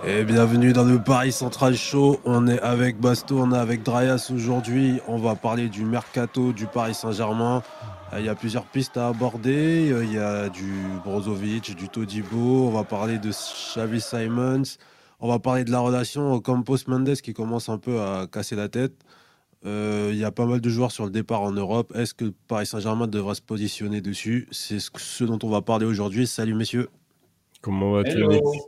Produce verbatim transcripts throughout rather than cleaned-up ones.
Et bienvenue dans le Paris Central Show. On est avec Basto, on est avec Drayas aujourd'hui. On va parler du mercato du Paris Saint-Germain. Euh, Il y a plusieurs pistes à aborder. Euh, Il y a du Brozovic, du Todibo. On va parler de Xavi Simons. On va parler de la relation Campos-Mendes qui commence un peu à casser la tête. Euh, Il y a pas mal de joueurs sur le départ en Europe. Est-ce que le Paris Saint-Germain devra se positionner dessus? C'est ce ce dont on va parler aujourd'hui. Salut messieurs. Comment vas-tu, Yannick? Hello.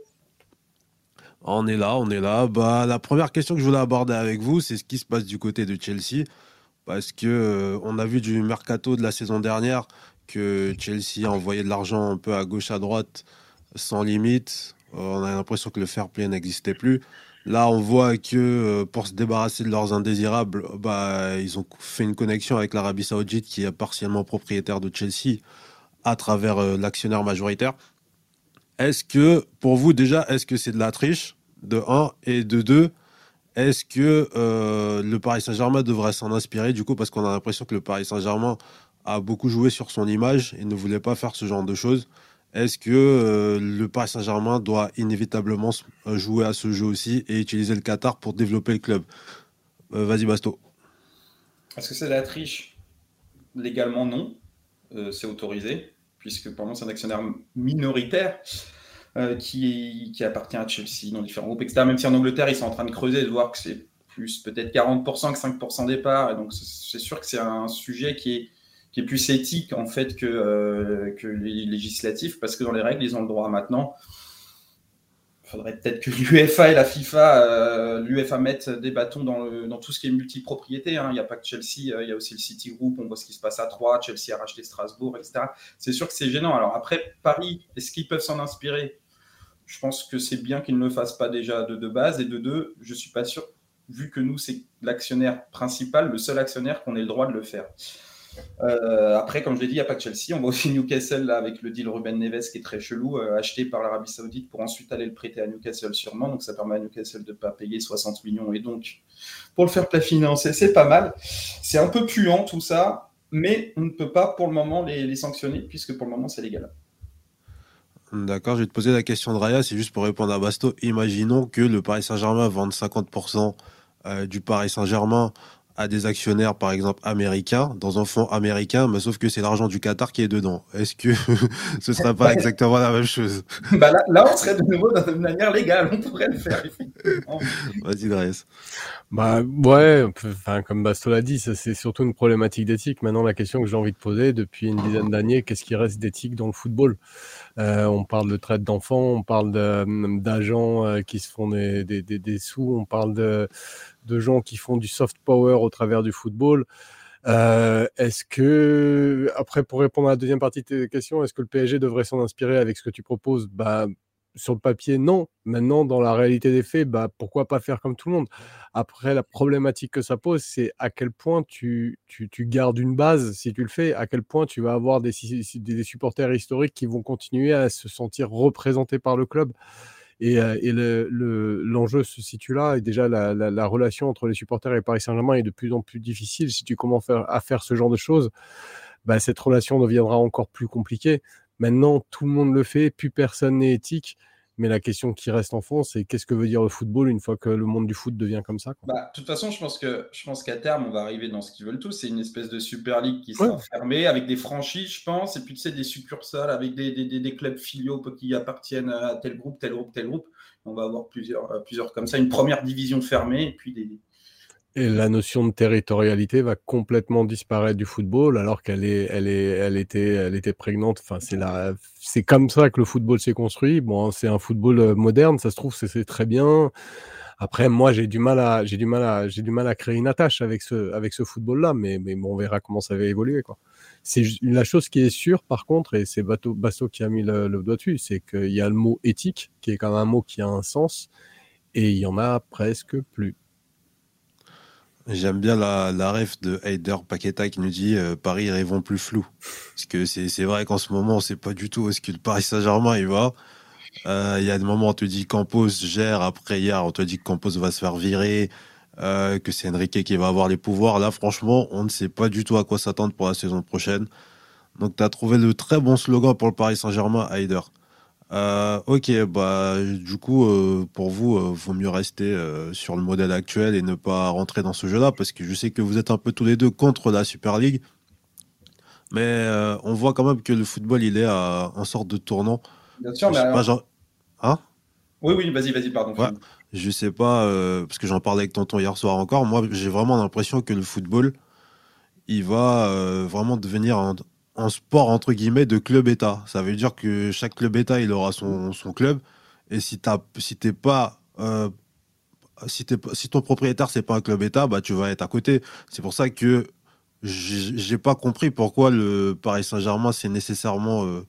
On est là, on est là. Bah, la première question que je voulais aborder avec vous, c'est ce qui se passe du côté de Chelsea. Parce que euh, on a vu du mercato de la saison dernière que Chelsea a envoyé de l'argent un peu à gauche, à droite, sans limite. Euh, on a l'impression que le fair play n'existait plus. Là, on voit que euh, pour se débarrasser de leurs indésirables, bah, ils ont fait une connexion avec l'Arabie Saoudite qui est partiellement propriétaire de Chelsea à travers euh, l'actionnaire majoritaire. Est-ce que, pour vous déjà, est-ce que c'est de la triche, de un, et de deux, est-ce que euh, le Paris Saint-Germain devrait s'en inspirer, du coup, parce qu'on a l'impression que le Paris Saint-Germain a beaucoup joué sur son image et ne voulait pas faire ce genre de choses. Est-ce que euh, le Paris Saint-Germain doit inévitablement s- euh, jouer à ce jeu aussi et utiliser le Qatar pour développer le club? Euh, Vas-y, Basto. Est-ce que c'est de la triche? Légalement, non. Euh, c'est autorisé, puisque pour moi, c'est un actionnaire minoritaire euh, qui, qui appartient à Chelsea dans différents groupes, et cetera. Même si en Angleterre, ils sont en train de creuser, de voir que c'est plus peut-être quarante pour cent que cinq pour cent des parts. Et donc, c'est c'est sûr que c'est un sujet qui est, qui est plus éthique, en fait, que, euh, que les législatifs, parce que dans les règles, ils ont le droit maintenant. Il faudrait peut-être que l'U F A et la FIFA, euh, l'U F A mettent des bâtons dans, le, dans tout ce qui est multipropriété. Hein. Il n'y a pas que Chelsea, euh, il y a aussi le City Group, on voit ce qui se passe à Troyes, Chelsea a racheté Strasbourg, et cetera. C'est sûr que c'est gênant. Alors après, Paris, est-ce qu'ils peuvent s'en inspirer? Je pense que c'est bien qu'ils ne le fassent pas déjà de, de base. Et de deux, je ne suis pas sûr, vu que nous, c'est l'actionnaire principal, le seul actionnaire, qu'on ait le droit de le faire. Euh, après, comme je l'ai dit, il n'y a pas que Chelsea. On voit aussi Newcastle là, avec le deal Ruben Neves qui est très chelou, euh, acheté par l'Arabie Saoudite pour ensuite aller le prêter à Newcastle sûrement. Donc ça permet à Newcastle de ne pas payer soixante millions. Et donc, pour le faire play financer, c'est pas mal. C'est un peu puant tout ça, mais on ne peut pas pour le moment les, les sanctionner puisque pour le moment c'est légal. D'accord, je vais te poser la question de Raya, c'est juste pour répondre à Basto. Imaginons que le Paris Saint-Germain vende cinquante pour cent euh, du Paris Saint-Germain à des actionnaires, par exemple, américains, dans un fonds américain, mais sauf que c'est l'argent du Qatar qui est dedans. Est-ce que ce serait pas exactement la même chose? Bah là, là, on serait de nouveau dans une manière légale, on pourrait le faire, effectivement. Vas-y, Dress. Bah ouais, enfin comme Basto l'a dit, ça, c'est surtout une problématique d'éthique. Maintenant, la question que j'ai envie de poser depuis une dizaine d'années, qu'est-ce qui reste d'éthique dans le football? Euh, On parle de traite d'enfants, on parle de- d'agents euh, qui se font des, des, des, des sous, on parle de, de gens qui font du soft power au travers du football. Euh, est-ce que, après, pour répondre à la deuxième partie de tes questions, est-ce que le P S G devrait s'en inspirer avec ce que tu proposes? Bah, sur le papier, non. Maintenant, dans la réalité des faits, bah, pourquoi pas faire comme tout le monde? Après, la problématique que ça pose, c'est à quel point tu, tu, tu gardes une base si tu le fais, à quel point tu vas avoir des, des, des supporters historiques qui vont continuer à se sentir représentés par le club. Et, euh, et le, le, l'enjeu se situe là. Et déjà, la, la, la relation entre les supporters et Paris Saint-Germain est de plus en plus difficile. Si tu commences à faire, à faire ce genre de choses, bah, cette relation deviendra encore plus compliquée. Maintenant, tout le monde le fait, plus personne n'est éthique. Mais la question qui reste en fond, c'est qu'est-ce que veut dire le football une fois que le monde du foot devient comme ça, quoi. Bah, de toute façon, je pense que je pense qu'à terme, on va arriver dans ce qu'ils veulent tous. C'est une espèce de Super League qui Ouais. sera fermée avec des franchises, je pense, et puis tu sais, des succursales avec des, des, des, des clubs filiaux qui appartiennent à tel groupe, tel groupe, tel groupe. On va avoir plusieurs, euh, plusieurs comme ça, une première division fermée, et puis des. Et la notion de territorialité va complètement disparaître du football, alors qu'elle est, elle est, elle était, elle était prégnante. Enfin, c'est la, c'est comme ça que le football s'est construit. Bon, c'est un football moderne, ça se trouve, c'est, c'est très bien. Après, moi, j'ai du mal à, j'ai du mal à, j'ai du mal à créer une attache avec ce, avec ce football-là, mais, mais bon, on verra comment ça va évoluer, quoi. C'est la chose qui est sûre, par contre, et c'est Basto, Basto qui a mis le, le doigt dessus, c'est qu'il y a le mot éthique, qui est quand même un mot qui a un sens, et il y en a presque plus. J'aime bien la, la ref de Heider Paqueta qui nous dit euh, Paris rêvons plus flou. Parce que c'est, c'est vrai qu'en ce moment, on sait pas du tout où est-ce que le Paris Saint-Germain il va. Euh, Il y a des moments où on te dit Campos gère, après hier on te dit que Campos va se faire virer, euh, que c'est Enrique qui va avoir les pouvoirs. Là, franchement, on ne sait pas du tout à quoi s'attendre pour la saison prochaine. Donc, tu as trouvé le très bon slogan pour le Paris Saint-Germain, Heider. Euh, ok, bah du coup, euh, pour vous, euh, vaut mieux rester euh, sur le modèle actuel et ne pas rentrer dans ce jeu-là, parce que je sais que vous êtes un peu tous les deux contre la Super League, mais euh, on voit quand même que le football, il est à un sorte de tournant. Bien sûr, Je mais sais pas, alors. genre, hein? Oui, oui, vas-y, vas-y, pardon, Ouais, finis. je sais pas, euh, parce que j'en parlais avec tonton hier soir encore. Moi, j'ai vraiment l'impression que le football, il va euh, vraiment devenir un, un sport entre guillemets de club État. Ça veut dire que chaque club État, il aura son, son club. Et si t'as, si t'es pas, euh, si t'es pas- si ton propriétaire c'est pas un club État, bah tu vas être à côté. C'est pour ça que j'ai j'ai pas compris pourquoi le Paris Saint-Germain c'est nécessairement euh,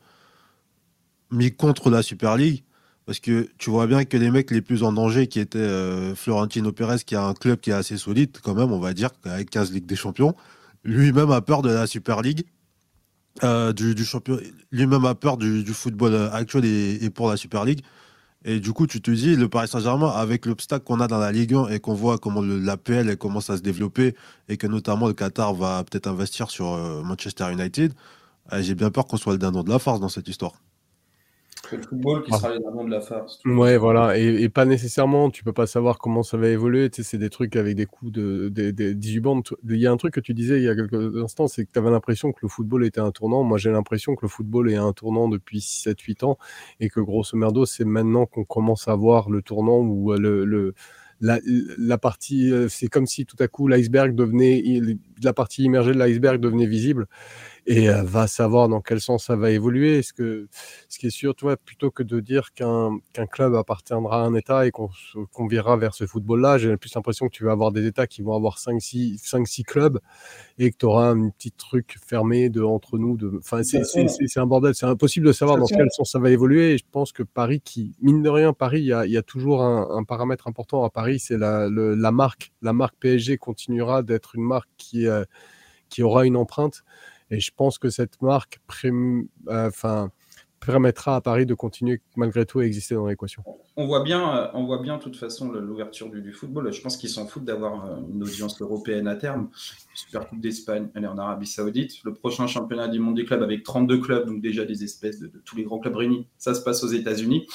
mis contre la Super League. Parce que tu vois bien que les mecs les plus en danger, qui étaient euh, Florentino Pérez, qui a un club qui est assez solide, quand même, on va dire, avec quinze Ligues des Champions, lui-même a peur de la Super League, euh, du, du champion, lui-même a peur du, du football euh, actuel et, et pour la Super League. Et du coup, tu te dis, le Paris Saint-Germain, avec l'obstacle qu'on a dans la Ligue un et qu'on voit comment le- l'A P L elle commence à se développer et que notamment le Qatar va peut-être investir sur euh, Manchester United, euh, j'ai bien peur qu'on soit le dindon de la farce dans cette histoire. C'est le football qui Ah. sera les dragons de la farce, tu vois. Ouais, voilà, et, et pas nécessairement, tu peux pas savoir comment ça va évoluer, tu sais, c'est des trucs avec des coups de, des des dix-huit bandes. Il y a un truc que tu disais il y a quelques instants, c'est que tu avais l'impression que le football était un tournant. Moi, j'ai l'impression que le football est un tournant depuis sept huit ans et que grosso merdo, c'est maintenant qu'on commence à voir le tournant où euh, le, le, la, la partie, euh, c'est comme si tout à coup l'iceberg devenait, il- la partie immergée de l'iceberg devenait visible. Et euh, va savoir dans quel sens ça va évoluer. Est-ce que, ce qui est sûr, tu vois, plutôt que de dire qu'un qu'un club appartiendra à un État et qu'on qu'on virera vers ce football-là, j'ai plus l'impression que tu vas avoir des États qui vont avoir cinq six clubs et que tu auras un petit truc fermé de entre nous. De... Enfin, De toute c'est c'est- façon, c'est- c'est un bordel. C'est impossible de de toute savoir dans quel façon, sens ça va évoluer. Et je pense que Paris, qui, mine de rien, Paris, il y a, il y a toujours un, un paramètre important à Paris, c'est la, le- la marque. La marque P S G continuera d'être une marque qui, euh, qui aura une empreinte. Et je pense que cette marque prém- euh, enfin, permettra à Paris de continuer malgré tout à exister dans l'équation. on voit bien, euh, on voit bien de toute façon le- l'ouverture du, du football. Je pense qu'ils s'en foutent d'avoir euh, une audience européenne à terme. Super Coupe d'Espagne, elle est en Arabie Saoudite. Le prochain championnat du monde des clubs avec trente-deux clubs, donc déjà des espèces de, de tous les grands clubs réunis, ça se passe aux États-Unis.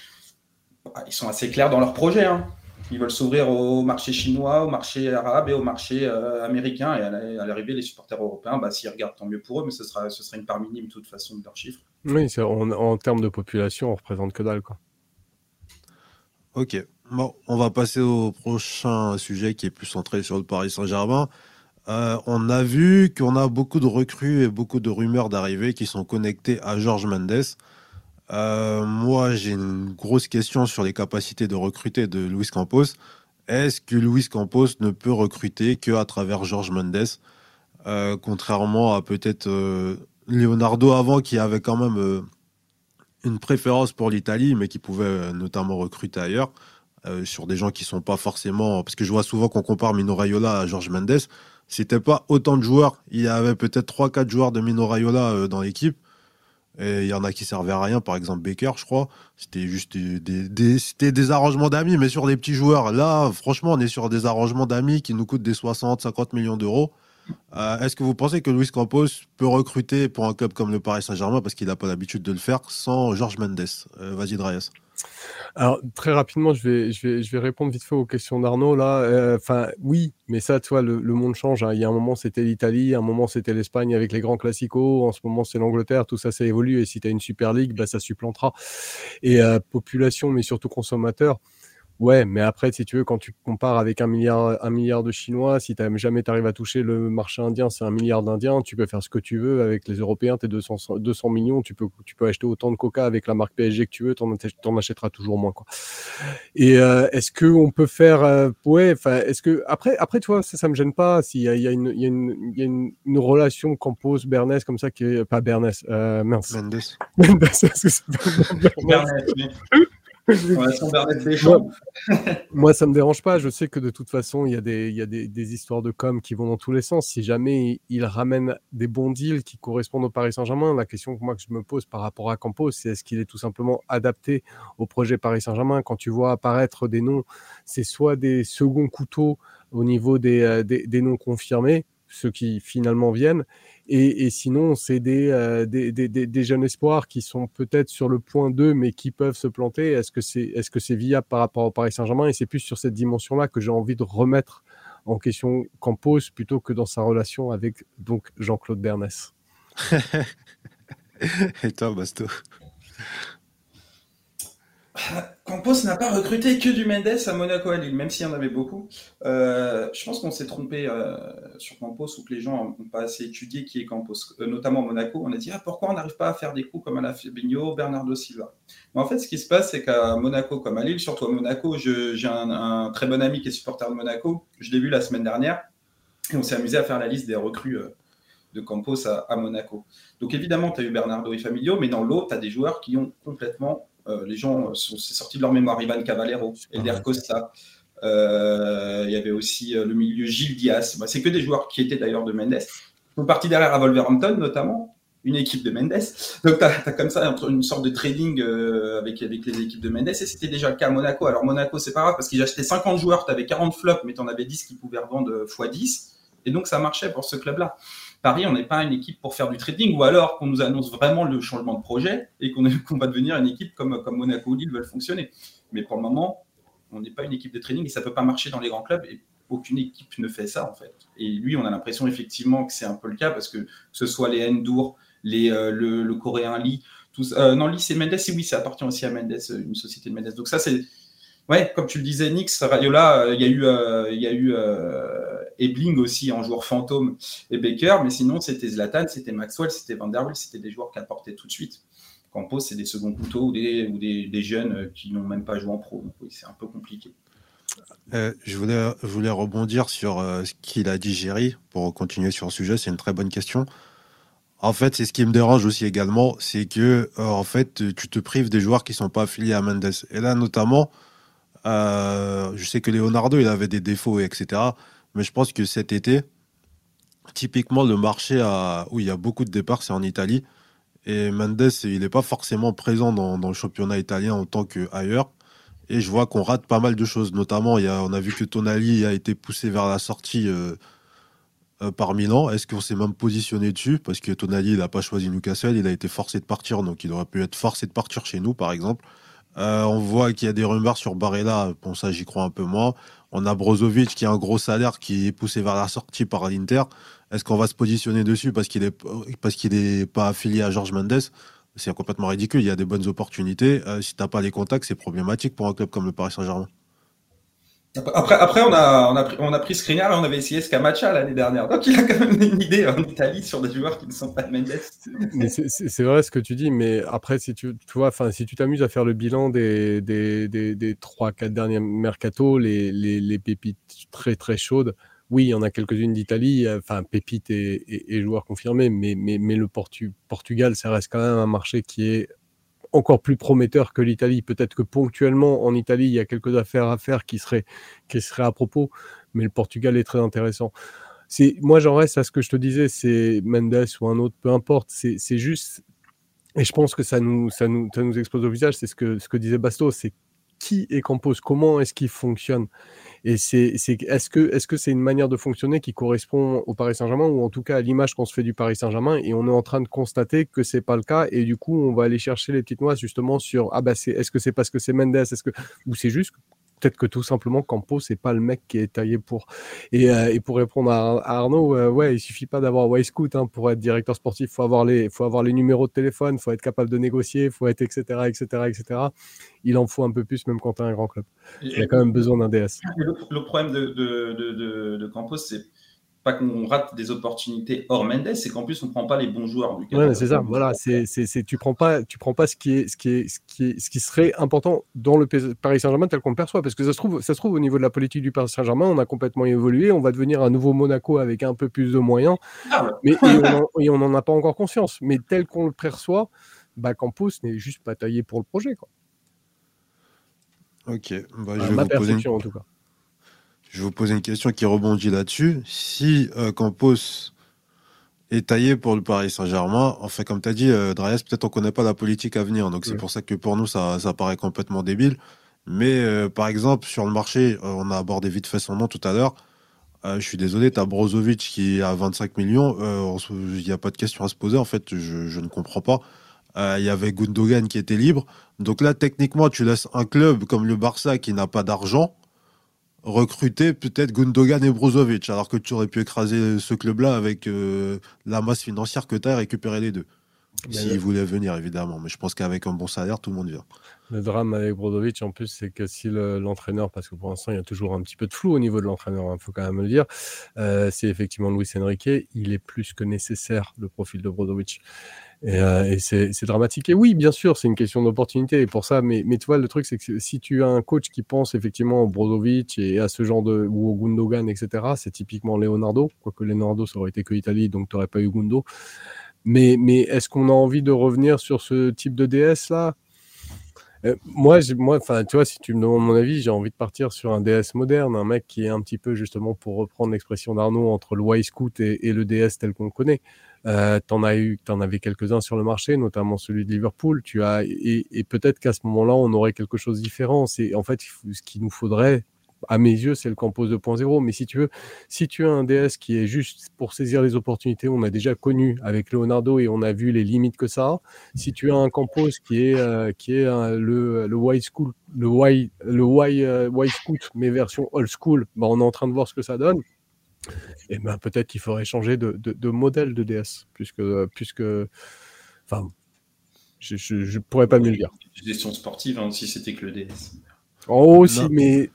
Bah, ils sont assez clairs dans leur projet, hein. Ils veulent s'ouvrir au marché chinois, au marché arabe et au marché euh, américain. Et à l'arrivée, les supporters européens, bah, s'ils regardent, tant mieux pour eux, mais ce sera, ce sera une part minime de toute façon de leurs chiffres. Oui, c'est- en, en termes de population, on représente que dalle, quoi. Ok. Bon, on va passer au prochain sujet qui est plus centré sur le Paris Saint-Germain. Euh, on a vu qu'on a beaucoup de recrues et beaucoup de rumeurs d'arrivée qui sont connectées à Jorge Mendes. Euh, moi, j'ai une grosse question sur les capacités de recruter de Luis Campos. Est-ce que Luis Campos ne peut recruter qu'à travers Jorge Mendes, euh, contrairement à peut-être euh, Leonardo avant, qui avait quand même euh, une préférence pour l'Italie, mais qui pouvait euh, notamment recruter ailleurs, euh, sur des gens qui sont pas forcément. Parce que je vois souvent qu'on compare Mino Raiola à Jorge Mendes. C'était pas autant de joueurs. Il y avait peut-être trois quatre joueurs de Mino Raiola euh, dans l'équipe. Et il y en a qui servaient à rien, par exemple Baker, je crois. C'était juste des, des, des- c'était des arrangements d'amis, mais sur des petits joueurs. Là, franchement, on est sur des arrangements d'amis qui nous coûtent des soixante cinquante millions d'euros. Euh, est-ce que vous pensez que Luis Campos peut recruter pour un club comme le Paris Saint-Germain, parce qu'il n'a pas l'habitude de le faire, sans Jorge Mendes? Euh, Vas-y, Dreyas. Alors, très rapidement, je vais, je vais, je vais répondre vite fait aux questions d'Arnaud, là. Enfin, oui, mais ça, tu vois, le, le monde change, hein. Il y a un moment, c'était l'Italie, un moment, c'était l'Espagne avec les grands classicos, en ce moment, c'est l'Angleterre, tout ça, ça évolue, et si tu as une Super League, bah, ça supplantera. Et euh, population, mais surtout consommateur, ouais, mais après, si tu veux, quand tu compares avec un milliard, un milliard de Chinois, si t'as- jamais tu arrives à toucher le marché indien, c'est un milliard d'Indiens, tu peux faire ce que tu veux. Avec les Européens, t'es deux cents, deux cents millions, tu peux, tu peux acheter autant de coca avec la marque P S G que tu veux, t'en, t'en achèteras toujours moins, quoi. Et euh, est-ce que on peut faire, euh, ouais, enfin, est-ce que après, après, tu vois, ça, ça me gêne pas. S'il y a, il y a une, il y a une, il y a une, une relation Campos-Bernès comme ça qui est pas Bernès, euh, mince. Mendes. Bernès, est-ce que c'est pas Bernès? Bernet, oui. Relation Bernet Moi, Deschamps. moi, ça me dérange pas. Je sais que de toute façon, il y a des, il y a des, des histoires de com qui vont dans tous les sens. Si jamais il ramène des bons deals qui correspondent au Paris Saint-Germain, la question que moi que je me pose par rapport à Campos, c'est est-ce qu'il est tout simplement adapté au projet Paris Saint-Germain? Quand tu vois apparaître des noms, c'est soit des seconds couteaux au niveau des, euh, des, des noms confirmés, ceux qui finalement viennent, Et, et sinon, c'est des, euh, des, des, des, des jeunes espoirs qui sont peut-être sur le point deux, mais qui peuvent se planter. Est-ce que c'est, est-ce que c'est viable par rapport au Paris Saint-Germain? Et c'est plus sur cette dimension-là que j'ai envie de remettre en question Campos plutôt que dans sa relation avec donc Jean-Claude Bernès. Et toi, Basto? Campos n'a pas recruté que du Mendes à Monaco à Lille, même s'il y en avait beaucoup. Euh, je pense qu'on s'est trompé euh, sur Campos ou que les gens n'ont pas assez étudié qui est Campos, euh, notamment à Monaco. On a dit ah, pourquoi on n'arrive pas à faire des coups comme à la Fabinho, Bernardo Silva. Mais en fait, ce qui se passe, c'est qu'à Monaco comme à Lille, surtout à Monaco, je, j'ai un, un très bon ami qui est supporter de Monaco. Je l'ai vu la semaine dernière et on s'est amusé à faire la liste des recrues euh, de Campos à, à Monaco. Donc évidemment, tu as eu Bernardo et Fabinho, mais dans l'eau, tu as des joueurs qui ont complètement... Euh, les gens, sont, c'est sorti de leur mémoire. Ivan Cavallero, Elder Costa. Euh, il y avait aussi euh, le milieu Gilles Diaz. Bah, c'est que des joueurs qui étaient d'ailleurs de Mendes. Ils sont partis derrière à Wolverhampton, notamment, une équipe de Mendes. Donc, tu as comme ça une sorte de trading euh, avec, avec les équipes de Mendes. Et c'était déjà le cas à Monaco. Alors, Monaco, c'est pas grave parce qu'ils achetaient cinquante joueurs. Tu avais quarante flops, mais tu en avais dix qui pouvaient revendre fois dix. Et donc, ça marchait pour ce club-là. Paris, on n'est pas une équipe pour faire du trading, ou alors qu'on nous annonce vraiment le changement de projet et qu'on, est, qu'on va devenir une équipe comme, comme Monaco ou Lille veulent fonctionner. Mais pour le moment, on n'est pas une équipe de trading et ça ne peut pas marcher dans les grands clubs et aucune équipe ne fait ça en fait. Et lui, on a l'impression effectivement que c'est un peu le cas parce que que ce soit les Endur, les, euh, le, le Coréen Lee, tous, euh, non, Lee c'est Mendes, oui, ça appartient aussi à Mendes, une société de Mendes. Donc ça, c'est... Ouais, comme tu le disais, Nix, Raiola, il euh, y a eu, euh, y a eu euh, Ebling aussi en joueur fantôme et Baker, mais sinon c'était Zlatan, c'était Maxwell, c'était Van der Waal, c'était des joueurs qui apportaient tout de suite. Campos, c'est des seconds couteaux ou des, ou des, des jeunes qui n'ont même pas joué en pro, donc oui, c'est un peu compliqué. Euh, je, voulais, je voulais rebondir sur euh, ce qu'il a dit Géry, pour continuer sur le sujet, c'est une très bonne question. En fait, c'est ce qui me dérange aussi également, c'est que euh, en fait, tu te prives des joueurs qui ne sont pas affiliés à Mendes. Et là, notamment, Euh, je sais que Leonardo, il avait des défauts, et cetera. Mais je pense que cet été, typiquement, le marché à- où il y a beaucoup de départs, c'est en Italie. Et Mendes, il n'est pas forcément présent dans, dans le championnat italien en tant qu'ailleurs. Et je vois qu'on rate pas mal de choses. Notamment, il y a, on a vu que Tonali a été poussé vers la sortie euh, euh, par Milan. Est-ce qu'on s'est même positionné dessus? Parce que Tonali, il n'a pas choisi Newcastle, il a été forcé de partir. Donc, il aurait pu être forcé de partir chez nous, par exemple. Euh, on voit qu'il y a des rumeurs sur Barella. Bon, ça, j'y crois un peu moins. On a Brozovic qui a un gros salaire qui est poussé vers la sortie par l'Inter. Est-ce qu'on va se positionner dessus parce qu'il est, parce qu'il est pas affilié à Jorge Mendes? C'est complètement ridicule. Il y a des bonnes opportunités. Euh, si t'as pas les contacts, c'est problématique pour un club comme le Paris Saint-Germain. Après, après on, a, on, a pris, on a pris Skriniar et on avait essayé Scamacca l'année dernière. Donc il a quand même une idée en Italie sur des joueurs qui ne sont pas Mendes. Mais c'est, c'est, c'est vrai ce que tu dis, mais après, si tu, tu vois, enfin, si tu t'amuses à faire le bilan des, des, des, des trois quatre derniers mercato, les, les, les pépites très très chaudes, oui, il y en a quelques-unes d'Italie, enfin, pépites et, et, et joueurs confirmés, mais, mais, mais le Portu, Portugal, ça reste quand même un marché qui est encore plus prometteur que l'Italie. Peut-être que ponctuellement, en Italie, il y a quelques affaires à faire qui seraient, qui seraient à propos, mais le Portugal est très intéressant. C'est, moi, j'en reste à ce que je te disais, c'est Mendes ou un autre, peu importe. C'est, c'est juste, et je pense que ça nous, ça nous, ça nous explose au visage, c'est ce que, ce que disait Basto, c'est qui est Campos, comment est-ce qu'il fonctionne? Et c'est, c'est, est-ce que, est-ce que c'est une manière de fonctionner qui correspond au Paris Saint-Germain ou en tout cas à l'image qu'on se fait du Paris Saint-Germain et on est en train de constater que c'est pas le cas et du coup on va aller chercher les petites noises justement sur ah bah c'est, est-ce que c'est parce que c'est Mendes, est-ce que ou c'est juste peut-être que tout simplement Campos c'est pas le mec qui est taillé pour. Et, euh, et pour répondre à, à Arnaud, euh, ouais, il suffit pas d'avoir Wisecout hein, pour être directeur sportif. Faut avoir les, faut avoir les numéros de téléphone, faut être capable de négocier, faut être et cetera et cetera et cetera. Il en faut un peu plus même quand t'as un grand club. Il y a quand même besoin d'un D S. Le, le problème de, de, de, de, de Campos, c'est pas qu'on rate des opportunités hors Mendes, c'est qu'en plus on prend pas les bons joueurs du ouais, c'est ça. Voilà, c'est, c'est, c'est, tu prends pas, tu prends pas ce qui est, ce qui est, ce qui est, ce qui serait important dans le Paris Saint-Germain tel qu'on le perçoit, parce que ça se trouve, ça se trouve au niveau de la politique du Paris Saint-Germain, on a complètement évolué, on va devenir un nouveau Monaco avec un peu plus de moyens, ah ouais. mais et on, en, et on en a pas encore conscience. Mais tel qu'on le perçoit, bah Campos n'est juste pas taillé pour le projet, quoi. Ok, bah, enfin, je vais ma vous perception poser une... en tout cas. Je vais vous poser une question qui rebondit là-dessus. Si euh, Campos est taillé pour le Paris Saint-Germain, en fait, comme tu as dit, euh, Dreyes, peut-être on ne connaît pas la politique à venir. Donc, c'est Ouais. pour ça que pour nous, ça, ça paraît complètement débile. Mais, euh, par exemple, sur le marché, euh, on a abordé vite fait son nom tout à l'heure. Euh, je suis désolé, t'as Brozovic qui est à vingt-cinq millions. Il n'y a pas de question à se poser. En fait, je, je ne comprends pas. Euh, Il y avait Gundogan qui était libre. Donc là, techniquement, tu laisses un club comme le Barça qui n'a pas d'argent recruter peut-être Gundogan et Brozovic, alors que tu aurais pu écraser ce club-là avec euh, la masse financière que tu as et récupérer les deux. Mais S'ils le, voulaient venir, évidemment. Mais je pense qu'avec un bon salaire, tout le monde vient. le drame avec Brozovic, en plus, c'est que si le- l'entraîneur, parce que pour l'instant, il y a toujours un petit peu de flou au niveau de l'entraîneur, il faut quand même le dire, euh, c'est effectivement Luis Enrique, il est plus que nécessaire, le profil de Brozovic. Et, euh, et c'est c'est dramatique. Et oui, bien sûr, c'est une question d'opportunité et pour ça. Mais, mais tu vois, le truc, c'est que si tu as un coach qui pense effectivement au Brozovic et à ce genre de. Ou au Gundogan, et cetera, c'est typiquement Leonardo. Quoique Leonardo, ça aurait été que Italie, donc tu n'aurais pas eu Gundo. Mais, mais est-ce qu'on a envie de revenir sur ce type de D S là? Euh, moi, j'ai- moi, enfin, tu vois, si tu me demandes mon avis, j'ai envie de partir sur un D S moderne, un mec qui est un petit peu justement, pour reprendre l'expression d'Arnaud, entre le Y-Scoot et, et le D S tel qu'on le connaît. Euh, t'en as eu, t'en avais quelques-uns sur le marché, notamment celui de Liverpool. Tu as, et, et peut-être qu'à ce moment-là, on aurait quelque chose de différent. C'est en fait il faut- ce qu'il nous faudrait. À mes yeux, c'est le Campos deux point zéro. Mais si tu veux, si tu as un D S qui est juste pour saisir les opportunités, on a déjà connu avec Leonardo et on a vu les limites que ça a. Si tu as un Campos qui est, euh, qui est euh, le, le Y School, le Y, le Y, euh, Y Scoot, mais version old school, bah, on est en train de voir ce que ça donne. Et ben peut-être qu'il faudrait changer de, de, de modèle de D S, puisque, puisque, enfin, je, je, je pourrais pas mieux le dire. Gestion sportive, hein, si c'était que le D S. En haut aussi, Non, mais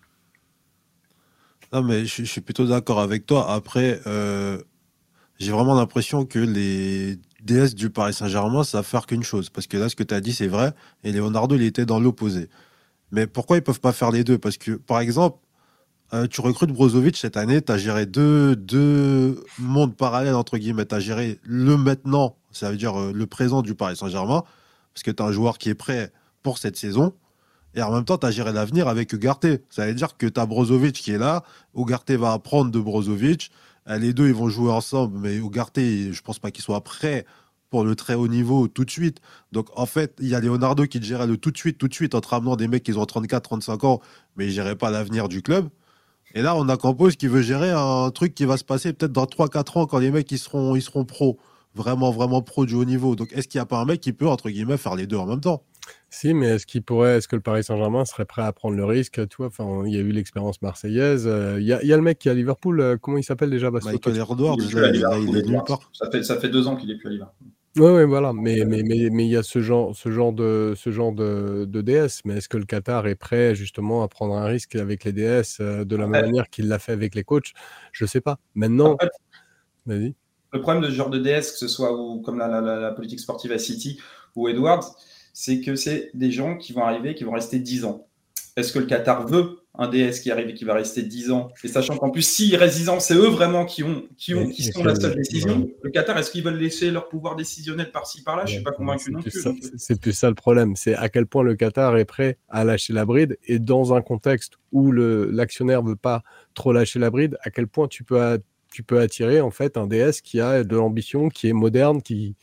non mais je, je suis plutôt d'accord avec toi. Après, euh, j'ai vraiment l'impression que les D S du Paris Saint-Germain savent faire qu'une chose. Parce que là, ce que tu as dit, c'est vrai. Et Leonardo, il était dans l'opposé. Mais pourquoi ils peuvent pas faire les deux? Parce que, par exemple, Euh, tu recrutes Brozovic cette année, tu as géré deux, deux mondes parallèles, entre guillemets. Tu as géré le maintenant, ça veut dire euh, le présent du Paris Saint-Germain, parce que tu as un joueur qui est prêt pour cette saison. Et en même temps, tu as géré l'avenir avec Ugarte. Ça veut dire que tu as Brozovic qui est là, Ugarte va apprendre de Brozovic. Euh, les deux, ils vont jouer ensemble, mais Ugarte, je pense pas qu'il soit prêt pour le très haut niveau tout de suite. Donc en fait, il y a Leonardo qui te gérait le tout de suite, tout de suite, en te ramenant des mecs qui ont trente-quatre, trente-cinq ans, mais ils ne géraient pas l'avenir du club. Et là, on a Campos qui veut gérer un truc qui va se passer peut-être dans trois quatre ans quand les mecs ils seront, ils seront pros. Vraiment, vraiment pros du haut niveau. Donc, est-ce qu'il n'y a pas un mec qui peut, entre guillemets, faire les deux en même temps? si, mais est-ce qu'il pourrait, est-ce que le Paris Saint-Germain serait prêt à prendre le risque? Tu vois, enfin, il y a eu l'expérience marseillaise. euh, Il y, a, il y a le mec qui est à Liverpool, euh, comment il s'appelle déjà, Basto, toi, Michael tu- Edwards, Il est plus là, à il, là, il Liverpool, est nulle Edwards. part. Ça fait, ça fait deux ans qu'il est plus à Liverpool. Ouais, ouais, voilà. Mais, mais, mais, mais il y a ce genre, ce genre de, ce genre de, de D S. Mais est-ce que le Qatar est prêt justement à prendre un risque avec les D S euh, de la même Après, manière qu'il l'a fait avec les coachs? Je sais pas. Maintenant, après, vas-y. le problème de ce genre de D S, que ce soit ou, comme la, la, la, la politique sportive à City ou Edwards, c'est que c'est des gens qui vont arriver, qui vont rester dix ans. Est-ce que le Qatar veut un D S qui arrive et qui va rester dix ans? Et sachant qu'en plus, s'ils restent dix ans, c'est eux vraiment qui, ont, qui, ont, qui Et, et sont c'est la le- seule décision. ouais. Le Qatar, est-ce qu'ils veulent laisser leur pouvoir décisionnel par-ci, par-là? Je ne suis Ouais, pas ouais, convaincu c'est non plus plus. ça, Donc, c'est c'est plus ça le problème. C'est à quel point le Qatar est prêt à lâcher la bride et dans un contexte où le, l'actionnaire veut pas trop lâcher la bride, à quel point tu peux, a- tu peux attirer en fait un D S qui a de l'ambition, qui est moderne, qui.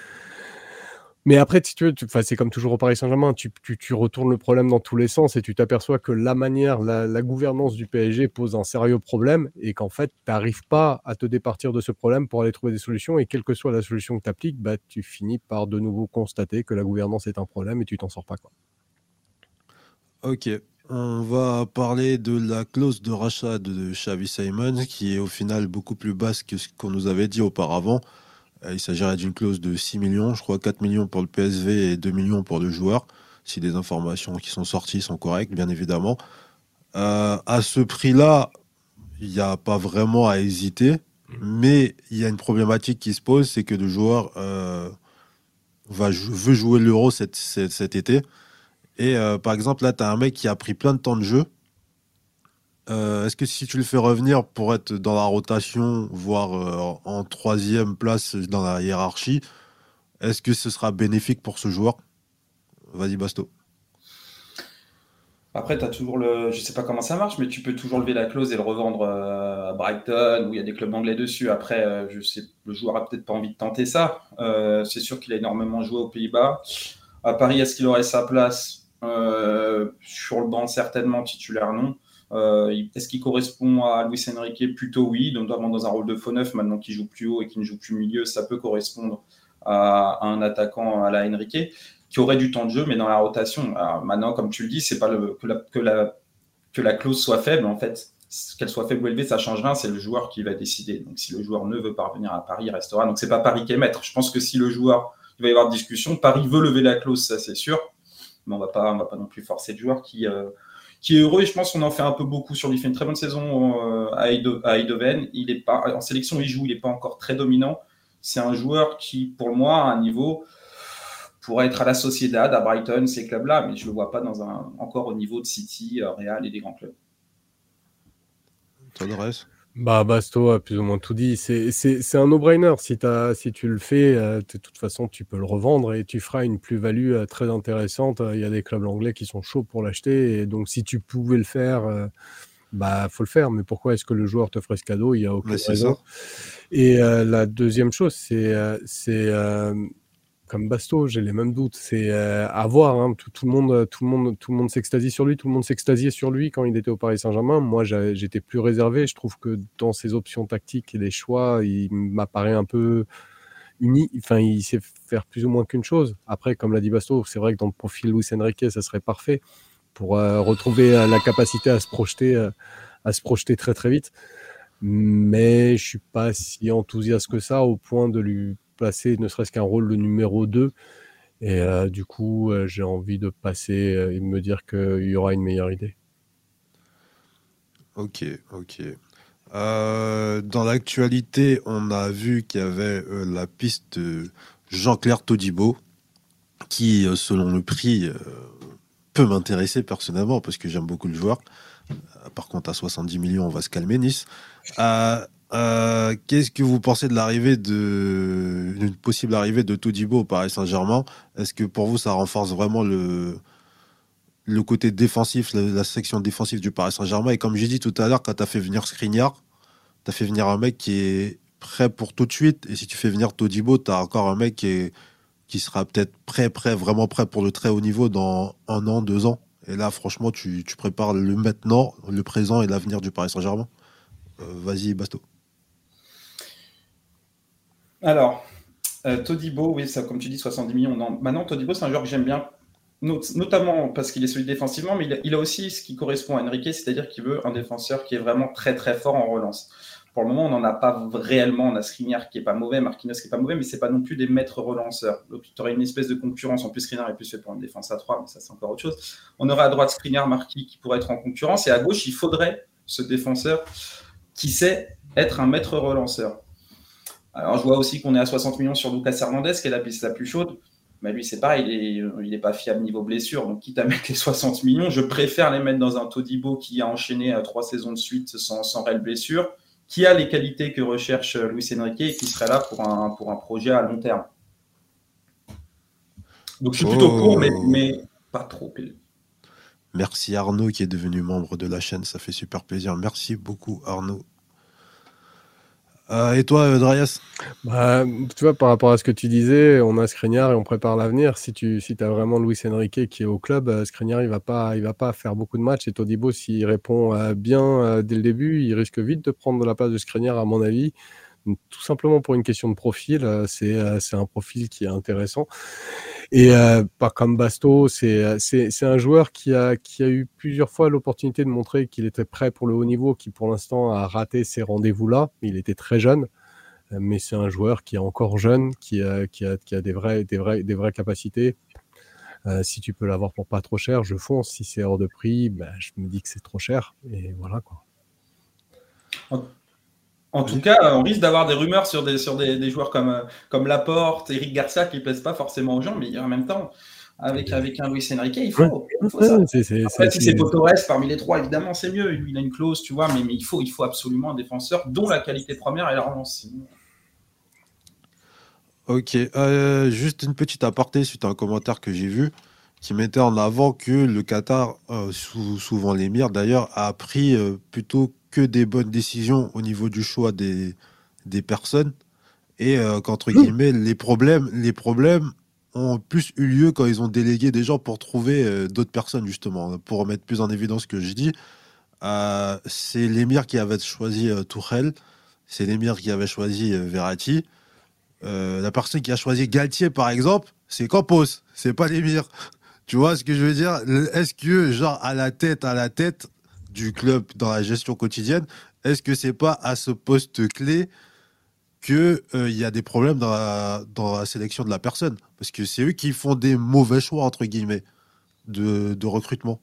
Mais après, si tu veux, tu- 'fin, c'est comme toujours au Paris Saint-Germain, tu, tu, tu retournes le problème dans tous les sens et tu t'aperçois que la manière, la, la gouvernance du P S G pose un sérieux problème et qu'en fait, tu n'arrives pas à te départir de ce problème pour aller trouver des solutions et quelle que soit la solution que tu appliques, bah, tu finis par de nouveau constater que la gouvernance est un problème et tu t'en sors pas, quoi. Ok. On va parler de la clause de rachat de Xavi Simons, qui est au final beaucoup plus basse que ce qu'on nous avait dit auparavant. Euh, Il s'agirait d'une clause de six millions, je crois quatre millions pour le P S V et deux millions pour le joueur, si les informations qui sont sorties sont correctes, bien évidemment. Euh, à ce prix-là, il n'y a pas vraiment à hésiter, mais il y a une problématique qui se pose, c'est que le joueur euh, va, jou- veut jouer l'Euro cet, cet, cet été. Et euh, par exemple, là, tu as un mec qui a pris plein de temps de jeu. Euh, est-ce que si tu le fais revenir pour être dans la rotation, voire euh, en troisième place dans la hiérarchie, est-ce que ce sera bénéfique pour ce joueur? Vas-y, Basto. après, tu as toujours le. Je ne sais pas comment ça marche, mais tu peux toujours lever la clause et le revendre euh, à Brighton, où il y a des clubs anglais dessus. Après, euh, je sais, le joueur a peut-être pas envie de tenter ça. Euh, c'est sûr qu'il a énormément joué aux Pays-Bas. À Paris, est-ce qu'il aurait sa place? Euh, sur le banc, certainement, titulaire, non. Euh, est-ce qu'il correspond à Luis Enrique? Plutôt oui, notamment dans un rôle de faux neuf, maintenant qu'il joue plus haut et qu'il ne joue plus milieu, ça peut correspondre à, à un attaquant à la Enrique, qui aurait du temps de jeu, mais dans la rotation. Alors, maintenant, comme tu le dis, c'est pas le, que, la, que, la, que la clause soit faible, en fait. Qu'elle soit faible ou élevée, ça change rien, c'est le joueur qui va décider. Donc, si le joueur ne veut pas revenir à Paris, il restera. Donc, c'est pas Paris qui est maître. Je pense que si le joueur, il va y avoir discussion, Paris veut lever la clause, ça c'est sûr, mais on va pas, on va pas non plus forcer le joueur qui, euh, qui est heureux. Et je pense qu'on en fait un peu beaucoup sur lui. Il fait une très bonne saison euh, à Eindhoven. Il est pas, en sélection, il joue, il n'est pas encore très dominant. C'est un joueur qui, pour moi, a un niveau pourrait être à la Sociedad, à Brighton, ces clubs-là, mais je le vois pas dans un, encore au niveau de City, Real et des grands clubs. Bah, Basto a plus ou moins tout dit. C'est, c'est, c'est un no-brainer. Si, si tu le fais, euh, de toute façon, tu peux le revendre et tu feras une plus-value euh, très intéressante. Il y a des clubs anglais qui sont chauds pour l'acheter. Et donc, si tu pouvais le faire, euh, bah, faut le faire. Mais pourquoi est-ce que le joueur te ferait ce cadeau? Il n'y a aucune raison. Ça. Et euh, la deuxième chose, c'est, euh, c'est euh, comme Basto, j'ai les mêmes doutes. C'est euh, à voir. Hein. Tout, tout le monde, tout le monde, tout le monde s'extasie sur lui. Tout le monde s'extasiait sur lui quand il était au Paris Saint-Germain. Moi, j'étais plus réservé. Je trouve que dans ses options tactiques et les choix, il m'apparaît un peu uni. Enfin, il sait faire plus ou moins qu'une chose. Après, comme l'a dit Basto, c'est vrai que dans le profil Luis Enrique, ça serait parfait pour euh, retrouver euh, la capacité à se projeter, euh, à se projeter très très vite. Mais je suis pas si enthousiaste que ça au point de lui placer ne serait-ce qu'un rôle de numéro deux. Et euh, du coup, euh, j'ai envie de passer euh, et de me dire qu'il y aura une meilleure idée. Ok, ok. Euh, dans l'actualité, on a vu qu'il y avait euh, la piste de Jean-Claire Todibo, qui, euh, selon le prix, euh, peut m'intéresser personnellement, parce que j'aime beaucoup le joueur. Euh, par contre, à soixante-dix millions, on va se calmer, Nice. Euh, Euh, qu'est-ce que vous pensez de l'arrivée de d'une possible arrivée de Todibo au Paris Saint-Germain? Est-ce que pour vous ça renforce vraiment le le côté défensif, la, la section défensive du Paris Saint-Germain? Et comme j'ai dit tout à l'heure, quand tu as fait venir Skriniar, tu as fait venir un mec qui est prêt pour tout de suite. Et si tu fais venir Todibo, tu as encore un mec qui, est, qui sera peut-être prêt, prêt, vraiment prêt pour le très haut niveau dans un an, deux ans. Et là, franchement, tu, tu prépares le maintenant, le présent et l'avenir du Paris Saint-Germain. Euh, vas-y, Basto. Alors, euh, Todibo, oui, ça, comme tu dis, soixante-dix millions. Non. Maintenant, Todibo, c'est un joueur que j'aime bien, not- notamment parce qu'il est solide défensivement, mais il a, il a aussi ce qui correspond à Enrique, c'est-à-dire qu'il veut un défenseur qui est vraiment très très fort en relance. Pour le moment, on n'en a pas réellement. On a Skriniar qui est pas mauvais, Marquinhos qui est pas mauvais, mais c'est pas non plus des maîtres relanceurs. Donc, tu aurais une espèce de concurrence. En plus, Skriniar est plus fait pour une défense à trois, mais ça, c'est encore autre chose. On aurait à droite Skriniar, Marquis qui pourrait être en concurrence, et à gauche, il faudrait ce défenseur qui sait être un maître relanceur. Alors, je vois aussi qu'on est à soixante millions sur Lucas Hernandez, qui est la piste la plus chaude. Mais lui, c'est pareil, il n'est pas fiable niveau blessure. Donc, quitte à mettre les soixante millions, je préfère les mettre dans un Todibo qui a enchaîné trois saisons de suite sans, sans réelle blessure, qui a les qualités que recherche Luis Enrique et qui serait là pour un, pour un projet à long terme. Donc, je suis plutôt oh. court, mais, mais pas trop. Merci Arnaud qui est devenu membre de la chaîne. Ça fait super plaisir. Merci beaucoup, Arnaud. Euh, et toi, Drayas? Bah, tu vois, par rapport à ce que tu disais, on a Skriniar et on prépare l'avenir. Si tu si as vraiment Luis Enrique qui est au club, euh, Skriniar, il va pas, il va pas faire beaucoup de matchs. Et Todibo, s'il répond euh, bien euh, dès le début, il risque vite de prendre la place de Skriniar, à mon avis. Donc, tout simplement pour une question de profil. Euh, c'est euh, c'est un profil qui est intéressant. Et euh, pas comme Basto, c'est c'est c'est un joueur qui a qui a eu plusieurs fois l'opportunité de montrer qu'il était prêt pour le haut niveau, qui pour l'instant a raté ces rendez-vous-là. Il était très jeune, mais c'est un joueur qui est encore jeune, qui a qui a qui a des vraies des vraies des vraies capacités. Euh, si tu peux l'avoir pour pas trop cher, je fonce. Si c'est hors de prix, ben je me dis que c'est trop cher. Et voilà quoi. Okay. En tout cas, on risque d'avoir des rumeurs sur des, sur des, des joueurs comme, comme Laporte, Eric Garcia qui ne plaisent pas forcément aux gens, mais en même temps, avec, avec un Luis Enrique, il faut, il faut ça. C'est, c'est, Après, c'est, si c'est Pau Torres parmi les trois, évidemment, c'est mieux. Lui, il a une clause, tu vois, mais, mais il, faut, il faut absolument un défenseur dont la qualité première est la relance. Ok, euh, juste une petite aparté suite à un commentaire que j'ai vu qui mettait en avant que le Qatar, euh, sous, souvent l'émir d'ailleurs, a pris euh, plutôt que des bonnes décisions au niveau du choix des, des personnes et euh, qu'entre guillemets les problèmes, les problèmes ont plus eu lieu quand ils ont délégué des gens pour trouver euh, d'autres personnes justement, pour mettre plus en évidence ce que je dis. Euh, c'est l'émir qui avait choisi euh, Tourelle, c'est l'émir qui avait choisi euh, Verratti. Euh, la personne qui a choisi Galtier, par exemple, c'est Campos, c'est pas l'émir. Tu vois ce que je veux dire? Est-ce que, genre, à la tête, à la tête du club dans la gestion quotidienne, est-ce que c'est pas à ce poste clé que euh, il y a des problèmes dans la, dans la sélection de la personne? Parce que c'est eux qui font des mauvais choix, entre guillemets, de, de recrutement.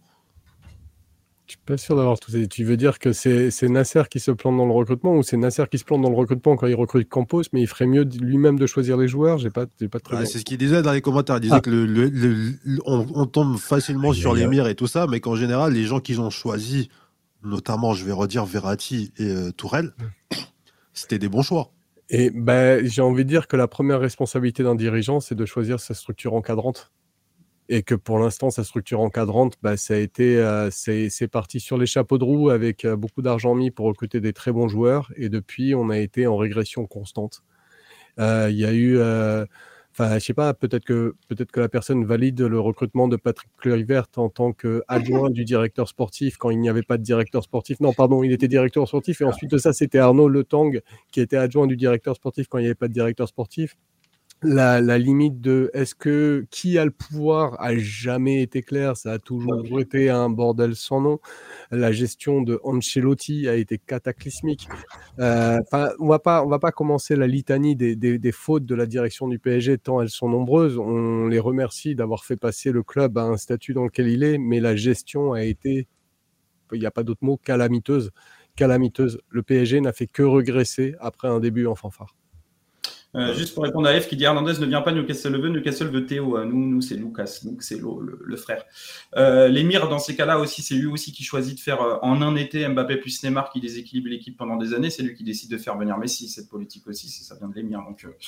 Je suis pas sûr d'avoir tout ça. Tu veux dire que c'est c'est Nasser qui se plante dans le recrutement ou c'est Nasser qui se plante dans le recrutement quand il recrute Campos, mais il ferait mieux de- lui-même de choisir les joueurs? J'ai pas, j'ai pas très Ouais, bien. c'est ce qu'il disait dans les commentaires. Il disait Ah, que le, le- le- le- on, on tombe facilement aïe, sur aïe, les aïe. mires et tout ça, mais qu'en général, les gens qu'ils ont choisis, notamment, je vais redire Verratti et euh, Tourelle, c'était des bons choix. Et ben, j'ai envie de dire que la première responsabilité d'un dirigeant, c'est de choisir sa structure encadrante. Et que pour l'instant, sa structure encadrante, bah, ça a été, euh, c'est, c'est parti sur les chapeaux de roue avec euh, beaucoup d'argent mis pour recruter des très bons joueurs. Et depuis, on a été en régression constante. Euh, Il y a eu, euh, enfin, je sais pas, peut-être que peut-être que la personne valide le recrutement de Patrick Kluivert en tant qu'adjoint du directeur sportif quand il n'y avait pas de directeur sportif. Non, pardon, il était directeur sportif et ensuite de ça, c'était Arnaud Le Tang qui était adjoint du directeur sportif quand il n'y avait pas de directeur sportif. La, la limite de est-ce que qui a le pouvoir a jamais été claire, ça a toujours été un bordel sans nom. La gestion de Ancelotti a été cataclysmique. Euh, 'fin, on va pas, on va pas commencer la litanie des, des, des fautes de la direction du P S G tant elles sont nombreuses. On les remercie d'avoir fait passer le club à un statut dans lequel il est, mais la gestion a été, il n'y a pas d'autre mot, calamiteuse. Calamiteuse. Le P S G n'a fait que regresser après un début en fanfare. Euh, juste pour répondre à F qui dit Hernandez ne vient pas, Newcastle le veut, Newcastle veut Théo. Euh, Nous, nous c'est Lucas, donc c'est le, le, le frère. Euh, L'émir, dans ces cas-là aussi, c'est lui aussi qui choisit de faire euh, en un été Mbappé plus Neymar qui déséquilibre l'équipe pendant des années. C'est lui qui décide de faire venir Messi. Cette politique aussi, c'est ça vient de l'émir. Donc, euh...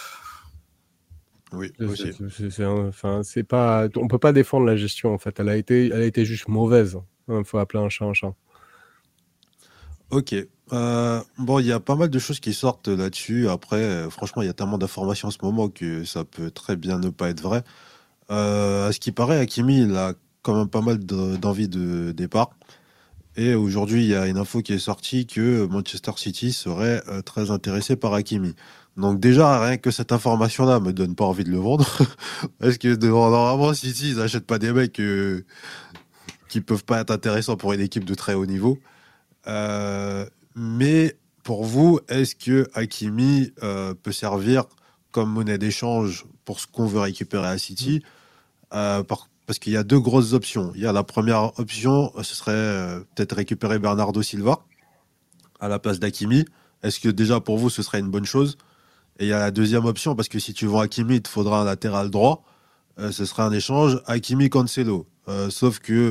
Oui, C'est- aussi. c'est- c'est- c'est un- Enfin, c'est pas, on peut pas défendre la gestion en fait. Elle a été, elle a été juste mauvaise. Il faut appeler un chat un chat. Ok. Euh, bon, il y a pas mal de choses qui sortent là-dessus. Après, euh, franchement, il y a tellement d'informations en ce moment que ça peut très bien ne pas être vrai. Euh, à ce qui paraît, Hakimi, il a quand même pas mal de- d'envie de départ. Et aujourd'hui, il y a une info qui est sortie que Manchester City serait euh, très intéressé par Hakimi. Donc déjà, rien que cette information-là me donne pas envie de le vendre. Parce que normalement, City, ils n'achètent pas des mecs euh, qui peuvent pas être intéressants pour une équipe de très haut niveau. Euh, mais pour vous, est-ce que Hakimi euh, peut servir comme monnaie d'échange pour ce qu'on veut récupérer à City? Euh, par- parce qu'il y a deux grosses options. Il y a la première option, ce serait euh, peut-être récupérer Bernardo Silva à la place d'Hakimi. Est-ce que déjà pour vous, ce serait une bonne chose? Et il y a la deuxième option, parce que si tu vends Hakimi, il te faudra un latéral droit. Euh, ce serait un échange Hakimi-Cancelo. Euh, sauf que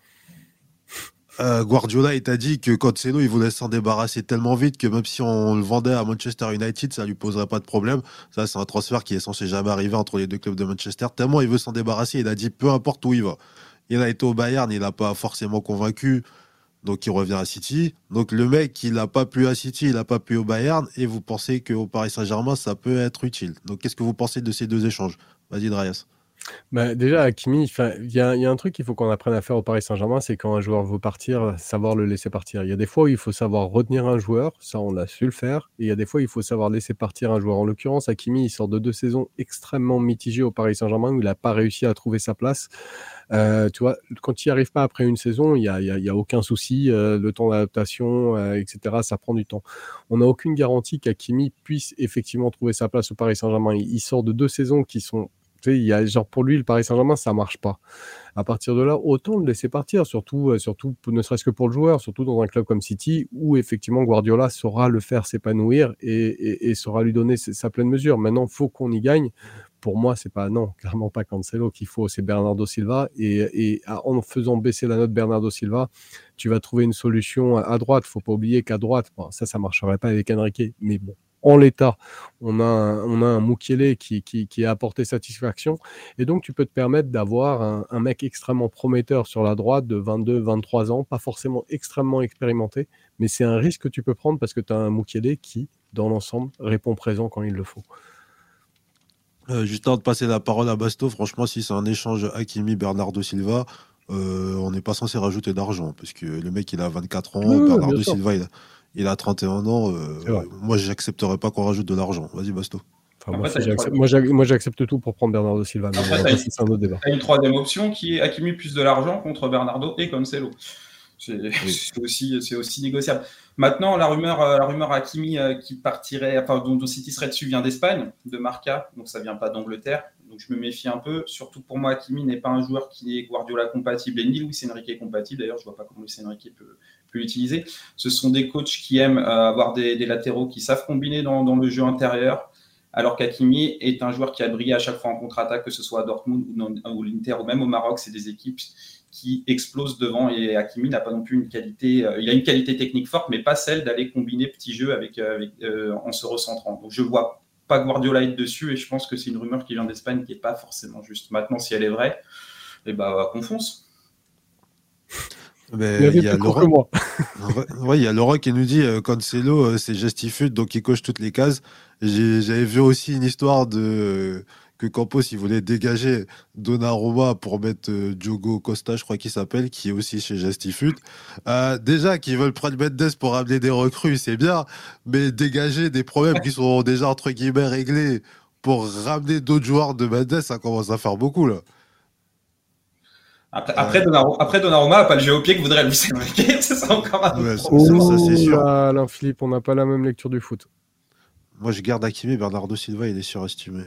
Euh, Guardiola, il t'a dit que Cancelo, il voulait s'en débarrasser tellement vite que même si on le vendait à Manchester United, ça lui poserait pas de problème. Ça, c'est un transfert qui est censé jamais arriver entre les deux clubs de Manchester. Tellement il veut s'en débarrasser, il a dit peu importe où il va. Il a été au Bayern, il n'a pas forcément convaincu, donc il revient à City. Donc le mec, il n'a pas plu à City, il n'a pas plu au Bayern, et vous pensez qu'au Paris Saint-Germain, ça peut être utile. Donc qu'est-ce que vous pensez de ces deux échanges? Vas-y, Dryas. Bah, déjà, Hakimi, enfin, il y a, il y a un truc qu'il faut qu'on apprenne à faire au Paris Saint-Germain, c'est quand un joueur veut partir, savoir le laisser partir. Il y a des fois où il faut savoir retenir un joueur, ça on a su le faire, et il y a des fois où il faut savoir laisser partir un joueur. En l'occurrence, Hakimi, il sort de deux saisons extrêmement mitigées au Paris Saint-Germain où il n'a pas réussi à trouver sa place. Euh, tu vois, quand il n'y arrive pas après une saison, il n'y a, il y a, il y a aucun souci, euh, le temps d'adaptation, euh, et cetera, ça prend du temps. On n'a aucune garantie qu'Hakimi puisse effectivement trouver sa place au Paris Saint-Germain. Il, il sort de deux saisons qui sont tu sais, il y a, genre pour lui, le Paris Saint-Germain, ça marche pas. À partir de là, autant le laisser partir, surtout, euh, surtout ne serait-ce que pour le joueur, surtout dans un club comme City, où effectivement Guardiola saura le faire s'épanouir et, et, et saura lui donner sa pleine mesure. Maintenant, faut qu'on y gagne. Pour moi, c'est pas non, clairement pas Cancelo qu'il faut, c'est Bernardo Silva. Et, et en faisant baisser la note Bernardo Silva, tu vas trouver une solution à droite. Faut pas oublier qu'à droite, bon, ça, ça marcherait pas avec Enrique, mais bon. En l'état, on a un, on a un Mukiele qui, qui, qui a apporté satisfaction. Et donc, tu peux te permettre d'avoir un, un mec extrêmement prometteur sur la droite de vingt-deux vingt-trois ans, pas forcément extrêmement expérimenté, mais c'est un risque que tu peux prendre parce que tu as un Mukiele qui, dans l'ensemble, répond présent quand il le faut. Euh, juste avant de passer la parole à Basto, franchement, si c'est un échange Hakimi-Bernardo Silva, euh, on n'est pas censé rajouter d'argent parce que le mec il a vingt-quatre ans, Oui, oui, bien Bernardo sûr, Silva il a, il a trente et un ans. c'est vrai. Euh, moi, j'accepterais pas qu'on rajoute de l'argent. Vas-y, Basto. Enfin, moi, Après, si tu as une, j'accepte, troi- moi, j'ac- moi, j'accepte tout pour prendre Bernardo Silva, mais Après, bon, t'as ça, une- c'est un autre débat. t'as une troisième option qui est Hakimi plus de l'argent contre Bernardo et Cancelo. C'est Oui. c'est aussi, c'est aussi négociable. Maintenant, la rumeur, euh, la rumeur Hakimi euh, qui partirait, enfin, dont, dont City serait dessus vient d'Espagne, de Marca, donc ça vient pas d'Angleterre. Donc je me méfie un peu. Surtout pour moi, Hakimi n'est pas un joueur qui est Guardiola compatible et ni Luis Enrique compatible. D'ailleurs, je vois pas comment Luis Enrique peut, peut l'utiliser. Ce sont des coachs qui aiment euh, avoir des, des latéraux qui savent combiner dans, dans le jeu intérieur. Alors qu'Hakimi est un joueur qui a brillé à chaque fois en contre-attaque, que ce soit à Dortmund ou, non, ou l'Inter ou même au Maroc. C'est des équipes qui explose devant et Hakimi n'a pas non plus une qualité, euh, il a une qualité technique forte, mais pas celle d'aller combiner petits jeux avec, euh, avec, euh, en se recentrant. Donc je vois pas Guardiola être dessus et je pense que c'est une rumeur qui vient d'Espagne qui est pas forcément juste. Maintenant, si elle est vraie, eh ben, qu'on fonce. Il Mais avait il y a plus court que Laurent, moi. ouais, ouais, il y a Laurent qui nous dit euh, Cancelo, euh, c'est gestifute, donc il coche toutes les cases. J'ai- J'avais vu aussi une histoire de euh, que Campos il voulait dégager Donnarumma pour mettre euh, Diogo Costa, je crois qu'il s'appelle, qui est aussi chez Gestifute. Euh, déjà qu'ils veulent prendre Mendes pour amener des recrues, c'est bien, mais dégager des problèmes qui sont déjà entre guillemets réglés pour ramener d'autres joueurs de Mendes, ça commence à faire beaucoup là. Après, après, Euh, Donnarumma, après Donnarumma n'a pas le jeu au pied que voudrait Luis Enrique, c'est encore un autre ouais, ça, problème. ça- ça, c'est Oh sûr. là, Alain Philippe, on n'a pas la même lecture du foot. Moi, je garde Hakimi, Bernardo Silva, il est surestimé.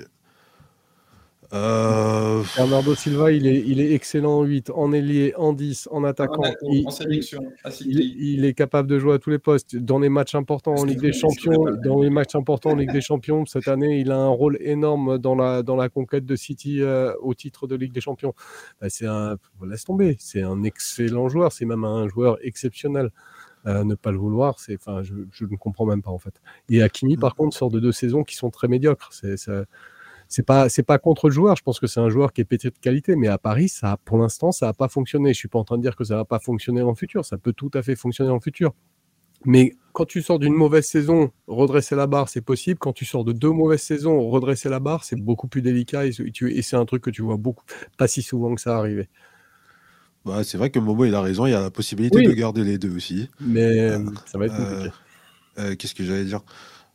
Euh... Bernardo Silva, il est, il est excellent en huit, en ailier, en dix, en attaquant. Monaco, Il, en il, sélection, à il, City. il est capable de jouer à tous les postes. Dans les matchs importants en Ligue des Champions, dans les matchs importants en Ligue des Champions, cette année, il a un rôle énorme dans la, dans la conquête de City euh, au titre de Ligue des Champions. Bah, c'est un, laisse tomber, c'est un excellent joueur, c'est même un joueur exceptionnel. Euh, ne pas le vouloir, c'est, enfin, je, je ne comprends même pas en fait. Et Hakimi, par contre, sort de deux saisons qui sont très médiocres. C'est, c'est, c'est pas, c'est pas contre le joueur. Je pense que c'est un joueur qui est pétri de qualité, mais à Paris, ça, pour l'instant, ça n'a pas fonctionné. Je suis pas en train de dire que ça va pas fonctionner en futur. Ça peut tout à fait fonctionner en futur. Mais quand tu sors d'une mauvaise saison, redresser la barre, c'est possible. Quand tu sors de deux mauvaises saisons, redresser la barre, c'est beaucoup plus délicat et, tu, et c'est un truc que tu vois beaucoup, pas si souvent que ça arriver. Bah, c'est vrai que Momo, il a raison. Il y a la possibilité Oui, de garder les deux aussi. mais Euh, ça va être euh, compliqué. euh, Qu'est-ce que j'allais dire?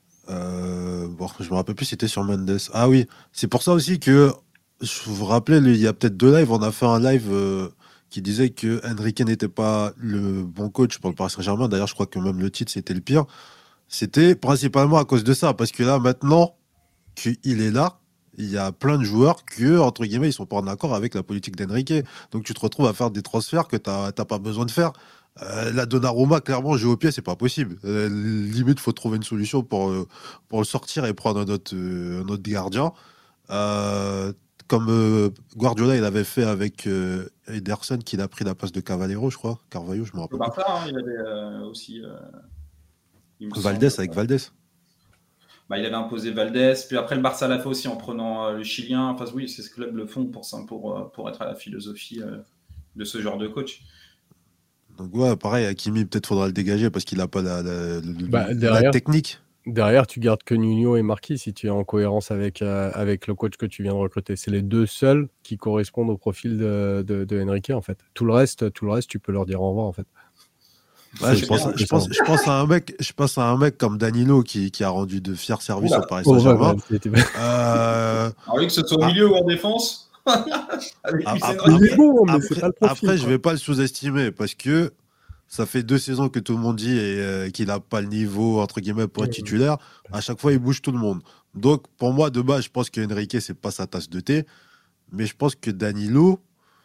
Euh, bon, je me rappelle plus si c'était sur Mendes. Ah oui, c'est pour ça aussi que je vous rappelais, il y a peut-être deux lives. On a fait un live euh, qui disait que Enrique n'était pas le bon coach pour le Paris Saint-Germain. D'ailleurs, je crois que même le titre, c'était le pire. C'était principalement à cause de ça. Parce que là, maintenant qu'il est là, il y a plein de joueurs que, entre guillemets, ils sont pas en accord avec la politique d'Enrique. Donc tu te retrouves à faire des transferts que tu n'as pas besoin de faire. Euh, la Donnarumma, clairement, jeu au pied, c'est pas possible. Euh, limite, faut trouver une solution pour, euh, pour le sortir et prendre un autre, euh, un autre gardien. Euh, comme euh, Guardiola, il avait fait avec euh, Ederson, qu'il a pris la place de Cavallero, je crois. Carvalho, je me Le rappelle plus. Barça, hein, il avait euh, aussi, euh, il me Valdés semble, avec Valdés. bah, il avait imposé Valdés. Puis après, le Barça l'a fait aussi en prenant euh, le Chilien. Enfin, oui, ces clubs le font pour, ça, pour, euh, pour être à la philosophie euh, de ce genre de coach. Donc ouais, pareil, Hakimi, peut-être faudra le dégager parce qu'il n'a pas la, la, la, Bah, la derrière, technique. derrière, tu gardes que Nuno et Marquis si tu es en cohérence avec, euh, avec le coach que tu viens de recruter. C'est les deux seuls qui correspondent au profil de, de, de Enrique, en fait. Tout le reste, tout le reste, tu peux leur dire au revoir, en fait. Ouais, je, C'est pense, bien. je, pense, je, pense à un mec, je pense à un mec comme Danilo qui, qui a rendu de fiers services Oula. au Paris Oh, ouais, Saint-Germain. bah, c'était- Euh, Alors, lui, que ce soit au ah, milieu ou en défense, avec ah, Luis ah, Il est Enrique. bon, mais c'est après, pas le profil, après, je quoi. vais pas le sous-estimer parce que ça fait deux saisons que tout le monde dit et, euh, qu'il n'a pas le niveau, entre guillemets, pour être Mmh. titulaire. À chaque fois, il bouge tout le monde. Donc, pour moi, de base, je pense que Enrique, c'est pas sa tasse de thé. Mais je pense que Danilo,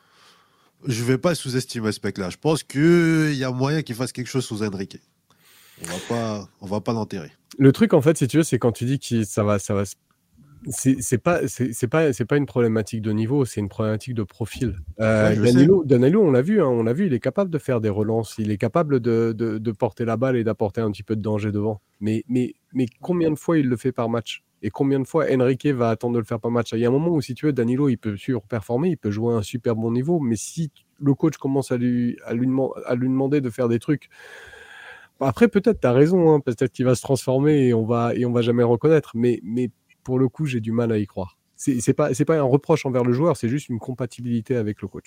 je vais pas sous-estimer ce mec-là. Je pense qu'il y a moyen qu'il fasse quelque chose sous Enrique. On va pas, on va pas l'enterrer. Le truc, en fait, si tu veux, c'est quand tu dis que ça va, ça va. C'est c'est pas, c'est c'est pas, c'est pas une problématique de niveau, c'est une problématique de profil. Euh, Ouais, je sais. Danilo, Danilo, on l'a vu, hein, on l'a vu, il est capable de faire des relances, il est capable de, de, de porter la balle et d'apporter un petit peu de danger devant. Mais, mais, mais combien de fois il le fait par match? Et combien de fois Enrique va attendre de le faire par match? Il y a un moment où, si tu veux, Danilo, il peut surperformer, il peut jouer à un super bon niveau, mais si le coach commence à lui, à lui, deman- à lui demander de faire des trucs. Après, peut-être, tu as raison, hein, peut-être qu'il va se transformer et on va, et on va jamais le reconnaître, mais, mais pour le coup, j'ai du mal à y croire. C'est c'est pas, c'est pas un reproche envers le joueur, c'est juste une compatibilité avec le coach.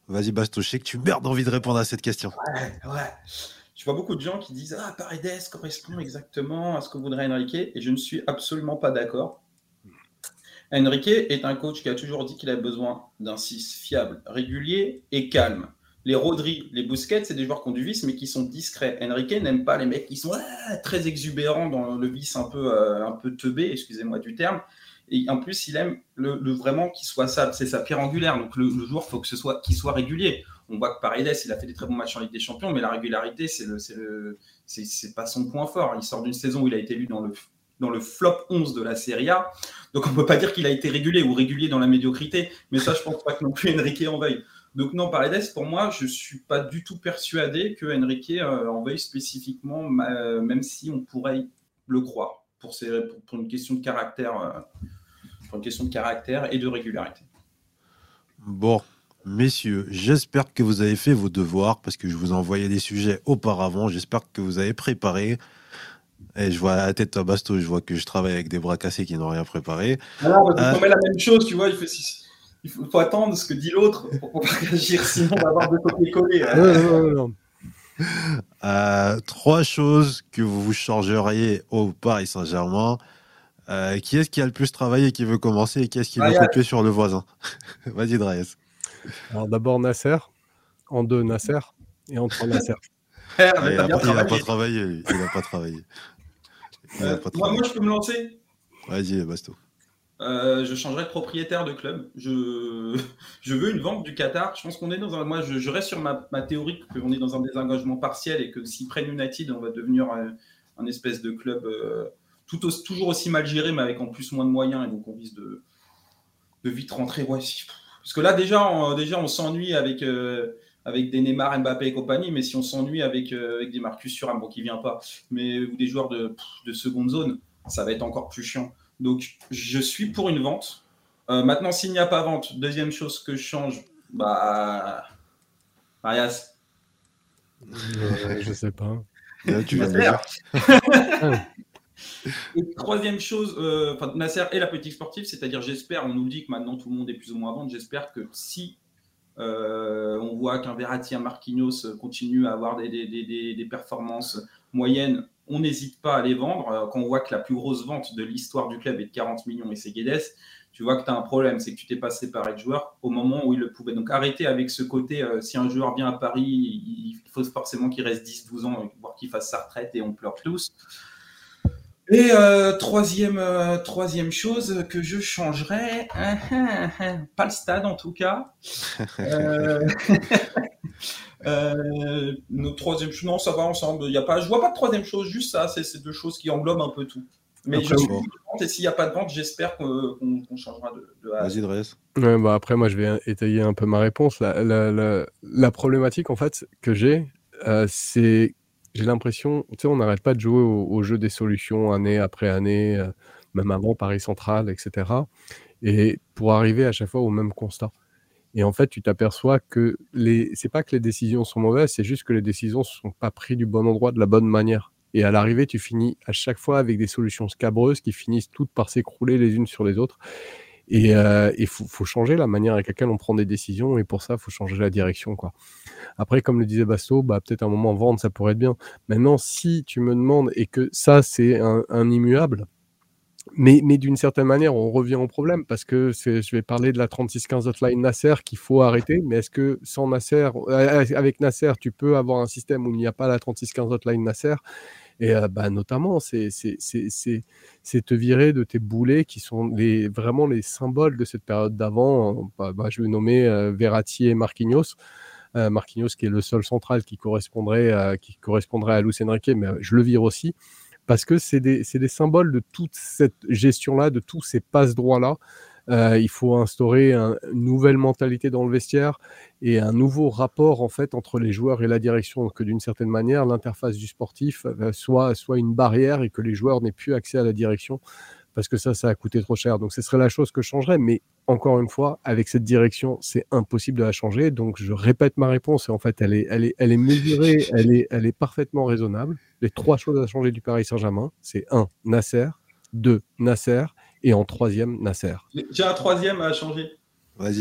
Vas-y, Basto, je sais que tu merdes envie de répondre à cette question. Ouais, ouais. Je vois beaucoup de gens qui disent « Ah, Paredes correspond exactement à ce que voudrait Enrique » et je ne suis absolument pas d'accord. Enrique est un coach qui a toujours dit qu'il a besoin d'un six fiable, régulier et calme. Les Rodri, les Busquets, c'est des joueurs qui ont du vice, mais qui sont discrets. Enrique n'aime pas les mecs qui sont ah, très exubérants dans le vice un peu, euh, un peu teubé, excusez-moi du terme. Et en plus, il aime le, le vraiment qu'il soit ça, c'est sa pierre angulaire. Donc le, le joueur, il faut que ce soit, qu'il soit régulier. On voit que Paredes, il a fait des très bons matchs en Ligue des Champions, mais la régularité, c'est le, c'est le, c'est, c'est pas son point fort. Il sort d'une saison où il a été élu dans le, dans le flop onze de la Serie A. Donc on ne peut pas dire qu'il a été régulier ou régulier dans la médiocrité. Mais ça, je ne pense pas que non plus Enrique en veuille. Donc non, Paredes, pour moi, je ne suis pas du tout persuadé que Enrique euh, en veuille spécifiquement, euh, même si on pourrait le croire, pour, ces, pour, pour une question de caractère. Euh, pour une question de caractère et de régularité. Bon, messieurs, j'espère que vous avez fait vos devoirs parce que je vous ai envoyé des sujets auparavant. J'espère que vous avez préparé. Et je vois à la tête à Basto, je vois que je travaille avec des bras cassés qui n'ont rien préparé. Non, parce qu'on euh... met la même chose, tu vois. Il faut, il faut, il faut attendre ce que dit l'autre pour pouvoir réagir, sinon on va avoir deux copier-coller. Hein. euh, trois choses que vous vous changeriez au Paris Saint-Germain. Euh, qui est-ce qui a le plus travaillé et qui veut commencer et qui est-ce qui veut copier sur le voisin? Vas-y, Dries. Alors d'abord Nasser, en deux Nasser et en trois Nasser. Ah, il n'a pas, pas travaillé, lui. Il n'a pas travaillé. Il euh, a pas travaillé. Moi, moi, je peux me lancer. Vas-y, Basto. Euh, je changerai de propriétaire de club. Je, je veux une vente du Qatar. Je pense qu'on est dans un. Moi, je, je reste sur ma, ma théorie qu'on est dans un désengagement partiel et que s'ils prennent United, on va devenir un, un espèce de club. Euh, Tout aussi, toujours aussi mal géré, mais avec en plus moins de moyens, et donc on risque de, de vite rentrer. Ouais, si. Parce que là, déjà, on, déjà, on s'ennuie avec, euh, avec des Neymar, Mbappé et compagnie, mais si on s'ennuie avec, euh, avec des Marcus Thuram, bon, qui ne vient pas, mais, ou des joueurs de, de seconde zone, ça va être encore plus chiant. Donc, je suis pour une vente. Euh, maintenant, s'il n'y a pas vente, deuxième chose que je change, bah. Marias. Euh, je sais pas. Là, tu vas me dire. Et troisième chose, euh, enfin, Nasser et la politique sportive, c'est-à-dire j'espère, on nous dit que maintenant tout le monde est plus ou moins à vendre, j'espère que si euh, on voit qu'un Verratti, un Marquinhos continue à avoir des, des, des, des performances moyennes, on n'hésite pas à les vendre. Quand on voit que la plus grosse vente de l'histoire du club est de quarante millions et c'est Guedes, tu vois que tu as un problème, c'est que tu t'es pas séparé de joueur au moment où il le pouvait. Donc arrêtez avec ce côté, euh, si un joueur vient à Paris, il faut forcément qu'il reste dix douze ans, voire qu'il fasse sa retraite et on pleure tous. Et euh, troisième, euh, troisième chose que je changerais, euh, euh, euh, pas le stade en tout cas. Euh, euh, notre troisième chose, non, ça va ensemble. Y a pas, je vois pas de troisième chose, juste ça. C'est ces deux choses qui englobent un peu tout. Mais après, je suis bon. Vente, et s'il n'y a pas de vente, j'espère qu'on, qu'on changera de, de A. Vas-y, Dries. Ouais, bah après, moi, je vais étayer un peu ma réponse. La, la, la, la problématique, en fait, que j'ai, euh, c'est j'ai l'impression, tu sais, on n'arrête pas de jouer au, au jeu des solutions année après année, euh, même avant Paris Central, et cetera. Et pour arriver à chaque fois au même constat. Et en fait, tu t'aperçois que les, c'est pas que les décisions sont mauvaises, c'est juste que les décisions ne sont pas prises du bon endroit, de la bonne manière. Et à l'arrivée, tu finis à chaque fois avec des solutions scabreuses qui finissent toutes par s'écrouler les unes sur les autres. Et il euh, faut, faut changer la manière avec laquelle on prend des décisions, et pour ça, il faut changer la direction, quoi. Après, comme le disait Basto, bah, peut-être à un moment vendre, ça pourrait être bien. Maintenant, si tu me demandes, et que ça, c'est un, un immuable, mais, mais d'une certaine manière, on revient au problème, parce que c'est, je vais parler de la trente-six quinze hotline Nasser qu'il faut arrêter, mais est-ce que sans Nasser, euh, avec Nasser, tu peux avoir un système où il n'y a pas la trente-six quinze hotline Nasser? Et euh, bah, notamment, c'est, c'est, c'est, c'est, c'est te virer de tes boulets qui sont les, vraiment les symboles de cette période d'avant. Bah, bah, je vais nommer euh, Verratti et Marquinhos. Euh, Marquinhos qui est le seul central qui correspondrait, euh, qui correspondrait à Luis Enrique, mais je le vire aussi, parce que c'est des, c'est des symboles de toute cette gestion-là, de tous ces passe-droits-là. Euh, il faut instaurer un, une nouvelle mentalité dans le vestiaire et un nouveau rapport en fait entre les joueurs et la direction, que d'une certaine manière l'interface du sportif euh, soit, soit une barrière et que les joueurs n'aient plus accès à la direction, parce que ça, ça a coûté trop cher. Donc ce serait la chose que je changerais, mais encore une fois, avec cette direction, c'est impossible de la changer. Donc je répète ma réponse, et en fait elle est, elle est, elle est mesurée, elle est, elle est parfaitement raisonnable. Les trois choses à changer du Paris Saint-Germain, c'est un, Nasser, deux, Nasser, et en troisième, Nasser. J'ai un troisième à changer. Vas-y.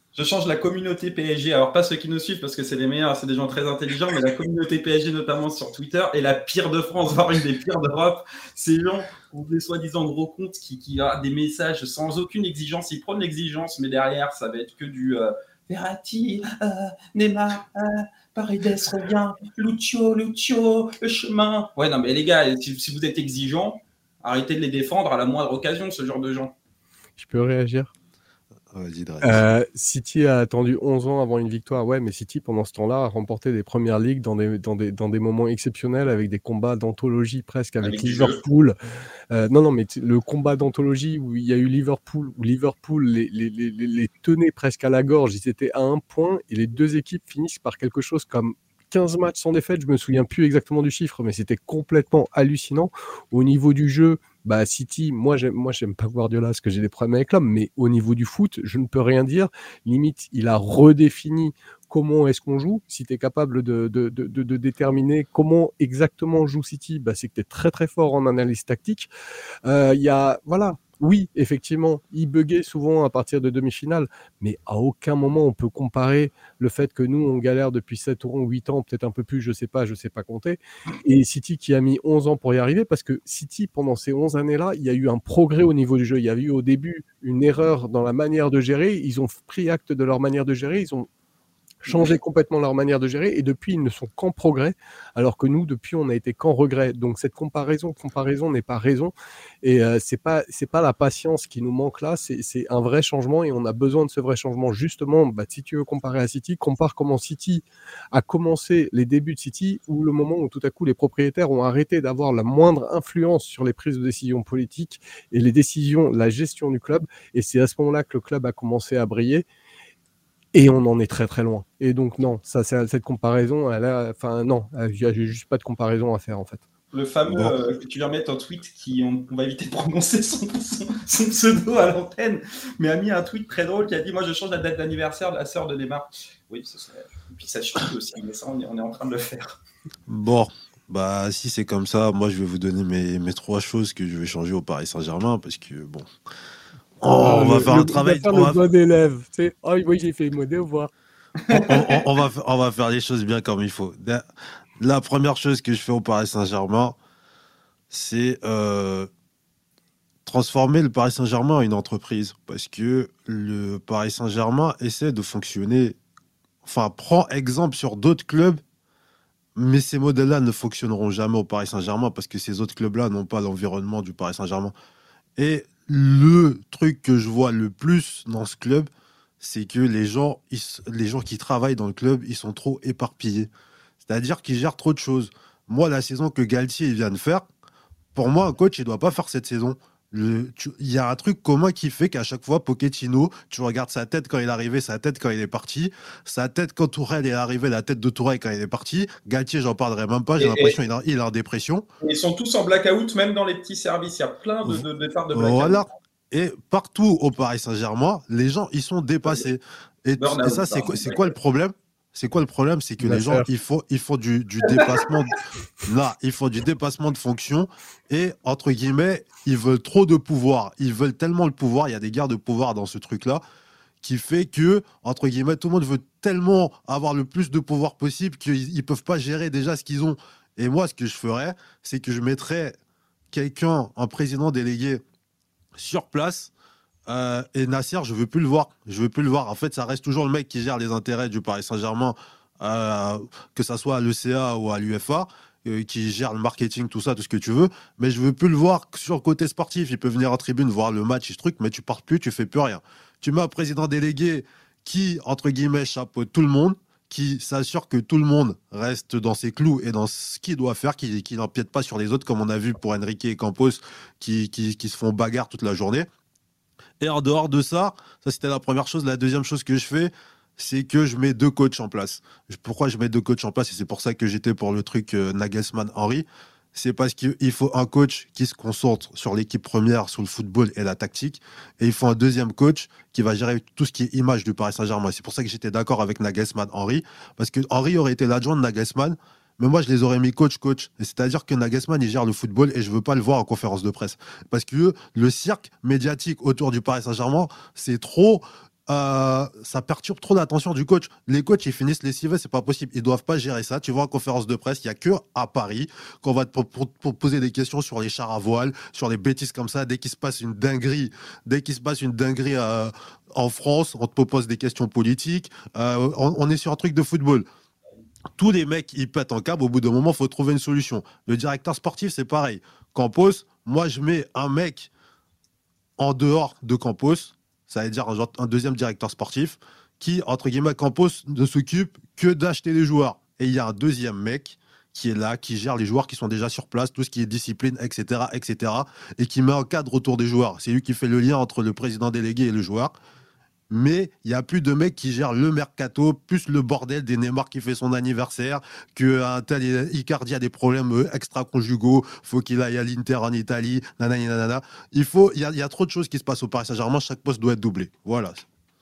Je change la communauté P S G. Alors, pas ceux qui nous suivent parce que c'est les meilleurs, c'est des gens très intelligents, mais la communauté P S G, notamment sur Twitter, est la pire de France, voire une des pires d'Europe. Ces gens ont des soi-disant gros comptes qui, qui ont des messages sans aucune exigence. Ils prennent l'exigence, mais derrière, ça va être que du euh, Verratti, euh, Neymar, euh, Paredes revient, Lucio, Lucio, le chemin. Ouais, non, mais les gars, si, si vous êtes exigeants, arrêtez de les défendre à la moindre occasion, ce genre de gens. Je peux réagir? Vas-y, Euh, City a attendu onze ans avant une victoire. Ouais, mais City, pendant ce temps-là, a remporté des premières ligues dans des, dans des, dans des moments exceptionnels avec des combats d'anthologie presque avec, avec Liverpool. Euh, non, non, mais le combat d'anthologie où il y a eu Liverpool, où Liverpool les, les, les, les tenait presque à la gorge. Ils étaient à un point et les deux équipes finissent par quelque chose comme quinze matchs sans défaite. Je me souviens plus exactement du chiffre, mais c'était complètement hallucinant. Au niveau du jeu, bah City, moi j'aime, moi j'aime pas Guardiola parce que j'ai des problèmes avec l'homme, mais au niveau du foot, je ne peux rien dire. Limite, il a redéfini comment est-ce qu'on joue. Si tu es capable de, de, de, de, de déterminer comment exactement joue City, bah, c'est que tu es très très fort en analyse tactique. Il euh, y a, voilà, oui, effectivement, il buguait souvent à partir de demi-finale, mais à aucun moment on peut comparer le fait que nous, on galère depuis sept ou huit ans, peut-être un peu plus, je sais pas, je sais pas compter, et City qui a mis onze ans pour y arriver, parce que City, pendant ces onze années-là, il y a eu un progrès au niveau du jeu. Il y a eu au début une erreur dans la manière de gérer, ils ont pris acte de leur manière de gérer, ils ont changer complètement leur manière de gérer et depuis ils ne sont qu'en progrès alors que nous depuis on a été qu'en regret. Donc cette comparaison comparaison n'est pas raison et euh, c'est pas c'est pas la patience qui nous manque là, c'est c'est un vrai changement et on a besoin de ce vrai changement justement. Bah, si tu veux comparer à City, compare comment City a commencé, les débuts de City, où le moment où tout à coup les propriétaires ont arrêté d'avoir la moindre influence sur les prises de décision politiques et les décisions, la gestion du club, et c'est à ce moment-là que le club a commencé à briller. Et on en est très très loin. Et donc non, ça, c'est, cette comparaison, elle a, enfin non, il n'y a juste pas de comparaison à faire en fait. Le fameux, bon. euh, que tu viens mettre un tweet qui, on, on va éviter de prononcer son, son, son pseudo à l'antenne, mais a mis un tweet très drôle qui a dit « Moi, je change la date d'anniversaire de la sœur de Neymar ». Oui, ça serait... Et puis ça change aussi, mais ça, on est, on est en train de le faire. Bon, bah si c'est comme ça, moi, je vais vous donner mes, mes trois choses que je vais changer au Paris Saint-Germain, parce que bon... Oh, on va le, faire le, un travail. On va faire le bon élève. Tu sais, oh oui, j'ai fait mon devoir. on, on, on, va, on va faire les choses bien comme il faut. La première chose que je fais au Paris Saint-Germain, c'est euh, transformer le Paris Saint-Germain en une entreprise. Parce que le Paris Saint-Germain essaie de fonctionner, enfin, prend exemple sur d'autres clubs, mais ces modèles-là ne fonctionneront jamais au Paris Saint-Germain parce que ces autres clubs-là n'ont pas l'environnement du Paris Saint-Germain. Et le truc que je vois le plus dans ce club, c'est que les gens, ils, les gens qui travaillent dans le club, ils sont trop éparpillés. C'est-à-dire qu'ils gèrent trop de choses. Moi, la saison que Galtier vient de faire, pour moi, un coach, il ne doit pas faire cette saison. Il y a un truc commun qui fait qu'à chaque fois, Pochettino, tu regardes sa tête quand il est arrivé, sa tête quand il est parti, sa tête quand Tourelle est arrivé, la tête de Tourelle quand il est parti. Galtier, j'en parlerai même pas, j'ai et, l'impression qu'il il est en dépression. Ils sont tous en blackout, même dans les petits services. Il y a plein de, de départs de blackout. Voilà. Et partout au Paris Saint-Germain, les gens, ils sont dépassés. Et, et ça, c'est quoi, c'est quoi le problème ? C'est quoi le problème ? C'est que les gens, il faut, il faut du, du dépassement. De... Là, il faut du dépassement de fonction. Et, entre guillemets, ils veulent trop de pouvoir. Ils veulent tellement le pouvoir. Il y a des guerres de pouvoir dans ce truc-là qui fait que, entre guillemets, tout le monde veut tellement avoir le plus de pouvoir possible qu'ils ne peuvent pas gérer déjà ce qu'ils ont. Et moi, ce que je ferais, c'est que je mettrais quelqu'un, un président délégué sur place. Euh, et Nasser, je veux plus le voir. Je veux plus le voir. En fait, ça reste toujours le mec qui gère les intérêts du Paris Saint-Germain, euh, que ça soit à l'E C A ou à l'U F A, euh, qui gère le marketing, tout ça, tout ce que tu veux. Mais je veux plus le voir sur le côté sportif. Il peut venir en tribune voir le match, ce truc, mais tu pars plus, tu fais plus rien. Tu mets un président délégué qui, entre guillemets, chapeaute tout le monde, qui s'assure que tout le monde reste dans ses clous et dans ce qu'il doit faire, qui, qui n'empiète pas sur les autres, comme on a vu pour Enrique et Campos, qui, qui, qui se font bagarre toute la journée. Et en dehors de ça, ça c'était la première chose. La deuxième chose que je fais, c'est que je mets deux coachs en place. Pourquoi je mets deux coachs en place ? Et c'est pour ça que j'étais pour le truc euh, Nagelsmann-Henry. C'est parce qu'il faut un coach qui se concentre sur l'équipe première, sur le football et la tactique. Et il faut un deuxième coach qui va gérer tout ce qui est image du Paris Saint-Germain. C'est pour ça que j'étais d'accord avec Nagelsmann-Henry. Parce que Henry aurait été l'adjoint de Nagelsmann. Mais moi, je les aurais mis coach-coach. C'est-à-dire que Nagelsmann, il gère le football et je ne veux pas le voir en conférence de presse. Parce que le cirque médiatique autour du Paris Saint-Germain, c'est trop euh, ça perturbe trop l'attention du coach. Les coachs, ils finissent lessivés, c'est pas possible. Ils doivent pas gérer ça. Tu vois, en conférence de presse, il y a que à Paris qu'on va te pour, pour, pour poser des questions sur les chars à voile, sur les bêtises comme ça. Dès qu'il se passe une dinguerie, dès qu'il se passe une dinguerie euh, en France, on te pose des questions politiques. Euh, on, on est sur un truc de football. Tous les mecs, ils pètent en câble. Au bout d'un moment, il faut trouver une solution. Le directeur sportif, c'est pareil. Campos, moi, je mets un mec en dehors de Campos, ça veut dire un, genre, un deuxième directeur sportif, qui, entre guillemets, Campos ne s'occupe que d'acheter les joueurs. Et il y a un deuxième mec qui est là, qui gère les joueurs qui sont déjà sur place, tout ce qui est discipline, et cetera, et cetera, et qui met un cadre autour des joueurs. C'est lui qui fait le lien entre le président délégué et le joueur. Mais il n'y a plus de mecs qui gèrent le mercato, plus le bordel des Neymar qui fait son anniversaire, qu'un tel Icardi a des problèmes extra-conjugaux, faut qu'il aille à l'Inter en Italie, nanani, nanana. Il faut, il y a, il y a trop de choses qui se passent au Paris Saint-Germain, chaque poste doit être doublé. Voilà.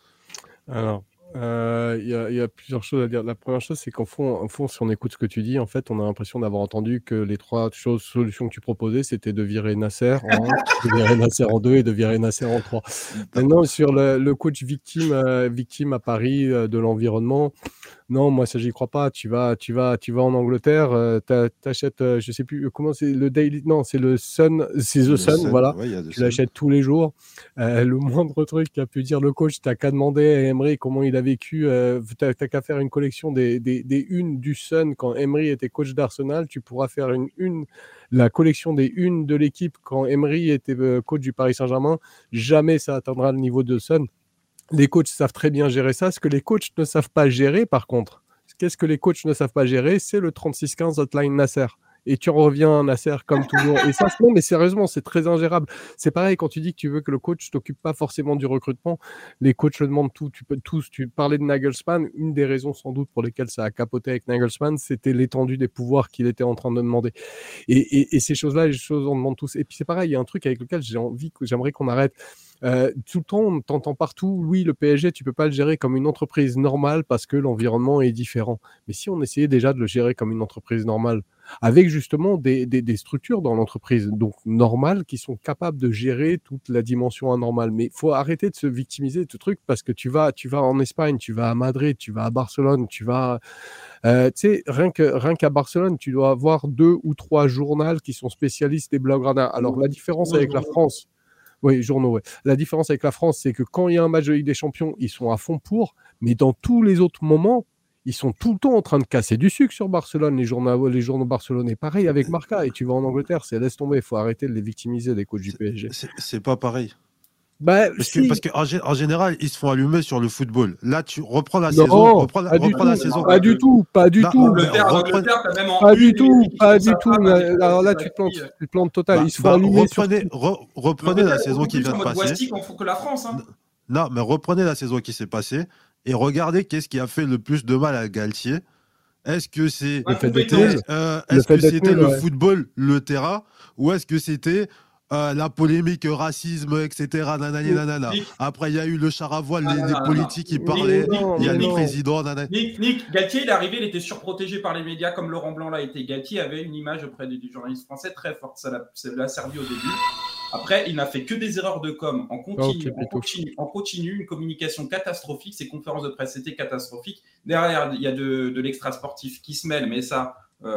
Alors, euh, il y a, il y a plusieurs choses à dire. La première chose, c'est qu'en fond, en fond, si on écoute ce que tu dis, en fait, on a l'impression d'avoir entendu que les trois choses, solutions que tu proposais, c'était de virer Nasser en un, de virer Nasser en deux et de virer Nasser en trois. Maintenant, sur le, le coach victime, euh, victime à Paris euh, de l'environnement, non, moi ça j'y crois pas. Tu vas, tu vas, tu vas en Angleterre, euh, t'a- t'achètes, euh, je sais plus euh, comment c'est le Daily, non, c'est le Sun, c'est The Le Sun, Sun, voilà. ouais, il y a The Tu Sun. l'achètes tous les jours. Euh, le moindre truc qu'a pu dire le coach, t'as qu'à demander à Emery comment il a vécu. Euh, t'as, t'as qu'à faire une collection des, des, des unes du Sun quand Emery était coach d'Arsenal. Tu pourras faire une une, la collection des unes de l'équipe quand Emery était euh, coach du Paris Saint-Germain. Jamais ça atteindra le niveau de Sun. Les coachs savent très bien gérer ça. Ce que les coachs ne savent pas gérer, par contre, qu'est-ce que les coachs ne savent pas gérer? C'est le trente-six quinze hotline Nasser. Et tu reviens à Nasser comme toujours. Et ça, non, mais sérieusement, c'est très ingérable. C'est pareil quand tu dis que tu veux que le coach t'occupe pas forcément du recrutement. Les coachs le demandent tout. Tu peux tous. Tu parlais de Nagelsmann. Une des raisons sans doute pour lesquelles ça a capoté avec Nagelsmann, c'était l'étendue des pouvoirs qu'il était en train de demander. Et, et, et ces choses-là, les choses on demande tous. Et puis c'est pareil, il y a un truc avec lequel j'ai envie, j'aimerais qu'on arrête. Euh, tout le temps, on t'entend partout, oui, le P S G, tu peux pas le gérer comme une entreprise normale parce que l'environnement est différent. Mais si on essayait déjà de le gérer comme une entreprise normale, avec justement des, des, des structures dans l'entreprise, donc normales, qui sont capables de gérer toute la dimension anormale. Mais il faut arrêter de se victimiser de ce truc parce que tu vas, tu vas en Espagne, tu vas à Madrid, tu vas à Barcelone, tu vas... Euh, tu sais, rien, que, rien qu'à Barcelone, tu dois avoir deux ou trois journaux qui sont spécialistes des Blaugrana. Alors la différence avec la France... Oui, journaux, ouais. La différence avec la France, c'est que quand il y a un match de Ligue des Champions, ils sont à fond pour, mais dans tous les autres moments, ils sont tout le temps en train de casser du sucre sur Barcelone, les journaux, les journaux barcelonais. Pareil avec Marca, et tu vas en Angleterre, c'est laisse tomber, il faut arrêter de les victimiser, les coachs du P S G. C'est, c'est pas pareil. Bah, Parce si. que, parce que en, gé- en général, ils se font allumer sur le football. Là, tu reprends la Non, saison. Reprends la, pas du reprends tout, la saison. pas du tout, pas du Non, tout. mais L'Angleterre, reprenez- l'Angleterre, t'as même en Pas une, du tout, les- pas les- du les- tout. les- mais- les- Alors là, les- tu te plantes, les- tu te plantes total. Bah, Ils se font bah, allumer sur... reprenez, re- reprenez l'Angleterre la est saison beaucoup qui plus vient en de mode passer. Boistic en- que la France. Hein. Non, mais reprenez la saison qui s'est passée et regardez qu'est-ce qui a fait le plus de mal à Galtier. Est-ce que c'est Le fait d'être c'était, nul. euh, Le est-ce fait que d'être c'était nul, le ouais. football, le terrain, ou est-ce que c'était euh, la polémique, racisme, et cetera. Nanani, nanana. Nick. Après, il y a eu le char à voile, Ah, les, non, les non, non, politiques qui non. parlaient. Nick, Il y a Nick, le non. président. Nanana. Nick, Nick, Galtier, il est arrivé, il était surprotégé par les médias comme Laurent Blanc l'a été. Galtier avait une image auprès des, des journalistes français très forte. Ça l'a, ça l'a servi au début. Après, il n'a fait que des erreurs de com. En continu, Ok, en plutôt. continu, en continu, une communication catastrophique. Ses conférences de presse étaient catastrophiques. Derrière, il y a de, de l'extra sportif qui se mêle, mais ça,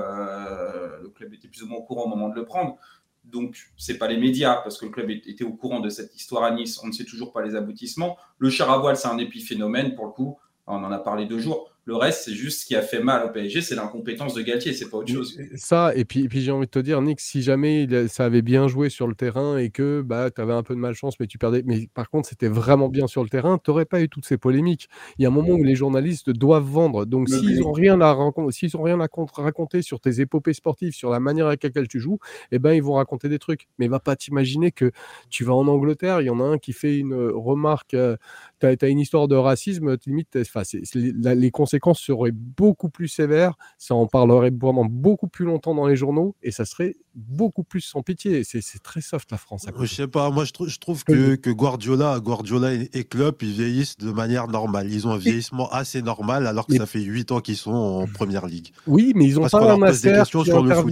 euh, le club était plus ou moins au courant au moment de le prendre. Donc, c'est pas les médias, parce que le club était au courant de cette histoire à Nice. On ne sait toujours pas les aboutissements. Le char à voile, c'est un épiphénomène pour le coup. On en a parlé deux jours. Le reste, c'est juste ce qui a fait mal au P S G, c'est l'incompétence de Galtier, c'est pas autre chose. Ça, et puis, et puis j'ai envie de te dire, Nick, si jamais il, ça avait bien joué sur le terrain et que bah, tu avais un peu de malchance, mais tu perdais, mais par contre, c'était vraiment bien sur le terrain, tu n'aurais pas eu toutes ces polémiques. Il y a un moment où les journalistes doivent vendre. Donc, Le s'ils but. n'ont rien à, raconter, s'ils ont rien à con- raconter sur tes épopées sportives, sur la manière avec laquelle tu joues, eh ben, ils vont raconter des trucs. Mais va pas t'imaginer que tu vas en Angleterre, il y en a un qui fait une remarque, euh, tu as une histoire de racisme, limite, enfin, c'est, c'est, la, les conséquences seraient beaucoup plus sévères, ça en parlerait pendant beaucoup plus longtemps dans les journaux et ça serait beaucoup plus sans pitié. C'est, c'est très soft la France. À Je sais pas, moi je, trou- je trouve que, que Guardiola, Guardiola et, et Klopp, ils vieillissent de manière normale. Ils ont un vieillissement assez normal alors que Mais- ça fait huit ans qu'ils sont en première ligue. Oui, mais ils ont Parce pas qu'on un leur pose des Nasser questions qui sur le foot. intervient.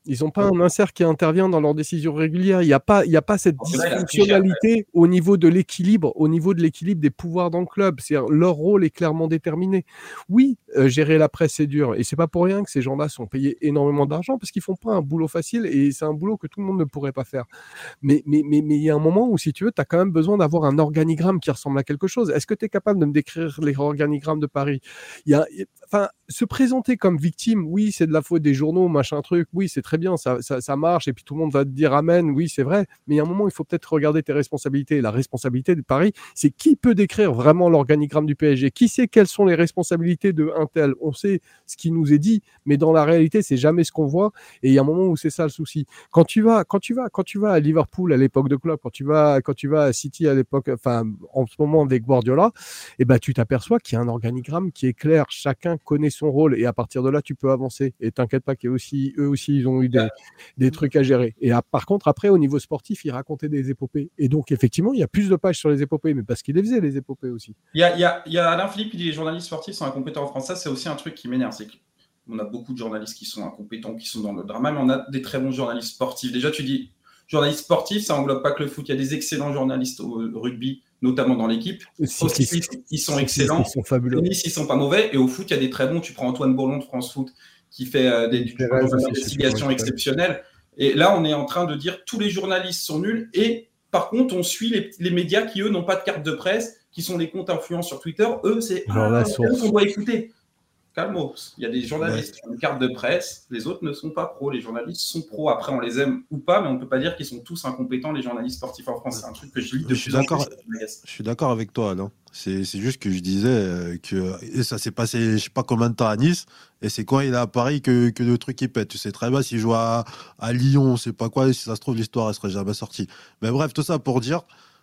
Ils n'ont pas un insert qui intervient dans leurs décisions régulières. Il n'y a pas, il y a pas cette Donc là, il a triché dysfonctionnalité au niveau de l'équilibre, au niveau de l'équilibre des pouvoirs dans le club. C'est-à-dire, leur rôle est clairement déterminé. Oui, euh, gérer la presse, c'est dur. Et c'est pas pour rien que ces gens-là sont payés énormément d'argent parce qu'ils font pas un boulot facile et c'est un boulot que tout le monde ne pourrait pas faire. Mais mais mais mais il y a un moment où, si tu veux, tu as quand même besoin d'avoir un organigramme qui ressemble à quelque chose. Est-ce que tu es capable de me décrire les organigrammes de Paris? Il y a, enfin, se présenter comme victime, oui, c'est de la faute des journaux, machin truc, oui, c'est très bien, ça, ça, ça marche, et puis tout le monde va te dire amen, oui, c'est vrai, mais il y a un moment, il faut peut-être regarder tes responsabilités. La responsabilité de Paris, c'est qui peut décrire vraiment l'organigramme du P S G? Qui sait quelles sont les responsabilités de un tel? On sait ce qui nous est dit, mais dans la réalité, c'est jamais ce qu'on voit, et il y a un moment où c'est ça le souci. Quand tu vas, quand tu vas, quand tu vas à Liverpool à l'époque de Klopp, quand tu vas, quand tu vas à City à l'époque, enfin, en ce moment avec Guardiola, et ben, tu t'aperçois qu'il y a un organigramme qui est clair, chacun connaît son rôle, et à partir de là, tu peux avancer. Et t'inquiète pas qu'eux aussi, eux aussi, ils ont eu des, des trucs à gérer. Et à, par contre, après, au niveau sportif, ils racontaient des épopées. Et donc, effectivement, il y a plus de pages sur les épopées, mais parce qu'ils les faisaient, les épopées aussi. Il y a, il y a, il y a Alain Philippe qui dit les journalistes sportifs sont incompétents en France. Ça, c'est aussi un truc qui m'énerve. C'est qu'on a beaucoup de journalistes qui sont incompétents, qui sont dans le drama, mais on a des très bons journalistes sportifs. Déjà, tu dis journaliste sportif, ça englobe pas que le foot. Il y a des excellents journalistes au rugby, notamment dans l'équipe. Si, Au si, cyclisme, si, ils sont si, excellents. Ils sont fabuleux. Au tennis, ils sont pas mauvais. Et au foot, il y a des très bons. Tu prends Antoine Bourlon de France Foot, qui fait euh, des, du Pérez aussi, investigation exceptionnelle. Et là, on est en train de dire tous les journalistes sont nuls. Et par contre, on suit les, les médias qui, eux, n'ont pas de carte de presse, qui sont les comptes influents sur Twitter. Eux, c'est Genre ah, la source. on doit écouter. Calmos. Il y a des journalistes Ouais. qui ont une carte de presse, les autres ne sont pas pros. Les journalistes sont pros. Après, on les aime ou pas, mais on ne peut pas dire qu'ils sont tous incompétents, les journalistes sportifs en France. C'est un truc que je lis de Je suis plus en plus. d'accord. Je suis d'accord avec toi, Alain. C'est c'est juste que je disais euh, que et ça s'est passé, je sais pas combien de temps à Nice, et c'est quand il est à Paris que, que le truc il pète. Tu sais très bien s'il joue à, à Lyon, on sait pas quoi, si ça se trouve l'histoire elle serait jamais sortie. Mais bref, tout ça pour dire,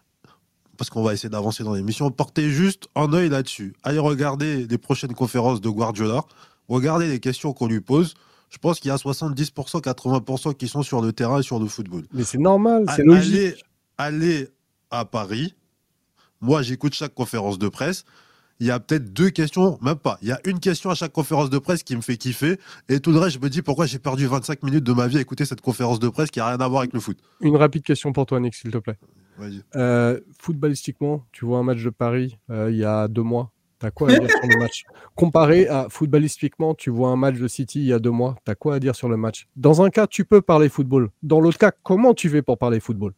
parce qu'on va essayer d'avancer dans l'émission, portez juste un œil là-dessus. Allez regarder les prochaines conférences de Guardiola, regardez les questions qu'on lui pose. Je pense qu'il y a soixante-dix pour cent, quatre-vingts pour cent qui sont sur le terrain et sur le football. Mais c'est normal, c'est A- logique. Allez, allez à Paris. Moi, j'écoute chaque conférence de presse. Il y a peut-être deux questions, même pas. Il y a une question à chaque conférence de presse qui me fait kiffer. Et tout le reste, je me dis pourquoi j'ai perdu vingt-cinq minutes de ma vie à écouter cette conférence de presse qui n'a rien à voir avec le foot. Une rapide question pour toi, Nick, s'il te plaît. Vas-y. Euh, footballistiquement, tu vois un match de Paris euh, il y a deux mois. T'as quoi à dire sur le match? Comparé à footballistiquement, tu vois un match de City il y a deux mois. T'as quoi à dire sur le match? Dans un cas, tu peux parler football. Dans l'autre cas, comment tu fais pour parler football?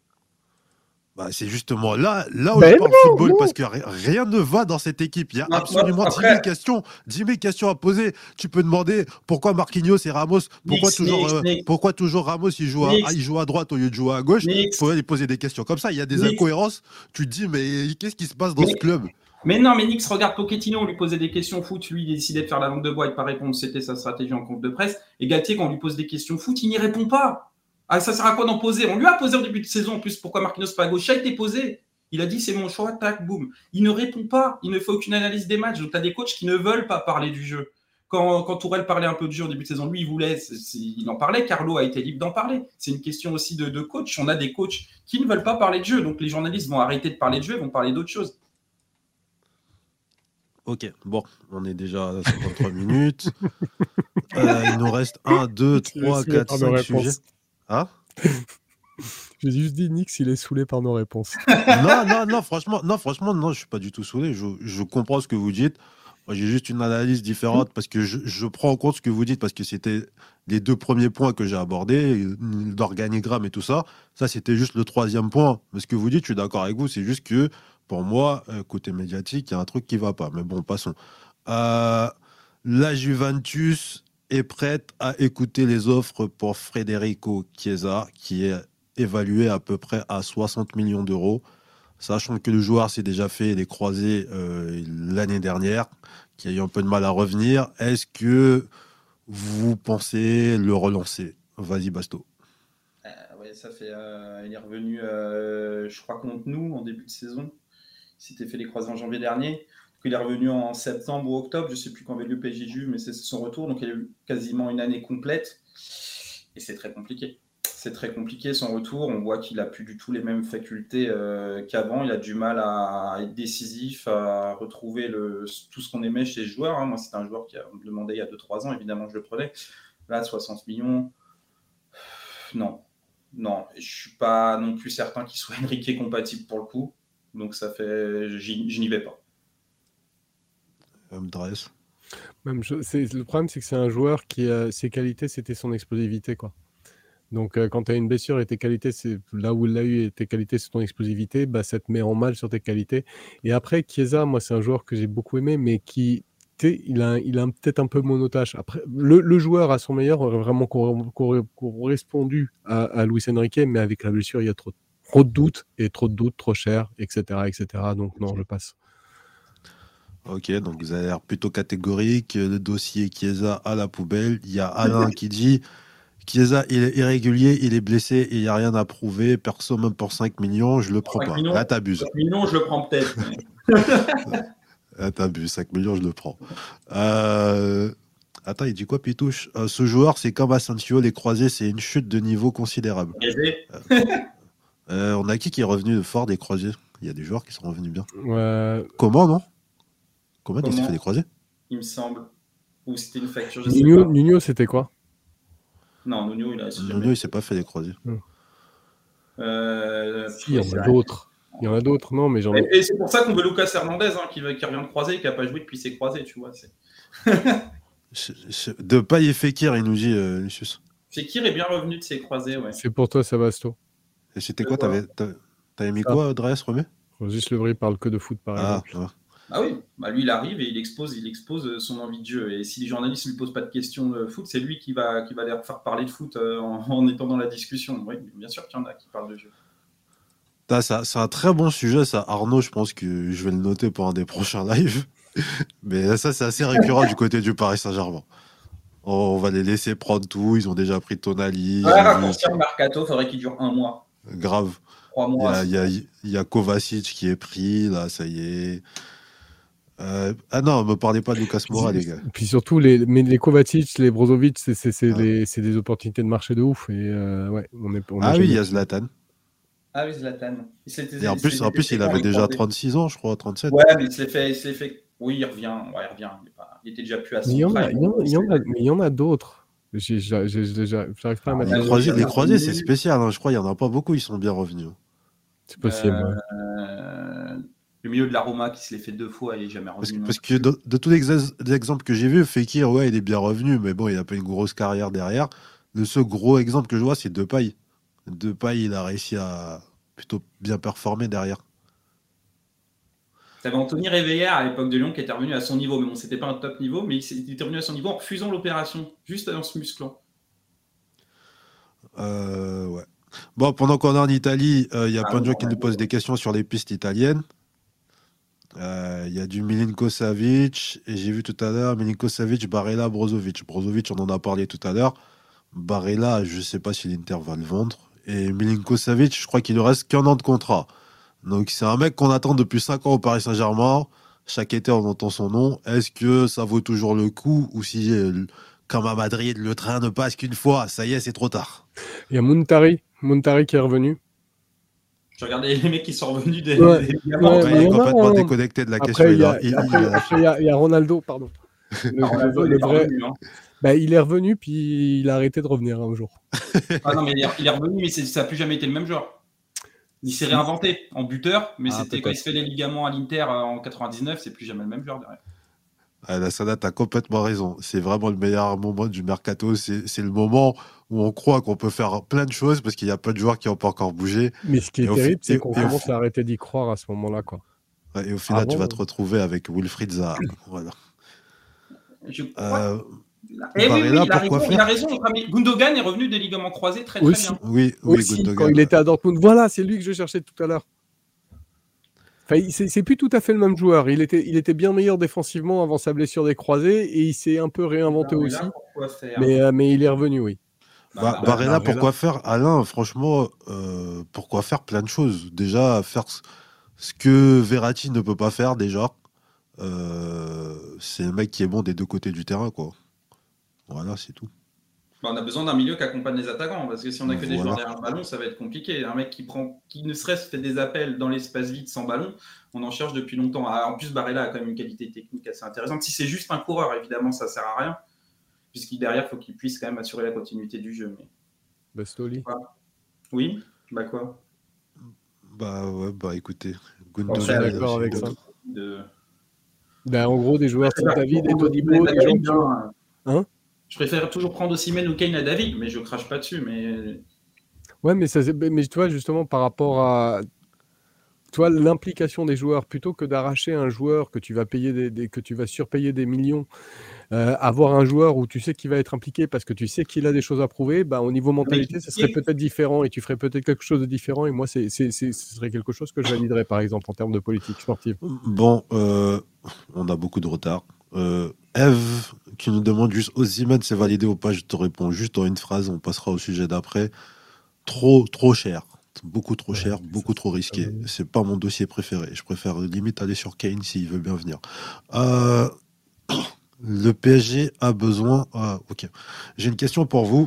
Bah, c'est justement là, là où Ben je parle non, football, non. parce que ri- rien ne va dans cette équipe. Il y a Non, absolument après- dix mille questions, dix mille questions à poser. Tu peux demander pourquoi Marquinhos et Ramos, pourquoi, Nix, toujours, Nix, euh, Nix. pourquoi toujours Ramos il joue, à, Nix. ah, il joue à droite au lieu de jouer à gauche. Il Nix. faut lui poser des questions comme ça. Il y a des Nix. incohérences. Tu te dis, mais qu'est-ce qui se passe dans Mais- ce club? Mais non, mais Nix, regarde Pochettino, on lui posait des questions foot, lui, il décidait de faire la langue de bois et de pas répondre, c'était sa stratégie en compte de presse. Et Galtier, quand on lui pose des questions foot, il n'y répond pas. Ah, ça sert à quoi d'en poser? On lui a posé au début de saison, en plus, pourquoi Marquinhos pas à gauche? Ça a été posé. Il a dit, c'est mon choix, tac, boum. Il ne répond pas, il ne fait aucune analyse des matchs. Donc, tu as des coachs qui ne veulent pas parler du jeu. Quand, quand Tourelle parlait un peu de jeu au début de saison, lui, il voulait, c'est, c'est, il en parlait. Carlo a été libre d'en parler. C'est une question aussi de, de coach. On a des coachs qui ne veulent pas parler de jeu. Donc, les journalistes vont arrêter de parler de jeu et vont parler d'autres choses. Ok, bon, on est déjà à cinquante-trois minutes. Euh, il nous reste un, deux, trois, quatre, cinq sujets. Hein? J'ai juste dit Nick s'il est saoulé par nos réponses. non, non, non, franchement, non, franchement, non, je suis pas du tout saoulé. Je, je comprends ce que vous dites. Moi, j'ai juste une analyse différente parce que je, je prends en compte ce que vous dites parce que c'était les deux premiers points que j'ai abordés, d'organigramme et tout ça. Ça, c'était juste le troisième point. Mais ce que vous dites, je suis d'accord avec vous. C'est juste que pour moi, côté médiatique, il y a un truc qui va pas. Mais bon, passons. Euh, la Juventus est prête à écouter les offres pour Federico Chiesa, qui est évalué à peu près à soixante millions d'euros, sachant que le joueur s'est déjà fait les croisés euh, l'année dernière, qui a eu un peu de mal à revenir. Est-ce que vous pensez le relancer? Vas-y, Basto. Euh, ouais, ça fait. Euh, il est revenu, euh, je crois, contre nous en début de saison. Il s'était fait les croisés en janvier dernier. Il est revenu en septembre ou octobre, je ne sais plus quand avait lieu le P S G Juve, mais c'est son retour. Donc il a eu quasiment une année complète. Et c'est très compliqué. C'est très compliqué son retour. On voit qu'il n'a plus du tout les mêmes facultés euh, qu'avant. Il a du mal à être décisif, à retrouver le, tout ce qu'on aimait chez les joueurs. Hein. Moi, c'était un joueur qui a, on me demandait il y a deux trois ans. Évidemment, je le prenais. Là, soixante millions, Non. Non, je suis pas non plus certain qu'il soit Enrique compatible pour le coup. Donc ça fait, j'y- je n'y vais pas. Même Dress. Même je- c'est, le problème, c'est que c'est un joueur qui, a ses qualités, c'était son explosivité, quoi. Donc, euh, quand tu as une blessure et tes qualités, c'est là où il l'a eu et tes qualités, c'est ton explosivité, bah, ça te met en mal sur tes qualités. Et après, Chiesa, moi, c'est un joueur que j'ai beaucoup aimé, mais qui, tu sais, il a, il a un- peut-être un peu monotache. Après, le, le joueur à son meilleur aurait vraiment cor- cor- correspondu à, à Luis Enrique, mais avec la blessure, il y a trop, trop de doutes, et trop de doutes, trop cher, et cetera, et cetera. Donc, non, je passe. Ok, donc vous avez l'air plutôt catégorique. Le dossier Chiesa à la poubelle. Il y a Alain qui dit Chiesa, il est irrégulier, il est blessé et il n'y a rien à prouver. Perso, même pour cinq millions, je le prends cinq pas. millions, Là, t'abuses. cinq millions, je le prends peut-être. Mais... Là, t'abuses. cinq millions, je le prends. Euh... Attends, il dit quoi, Pitouche? Euh, Ce joueur, c'est comme Asensio, les croisés, c'est une chute de niveau considérable. Aisé. Euh, on a qui qui est revenu fort des croisés? Il y a des joueurs qui sont revenus bien. Euh, Comment, non? Comment il s'est Comment fait des croisés? Il me semble. Ou c'était une facture, je sais Nuno, pas. Nuno, c'était quoi? Non, Nuno, il a jamais Nuno, il s'est pas fait des croisés. Euh, Si, il y ouais, en c'est a vrai. d'autres. Il y en a d'autres, non, mais j'en ai. Et, et c'est pour ça qu'on veut Lucas Hernandez, hein, qui, va- qui revient de croisé et qui n'a pas joué depuis ses croisés, tu vois. C'est... Je- je- De paille et Fekir, il nous dit, euh, Lucius. Fekir est bien revenu de ses croisés, ouais. C'est pour toi, Sabasto. Et c'était Je quoi? vois. T'avais, t'avais t'avais mis Ça. quoi, Dress, remets? Régis Lebris parle que de foot, par Ah, exemple. ouais. Ah oui, bah lui il arrive et il expose, il expose son envie de jeu. Et si les journalistes ne lui posent pas de questions de foot, c'est lui qui va, qui va les faire parler de foot euh, en, en étant dans la discussion. Oui, bien sûr qu'il y en a qui parlent de jeu. Putain, ça- C'est un très bon sujet, ça. Arnaud, je pense que je vais le noter pour un des prochains lives. Mais ça, c'est assez récurrent du côté du Paris Saint-Germain. On va les laisser prendre tout. Ils ont déjà pris Tonali. Ouais, j'ai vu- raccourcir le mercato, il faudrait qu'il dure un mois, Grave. trois Il y mois. a, il y a- il y a Kovacic qui est pris, là, ça y est. Euh, Ah non, me parlez pas de Lucas Moura, les gars. Et puis surtout, les, mais les Kovacic, les Brozovic, c'est, c'est, c'est, Ah. les- c'est des opportunités de marché de ouf. Et euh, ouais, on est, on Ah est oui, il jamais- y a Zlatan. Ah oui, Zlatan. Il s'était- Et en il plus, s'était en plus fait il avait quand déjà croisait. trente-six ans, je crois, trente-sept. Ouais, mais il se l'est fait, il se l'est fait. Oui, il revient. Ouais, il revient. Il, est pas- il était déjà plus à Mais son il y en a, prime. il y en a, il y en a, mais il y en a d'autres. J'ai- j'ai- j'ai- j'ai- J'arrive pas à Ah, mettre. Les Ouais, croisés, oui, les il y en a croisés, eu. c'est spécial, hein. Je crois qu'il y en a pas beaucoup, ils sont bien revenus. C'est possible. ouais. Euh, le milieu de la Roma qui se l'est fait deux fois, il est jamais Parce que, revenu. parce que de, de tous les ex- les exemples que j'ai vus, Fekir, ouais, il est bien revenu, mais bon, il n'a pas une grosse carrière derrière. Le seul gros exemple que je vois, c'est Depay. Depay, il a réussi à plutôt bien performer derrière. T'avais Anthony Réveillère à l'époque de Lyon qui était revenu à son niveau, mais bon, c'était pas un top niveau, mais il, s'est- il était revenu à son niveau en refusant l'opération, juste en se musclant. Euh, ouais. Bon, pendant qu'on est en Italie, euh, il y a Ah plein de oui, gens qui nous posent des questions sur les pistes italiennes. Euh, Il y a du Milinko Savic, et j'ai vu tout à l'heure Milinko Savic, Barella, Brozovic. Brozovic, on en a parlé tout à l'heure. Barella, je ne sais pas si l'Inter va le vendre. Et Milinko Savic, je crois qu'il ne reste qu'un an de contrat. Donc c'est un mec qu'on attend depuis cinq ans au Paris Saint-Germain. Chaque été, on entend son nom. Est-ce que ça vaut toujours le coup? Ou si, euh, comme à Madrid, le train ne passe qu'une fois, ça y est, c'est trop tard. Il y a Muntari, Muntari qui est revenu. Je regardais les mecs qui sont revenus des, Ouais, des gamins. ouais, Ouais, mais il il y est en a complètement un. déconnecté de la question. Après, il Il y a, a, il- après, il a- après, il y a, il y a Ronaldo, pardon. Le, Alors, Ronaldo, le- il le est pas vrai- revenu, hein. bah, il est revenu, puis il a arrêté de revenir un jour. Ah non, mais il est, il est revenu, mais c'est- ça n'a plus jamais été le même joueur. Il s'est réinventé en buteur, mais Ah, c'était peut-être. quand il se fait les ligaments à l'Inter euh, en quatre-vingt-dix-neuf, c'est plus jamais le même joueur derrière. Ah, la Sana, t'as complètement raison. C'est vraiment le meilleur moment du mercato. C'est c'est le moment où on croit qu'on peut faire plein de choses parce qu'il y a plein de joueurs qui n'ont pas encore bougé. Mais ce qui est Et au fi- terrible, et- c'est qu'on et au commence fi- à arrêter d'y croire à ce moment-là, quoi. Ouais, et au final, tu Avant, vas te retrouver avec Wilfried Zaha. Voilà. Je crois Euh, Eh oui, oui, Barella, il a pourquoi raison, faire il a raison, notre ami. Gundogan est revenu des ligaments croisés très très Aussi. bien. oui, oui, Aussi, Gundogan. quand il était à Dortmund. Voilà, c'est lui que je cherchais tout à l'heure. Enfin, il- c'est c'est plus tout à fait le même joueur. Il était, il était bien meilleur défensivement avant sa blessure des croisés et il s'est un peu réinventé Non, mais aussi. là, pourquoi faire Mais, euh, mais il est revenu, oui. Ba- Bah, Barella, Barella. pourquoi faire? Alain, franchement, euh, pourquoi faire plein de choses? Déjà, faire ce- ce que Verratti ne peut pas faire, déjà. Euh, c'est un mec qui est bon des deux côtés du terrain, quoi. Voilà, c'est tout. bah, on a besoin d'un milieu qui accompagne les attaquants, parce que si on a que des Voilà. joueurs derrière le ballon, ça va être compliqué. Un mec qui prend, qui ne serait-ce fait des appels dans l'espace vide sans ballon, on en cherche depuis longtemps. Ah, en plus, Barella a quand même une qualité technique assez intéressante. Si c'est juste un coureur, évidemment, ça sert à rien, puisqu'il derrière, il faut qu'il puisse quand même assurer la continuité du jeu. Mais... Bastoli. Quoi Oui, bah quoi Bah ouais, bah écoutez, Bon, Je suis ça, Gundogan, il y a d'accord aussi avec ça. d'autres. de... Ben, en gros, des Je joueurs type préfère toujours David et prendre Osimhen Todibo, à des gens David, que tu vois. hein. Hein Je préfère toujours prendre Osimhen ou Kane à David, mais je crache pas dessus. Mais Ouais, mais, ça, c'est- mais tu vois, justement, par rapport à tu vois, l'implication des joueurs, plutôt que d'arracher un joueur que tu vas payer des, des- que tu vas surpayer des millions, euh, avoir un joueur où tu sais qu'il va être impliqué parce que tu sais qu'il a des choses à prouver, bah, au niveau avec mentalité, ce serait peut-être différent et tu ferais peut-être quelque chose de différent. Et moi, c'est, c'est, c'est- ce serait quelque chose que je validerais, par exemple, en termes de politique sportive. Bon, euh, on a beaucoup de retard. Euh, Eve, qui nous demande juste Osimhen, c'est validé ou pas? Je te réponds juste en une phrase, on passera au sujet d'après. Trop, trop cher. Beaucoup trop Ouais, cher, mais ça, beaucoup trop c'est risqué. pas- C'est pas mon dossier préféré. Je préfère limite aller sur Kane s'il veut bien venir. Euh, le P S G a besoin. Ah, ok. J'ai une question pour vous.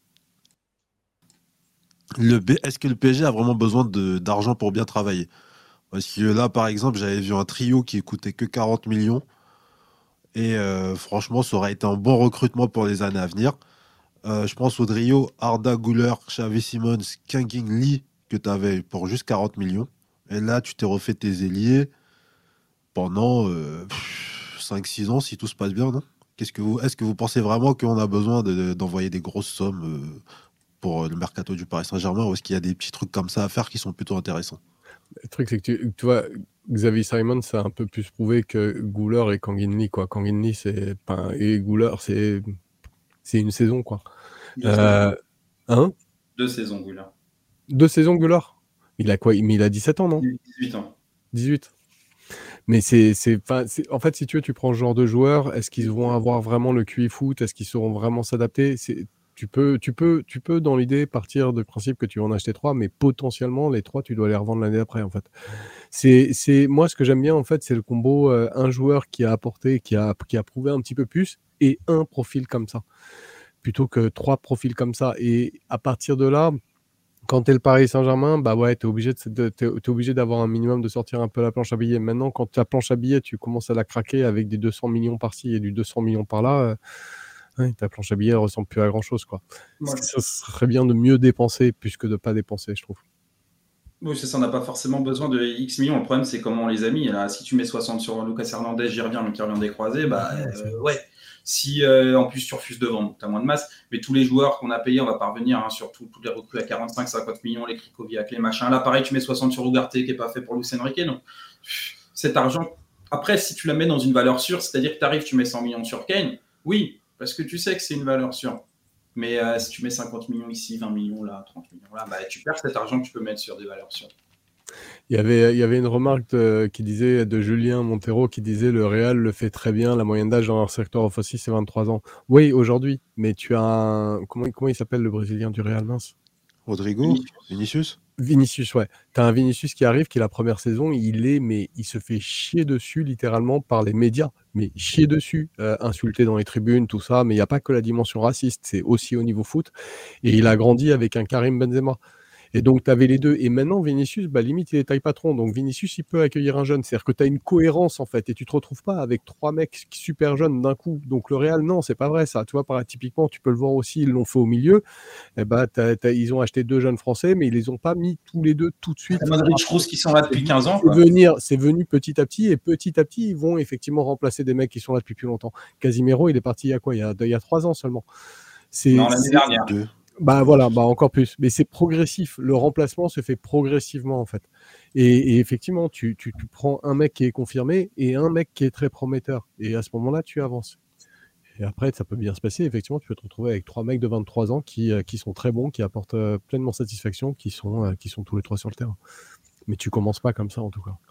Le B- Est-ce que le P S G a vraiment besoin de- d'argent pour bien travailler? Parce que là, par exemple, j'avais vu un trio qui coûtait que quarante millions. Et euh, franchement, ça aurait été un bon recrutement pour les années à venir. Euh, je pense au trio Arda Güler, Xavi Simons, Kangin Lee, que tu avais pour juste quarante millions. Et là, tu t'es refait tes ailiers pendant euh, cinq six ans, si tout se passe bien, non? Qu'est-ce que vous, est-ce que vous pensez vraiment qu'on a besoin de- d'envoyer des grosses sommes euh, pour le mercato du Paris Saint-Germain, ou est-ce qu'il y a des petits trucs comme ça à faire qui sont plutôt intéressants? Le truc, c'est que tu, tu vois, Xavi Simon, ça a un peu plus prouvé que Gouler et Kanginli, quoi. Kanginli, c'est, enfin, et Gouler, c'est, c'est une saison, quoi. deux saisons. Euh, hein? Deux saisons, oui, là. Deux saisons, Gouler? Il a quoi? Mais il a dix-sept ans, non? dix-huit ans. dix-huit. Mais c'est, c'est, enfin, c'est- en fait, si tu veux, tu prends ce genre de joueurs, est-ce qu'ils vont avoir vraiment le Q I foot? Est-ce qu'ils sauront vraiment s'adapter? C'est, tu peux, tu peux, tu peux, dans l'idée, partir du principe que tu vas en acheter trois, mais potentiellement, les trois, tu dois les revendre l'année d'après, en fait. C'est, c'est, moi, ce que j'aime bien, en fait, c'est le combo, euh, un joueur qui a apporté, qui a, qui a prouvé un petit peu plus, et un profil comme ça, plutôt que trois profils comme ça. Et à partir de là, quand tu es le Paris Saint-Germain, bah ouais, tu es obligé, de, de- t'es- t'es obligé d'avoir un minimum, de sortir un peu la planche à billets. Maintenant, quand ta planche à billets, tu commences à la craquer avec des deux cents millions par-ci et du deux cents millions par-là, euh, ouais, ta planche à billets ne ressemble plus à grand-chose, quoi. Ouais. Ça serait bien de mieux dépenser plus que de pas dépenser, je trouve. Oui, c'est ça, on n'a pas forcément besoin de X millions. Le problème, c'est comment on les a mis. Là, si tu mets soixante sur Lucas Hernandez, j'y reviens, mais qui revient des croisés, bah euh, ouais. Si euh, en plus tu refuses de vendre, tu as moins de masse. Mais tous les joueurs qu'on a payés, on va pas revenir, hein, surtout tous les recrues à quarante-cinq cinquante millions, les Krikoviak, les machins. Là, pareil, tu mets soixante sur Ugarte qui n'est pas fait pour Luis Enrique. Donc, cet argent, après, si tu la mets dans une valeur sûre, c'est-à-dire que tu arrives, tu mets cent millions sur Kane, oui, parce que tu sais que c'est une valeur sûre. Mais euh, si tu mets cinquante millions ici, vingt millions là, trente millions là, bah, tu perds cet argent que tu peux mettre sur des valeurs sûres. Il y avait, il y avait une remarque de, qui disait, de Julien Montero qui disait le Real le fait très bien, la moyenne d'âge dans leur secteur offensif c'est vingt-trois ans. Oui, aujourd'hui, mais tu as un. Comment, comment il s'appelle le Brésilien du Real, mince? Rodrigo? Vinicius? Vinicius, ouais. T'as un Vinicius qui arrive, qui est la première saison, il est, mais il se fait chier dessus littéralement par les médias, mais chier dessus, euh, insulté dans les tribunes, tout ça, mais il n'y a pas que la dimension raciste, c'est aussi au niveau foot. Et il a grandi avec un Karim Benzema. Et donc, tu avais les deux. Et maintenant, Vinicius, bah, limite, il est taille patron. Donc, Vinicius, il peut accueillir un jeune. C'est-à-dire que tu as une cohérence, en fait. Et tu te retrouves pas avec trois mecs super jeunes d'un coup. Donc, le Real, non, c'est pas vrai, ça. Tu vois, par, typiquement, tu peux le voir aussi, ils l'ont fait au milieu. Et bah, t'as, t'as, ils ont acheté deux jeunes Français, mais ils les ont pas mis tous les deux tout de suite. Modric, Kroos qui sont là depuis quinze ans. C'est, venir, c'est venu petit à petit. Et petit à petit, ils vont effectivement remplacer des mecs qui sont là depuis plus longtemps. Casimiro, il est parti il y a quoi? Il y a, il y a trois ans seulement. C'est, non, l'année c'est... dernière. Deux. Bah voilà, bah encore plus. Mais c'est progressif. Le remplacement se fait progressivement en fait. Et, et effectivement, tu, tu, tu prends un mec qui est confirmé et un mec qui est très prometteur. Et à ce moment-là, tu avances. Et après, ça peut bien se passer. Effectivement, tu peux te retrouver avec trois mecs de vingt-trois ans qui, euh, qui sont très bons, qui apportent euh, pleinement satisfaction, qui sont, euh, qui sont tous les trois sur le terrain. Mais tu commences pas comme ça en tout cas.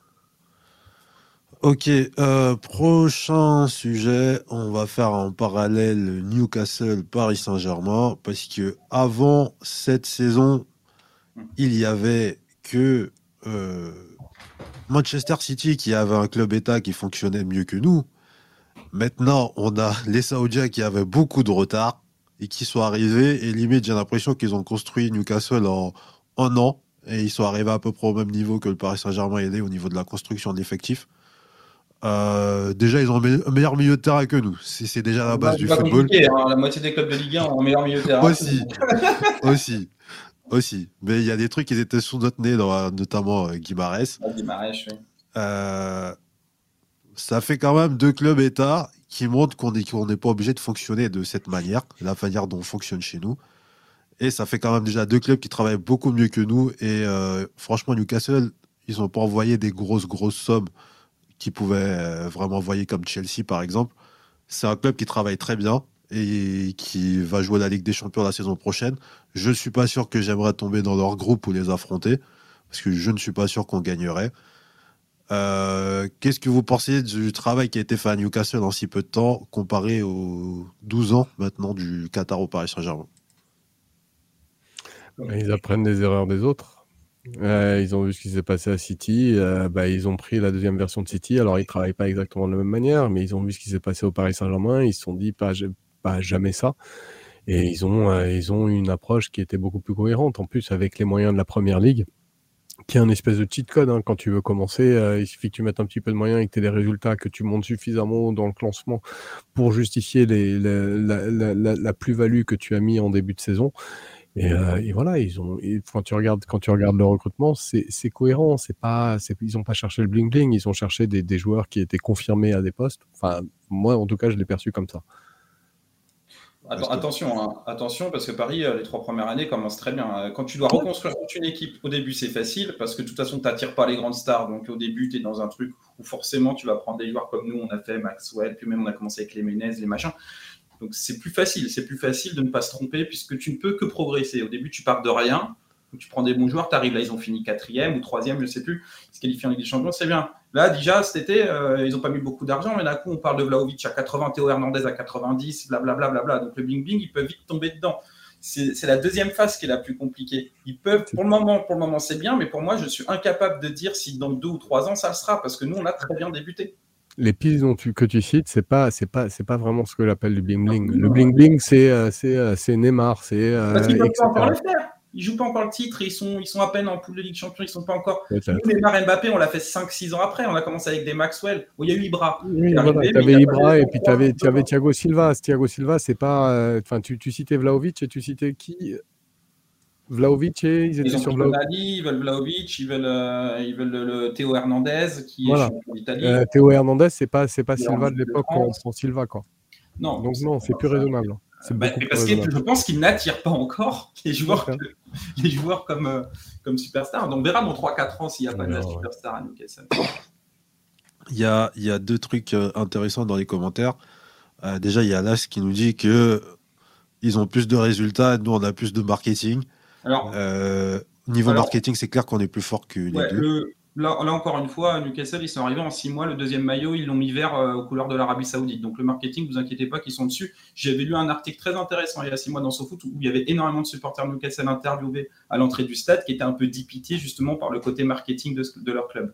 Ok, euh, prochain sujet, on va faire en parallèle Newcastle-Paris Saint-Germain, parce que avant cette saison, il y avait que euh, Manchester City qui avait un club État qui fonctionnait mieux que nous. Maintenant, on a les Saoudiens qui avaient beaucoup de retard et qui sont arrivés, et limite, j'ai l'impression qu'ils ont construit Newcastle en un an, et ils sont arrivés à peu près au même niveau que le Paris Saint-Germain est au niveau de la construction de l'effectif. Euh, déjà, ils ont un meilleur milieu de terrain que nous. C'est, c'est déjà la base C'est du pas football. compliqué, hein. La moitié des clubs de Ligue un ont un meilleur milieu de terrain. Aussi, aussi, aussi. Mais il y a des trucs qui étaient sous notre nez, dans, notamment euh, Guimarães. Ah, Guimarães, oui. Euh, ça fait quand même deux clubs États qui montrent qu'on n'est qu'on n'est pas obligé de fonctionner de cette manière, la manière dont on fonctionne chez nous. Et ça fait quand même déjà deux clubs qui travaillent beaucoup mieux que nous. Et euh, franchement, Newcastle, ils n'ont pas envoyé des grosses, grosses sommes qui pouvaient euh, vraiment envoyer comme Chelsea, par exemple. C'est un club qui travaille très bien et qui va jouer la Ligue des Champions la saison prochaine. Je ne suis pas sûr que j'aimerais tomber dans leur groupe ou les affronter, parce que je ne suis pas sûr qu'on gagnerait. Euh, qu'est-ce que vous pensez du travail qui a été fait à Newcastle en si peu de temps, comparé aux douze ans maintenant du Qatar au Paris Saint-Germain? Ils apprennent des erreurs des autres. Euh, ils ont vu ce qui s'est passé à City. Euh, bah, ils ont pris la deuxième version de City. Alors, ils ne travaillent pas exactement de la même manière, mais ils ont vu ce qui s'est passé au Paris Saint-Germain. Ils se sont dit pas, pas jamais ça. Et ils ont, euh, ils ont une approche qui était beaucoup plus cohérente. En plus, avec les moyens de la Première Ligue, qui est un espèce de cheat code. Hein. Quand tu veux commencer, euh, il suffit que tu mettes un petit peu de moyens et que tu aies des résultats, que tu montes suffisamment dans le classement pour justifier les, les, la, la, la, la plus-value que tu as mis en début de saison. Et, euh, et voilà, ils ont. Et quand tu regardes, quand tu regardes le recrutement, c'est, c'est cohérent. C'est pas, c'est, ils n'ont pas cherché le bling bling. Ils ont cherché des, des joueurs qui étaient confirmés à des postes. Enfin, moi, en tout cas, je l'ai perçu comme ça. Attends, attention, hein, attention, parce que Paris, les trois premières années commencent très bien. Quand tu dois reconstruire toute une équipe, au début, c'est facile, parce que de toute façon, tu n'attires pas les grandes stars. Donc, au début, tu es dans un truc où forcément, tu vas prendre des joueurs comme nous, on a fait Maxwell, puis même on a commencé avec les Menez, les machins. Donc, c'est plus facile. C'est plus facile de ne pas se tromper, puisque tu ne peux que progresser. Au début, tu pars de rien. Tu prends des bons joueurs, tu arrives là, ils ont fini quatrième ou troisième, je ne sais plus. Ils se qualifient en Ligue des Champions, c'est bien. Là, déjà, cet été, euh, ils n'ont pas mis beaucoup d'argent, mais d'un coup, on parle de Vlahovic à quatre-vingts, Théo Hernandez à quatre-vingt-dix, blablabla. Bla, bla, bla. Donc, le bling-bling, ils peuvent vite tomber dedans. C'est, c'est la deuxième phase qui est la plus compliquée. Ils peuvent, pour le moment, pour le moment, c'est bien, mais pour moi, je suis incapable de dire si dans deux ou trois ans, ça le sera, parce que nous, on a très bien débuté. Les pistes dont tu, que tu cites, c'est pas, c'est pas, c'est pas vraiment ce que l'appelle du bling bling. Le bling bling, c'est, euh, c'est, euh, c'est Neymar, c'est. Euh, parce qu'ils ne peuvent pas encore le faire. Ils jouent pas encore le titre, ils sont, ils sont à peine en poule de Ligue Champion, ils sont pas encore. Nous, Neymar, Mbappé, on l'a fait cinq six ans après. On a commencé avec des Maxwell, où il y a eu Ibra. Oui, voilà, tu avais Ibra et puis tu avais, avais Thiago Silva. Thiago Silva, c'est pas. Enfin, euh, tu, tu citais Vlahovic et tu citais qui? Vlahovic et ils étaient ils ont sur Vlahovic. Ils veulent Vlahovic, ils veulent, euh, ils veulent le, le Théo Hernandez qui voilà. est champion d'Italie. Euh, Théo Hernandez, c'est pas, c'est pas Silva de l'époque quand on prend Silva, quoi. Non. Donc non, c'est plus raisonnable. C'est bah, beaucoup parce plus que je pense qu'il n'attire pas encore les joueurs, okay. que, les joueurs comme, euh, comme superstar. Donc on verra dans trois quatre ans s'il n'y a pas ouais, de la ouais. superstar à Newcastle. Il y a, il y a deux trucs intéressants dans les commentaires. Euh, déjà, il y a Las qui nous dit que ils ont plus de résultats, nous on a plus de marketing. Alors, euh, niveau alors, marketing, c'est clair qu'on est plus fort que les ouais, deux. Le, là, là, encore une fois, Newcastle, ils sont arrivés en six mois. Le deuxième maillot, ils l'ont mis vert euh, aux couleurs de l'Arabie Saoudite. Donc le marketing, vous inquiétez pas qu'ils sont dessus. J'avais lu un article très intéressant il y a six mois dans SoFoot où il y avait énormément de supporters Newcastle interviewés à l'entrée du stade qui étaient un peu dépité justement par le côté marketing de, de leur club.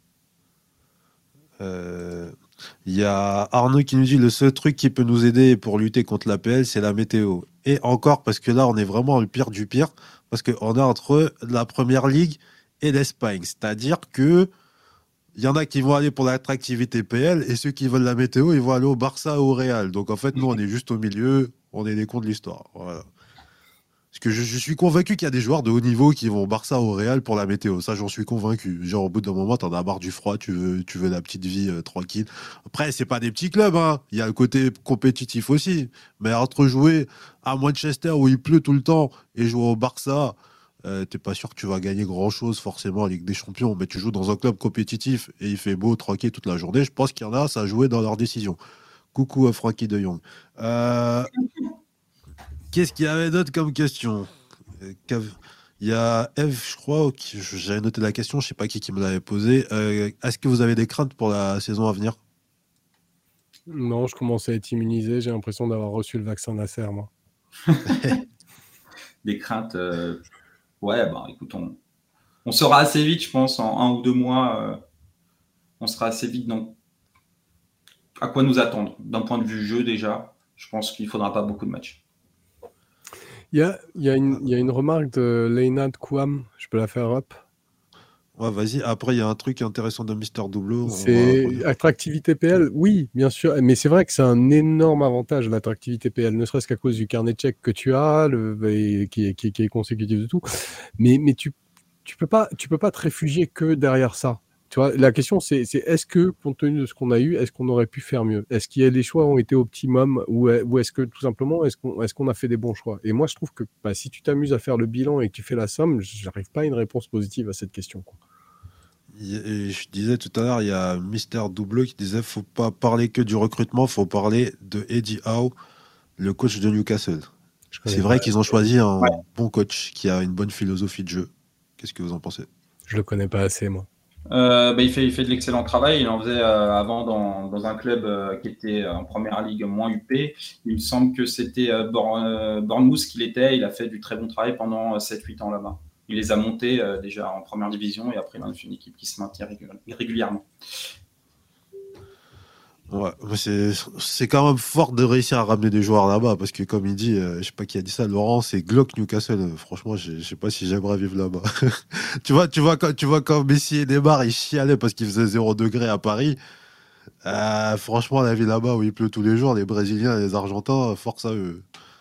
Il euh, y a Arnaud qui nous dit le seul truc qui peut nous aider pour lutter contre l'A P L, c'est la météo. Et encore, parce que là, on est vraiment le pire du pire, parce qu'on est entre la Première Ligue et l'Espagne. C'est-à-dire que il y en a qui vont aller pour l'attractivité P L, et ceux qui veulent la météo, ils vont aller au Barça ou au Real. Donc en fait, nous, on est juste au milieu, on est les cons de l'histoire. Voilà. Parce que je, je suis convaincu qu'il y a des joueurs de haut niveau qui vont au Barça ou au Real pour la météo. Ça, j'en suis convaincu. Genre, au bout d'un moment, t'en as marre du froid, tu veux, tu veux la petite vie euh, tranquille. Après, c'est pas des petits clubs, hein. Il y a le côté compétitif aussi. Mais entre jouer à Manchester où il pleut tout le temps et jouer au Barça, euh, t'es pas sûr que tu vas gagner grand-chose forcément en Ligue des Champions. Mais tu joues dans un club compétitif et il fait beau, tranquille toute la journée. Je pense qu'il y en a, ça a joué dans leur décision. Coucou à Frankie de Jong. Euh... Qu'est-ce qu'il y avait d'autre comme question? Il y a Eve, je crois, qui, j'avais noté la question, je ne sais pas qui, qui me l'avait posée. Euh, est-ce que vous avez des craintes pour la saison à venir? Non, je commence à être immunisé. J'ai l'impression d'avoir reçu le vaccin Nasser, moi. Des craintes euh... Ouais, bah écoute, on... on sera assez vite, je pense, en un ou deux mois. Euh... On sera assez vite dans à quoi nous attendre. D'un point de vue jeu, déjà, je pense qu'il ne faudra pas beaucoup de matchs. Il y a, y, a y a une remarque de Leina Kouam, je peux la faire hop. Ouais, vas-y. Après, il y a un truc intéressant de Mister Doubleau. C'est attractivité P L, oui, bien sûr, mais c'est vrai que c'est un énorme avantage l'attractivité P L, ne serait-ce qu'à cause du carnet de chèques que tu as, le, et qui, est, qui, qui est consécutif de tout. Mais, mais tu, tu peux pas, tu peux pas te réfugier que derrière ça. Tu vois, la question c'est, c'est est-ce que, compte tenu de ce qu'on a eu, est-ce qu'on aurait pu faire mieux? Est-ce qu'il y a les choix ont été optimum ou, ou est-ce que tout simplement, est-ce qu'on, est-ce qu'on a fait des bons choix? Et moi, je trouve que bah, si tu t'amuses à faire le bilan et que tu fais la somme, j'arrive pas à une réponse positive à cette question, quoi. Et je disais tout à l'heure, il y a Mister Doubleau qui disait faut pas parler que du recrutement, faut parler de Eddie Howe, le coach de Newcastle. C'est vrai qu'ils ont choisi un ouais. bon coach qui a une bonne philosophie de jeu. Qu'est-ce que vous en pensez? Je le connais pas assez, moi. Euh, bah, il, fait, il fait de l'excellent travail. Il en faisait euh, avant dans, dans un club euh, qui était en première ligue moins huppé. Il me semble que c'était euh, Bournemouth qu'il était. Il a fait du très bon travail pendant sept huit ans là-bas. Il les a montés euh, déjà en première division et après il en a fait une équipe qui se maintient régulièrement. Ouais, c'est, c'est quand même fort de réussir à ramener des joueurs là-bas parce que, comme il dit, euh, je sais pas qui a dit ça, Laurent, c'est Glock Newcastle. Euh, franchement, je sais pas si j'aimerais vivre là-bas. tu vois, tu vois, quand, tu vois, quand Messi et Neymar ils chialaient parce qu'il faisait zéro degré à Paris. Euh, franchement, la vie là-bas où il pleut tous les jours, les Brésiliens et les Argentins, force à eux.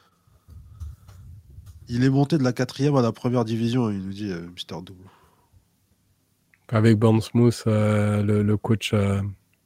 Il est monté de la quatrième à la première division, il nous dit euh, Mister Doubleau. Avec Bournemouth, euh, le, le coach. Euh...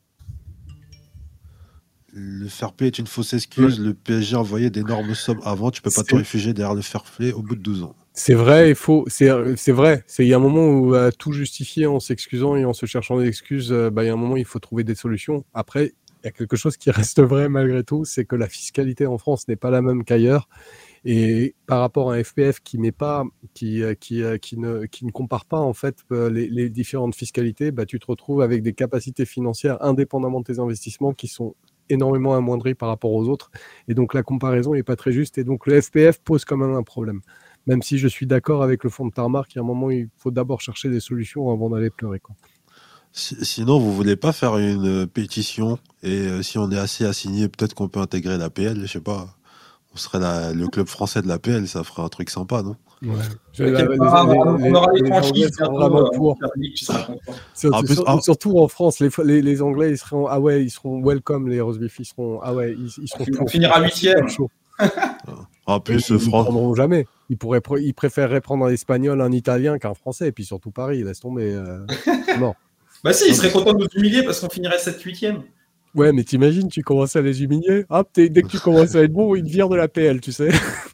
Le fair play est une fausse excuse. Ouais. Le P S G a envoyé d'énormes sommes avant. Tu peux pas te réfugier derrière le fair play au bout de douze ans. C'est vrai, il faut. C'est, c'est vrai. C'est, il y a un moment où à tout justifier en s'excusant et en se cherchant des excuses, euh, bah, il y a un moment où il faut trouver des solutions. Après, il y a quelque chose qui reste vrai malgré tout, c'est que la fiscalité en France n'est pas la même qu'ailleurs. Et par rapport à un F P F qui n'est pas, qui, qui, qui, ne, qui ne compare pas en fait les, les différentes fiscalités, bah, tu te retrouves avec des capacités financières indépendamment de tes investissements qui sont énormément amoindries par rapport aux autres. Et donc la comparaison n'est pas très juste. Et donc le F P F pose quand même un problème. Même si je suis d'accord avec le fonds de Tarmac, il y a un moment, il faut d'abord chercher des solutions avant d'aller pleurer, quoi. Sinon, vous voulez pas faire une pétition et euh, si on est assez assigné, peut-être qu'on peut intégrer la P L, je sais pas. On serait la, le club français de la P L, ça ferait un truc sympa, non? Ouais. Je, la, les, part, les, on les, aura les, les Anglais seront vraiment pour. En plus, en... Surtout en France, les, les, les Anglais, ils seront ah ouais, ils seront welcome, les Rosbif, ils seront ah ouais, ils, ils seront. On finira huitième. En plus, ils ne prendront jamais. Ils pourraient, ils préféreraient prendre un Espagnol, un Italien qu'un Français, et puis surtout Paris, laisse tomber. Euh, non. Bah si, ils seraient contents de nous humilier parce qu'on finirait sept huitième. Ouais, mais t'imagines, tu commences à les humilier, hop, dès que tu commences à être bon, ils te virent de la P L, tu sais.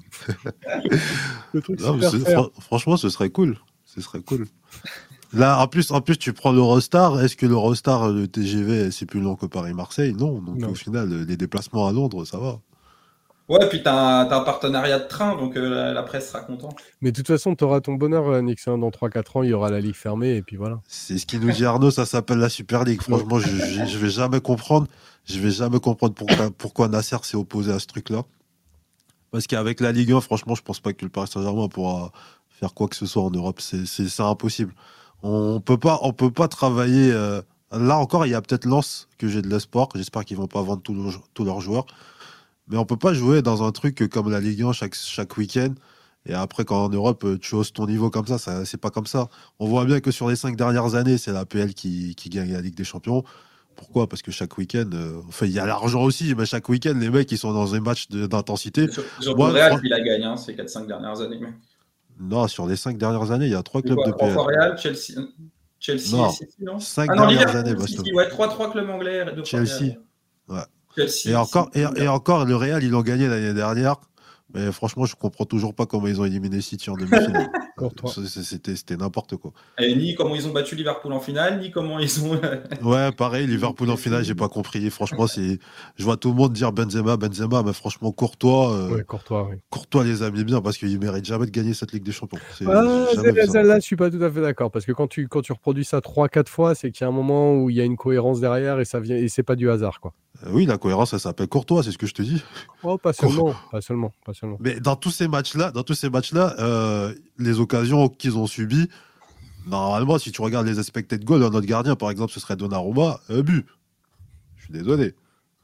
Le truc non, fr- franchement, ce serait cool. Ce serait cool. Là, en plus, en plus, tu prends l'Eurostar. Est-ce que l'Eurostar, le T G V, c'est plus long que Paris-Marseille? Non. Donc, non. Au final, les déplacements à Londres, ça va. Ouais, puis t'as un, t'as un partenariat de train, donc euh, la, la presse sera contente. Mais de toute façon, t'auras ton bonheur, Nix. Hein. Dans trois quatre ans, il y aura la Ligue fermée, et puis voilà. C'est ce qu'il nous dit Arnaud, ça s'appelle la Super League. Franchement, je, je, je vais jamais comprendre. Je vais jamais comprendre pourquoi, pourquoi Nasser s'est opposé à ce truc-là. Parce qu'avec la Ligue un, franchement, je pense pas que le Paris Saint-Germain pourra faire quoi que ce soit en Europe. C'est, c'est, c'est impossible. On peut pas, on peut pas travailler. Euh... Là encore, il y a peut-être Lens que j'ai de l'espoir. J'espère qu'ils vont pas vendre tous, le, tous leurs joueurs. Mais on peut pas jouer dans un truc comme la Ligue un chaque, chaque week-end. Et après, quand en Europe, tu hausses ton niveau comme ça, ça, c'est pas comme ça. On voit bien que sur les cinq dernières années, c'est la P L qui, qui gagne la Ligue des Champions. Pourquoi? Parce que chaque week-end, euh, enfin, il y a l'argent aussi, mais chaque week-end, les mecs, ils sont dans des matchs de, d'intensité. Sur, sur Moi, le Real, qui la gagne, hein, ces quatre cinq dernières années. Mais... Non, sur les cinq dernières années, il y a trois clubs quoi, de P L. Trois Real, Chelsea, Chelsea non, et City, non cinq ah, non, dernières années, Boston. Ouais, trois, trois clubs anglais. Deux Chelsea. Ouais. Chelsea. Et encore, et, et encore, le Real, ils l'ont gagné l'année dernière. Mais franchement, je comprends toujours pas comment ils ont éliminé City en demi-finale. c'était, c'était n'importe quoi. Et ni comment ils ont battu Liverpool en finale, ni comment ils ont. Ouais, pareil, Liverpool en finale, j'ai pas compris. Franchement, c'est, je vois tout le monde dire Benzema, Benzema, mais franchement, Courtois. Euh... Ouais, Courtois, oui. Courtois les a mis bien parce qu'il mérite jamais de gagner cette Ligue des Champions. C'est, ah, celle-là, je suis pas tout à fait d'accord parce que quand tu quand tu reproduis ça trois quatre fois, c'est qu'il y a un moment où il y a une cohérence derrière et ça vient et c'est pas du hasard, quoi. Oui, la cohérence, ça s'appelle Courtois, c'est ce que je te dis. Oh, pas seulement, pas seulement, pas seulement. Mais dans tous ces matchs-là, dans tous ces matchs-là, euh, les occasions qu'ils ont subies, normalement, si tu regardes les expected goals de notre gardien, par exemple, ce serait Donnarumma, un but. Je suis désolé.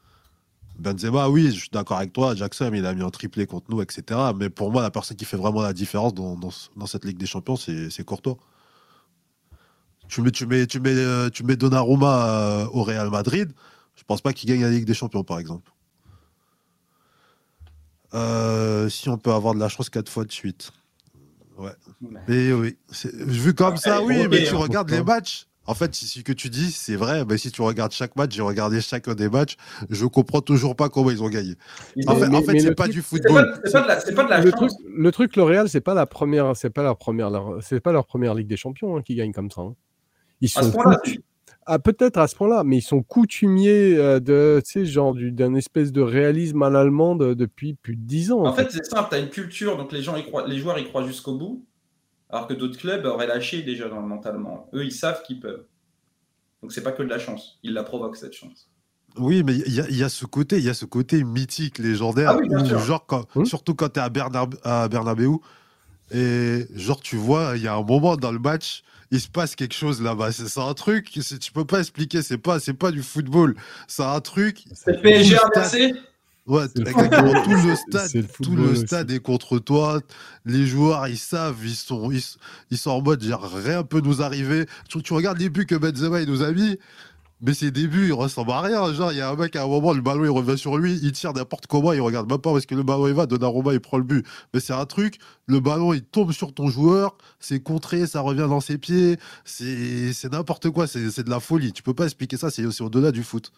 Benzema, oui, je suis d'accord avec toi. Jackson, il a mis un triplé contre nous, et cetera. Mais pour moi, la personne qui fait vraiment la différence dans, dans, dans cette Ligue des Champions, c'est, c'est Courtois. tu mets, tu mets, tu mets, euh, tu mets Donnarumma euh, au Real Madrid, je pense pas qu'il gagne la Ligue des Champions, par exemple. Euh, si on peut avoir de la chance quatre fois de suite. Ouais. Mais oui, c'est- vu comme Après, ça, oui, ok, mais tu hein. regardes les matchs. En fait, si ce que tu dis, c'est vrai, mais si tu regardes chaque match, j'ai regardé chacun des matchs, je comprends toujours pas comment ils ont gagné. Ils En ont- fait, Mais, en fait mais c'est le pas truc, du C'est pas, football. c'est pas de la, c'est pas de la le chance. truc, le truc, le Real, c'est pas la première, c'est pas la première, leur- c'est pas leur première Ligue des Champions hein, qui gagne comme ça. hein. Ils À ce sont point-là, coutu- ah, peut-être à ce point-là, mais ils sont coutumiers euh, de, tu sais, genre du- d'un espèce de réalisme à l'allemande depuis plus de dix ans. En, en fait. fait, c'est simple, tu as une culture, donc les, gens y croient, les joueurs y croient jusqu'au bout, alors que d'autres clubs auraient lâché déjà dans le mentalement. Eux, ils savent qu'ils peuvent. Donc c'est pas que de la chance, ils la provoquent cette chance. Oui, mais il y, a- il y a ce côté, il y a ce côté mythique, légendaire, Ah oui, bien où sûr. genre quand, Hmm. surtout quand t'es à, Bernab à Bernabeu, et genre tu vois, il y a un moment dans le match, il se passe quelque chose là-bas. C'est c'est un truc, c'est- tu peux pas expliquer. C'est pas, c'est pas du football. C'est un truc. C'est le P S G Tout le stade- inversé. Ouais, C'est le exactement. football, Tout le c'est- stade, c'est le tout football le aussi. stade est contre toi. Les joueurs, ils savent, ils sont, ils, ils sont en mode, genre, rien peut nous arriver. Tu, tu regardes les buts que Benzema il nous a mis, mais ces débuts, ils ressemblent à rien. Genre, il y a un mec à un moment, le ballon il revient sur lui, il tire n'importe comment, il regarde même pas où est-ce que le ballon il va. Donnarumma il prend le but. Mais c'est un truc, le ballon il tombe sur ton joueur, c'est contré, ça revient dans ses pieds. C'est c'est n'importe quoi, c'est c'est de la folie. Tu peux pas expliquer ça, c'est c'est au-delà du foot.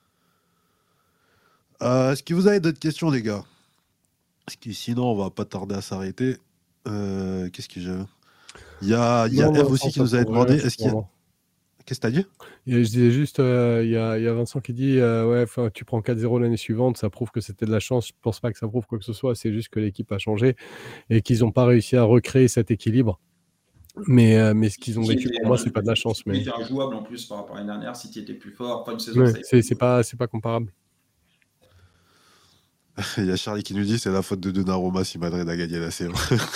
Euh, Est-ce que vous avez d'autres questions, les gars? Parce que sinon, on va pas tarder à s'arrêter. Euh, Qu'est-ce que j'ai? Il y a, il y a Non, Eve Vincent, aussi qui ça nous avait pourrait, demandé, je est-ce qu'il y a... crois. Qu'est-ce que t'as dit? Et je disais juste, euh, il y, a, il y a Vincent qui dit euh, ouais, enfin, tu prends quatre zéro l'année suivante, ça prouve que c'était de la chance. Je pense pas que ça prouve quoi que ce soit, c'est juste que l'équipe a changé et qu'ils n'ont pas réussi à recréer cet équilibre. Mais, euh, mais ce qu'ils ont vécu, pour moi, c'est pas de la chance. Mais C'était injouable en plus par rapport à l'année dernière. City était plus fort. Enfin, une saison, ouais, ça a c'est été- c'est pas, c'est pas comparable. Il y a Charlie qui nous dit, c'est la faute de Donnarumma si Madrid a gagné la saison.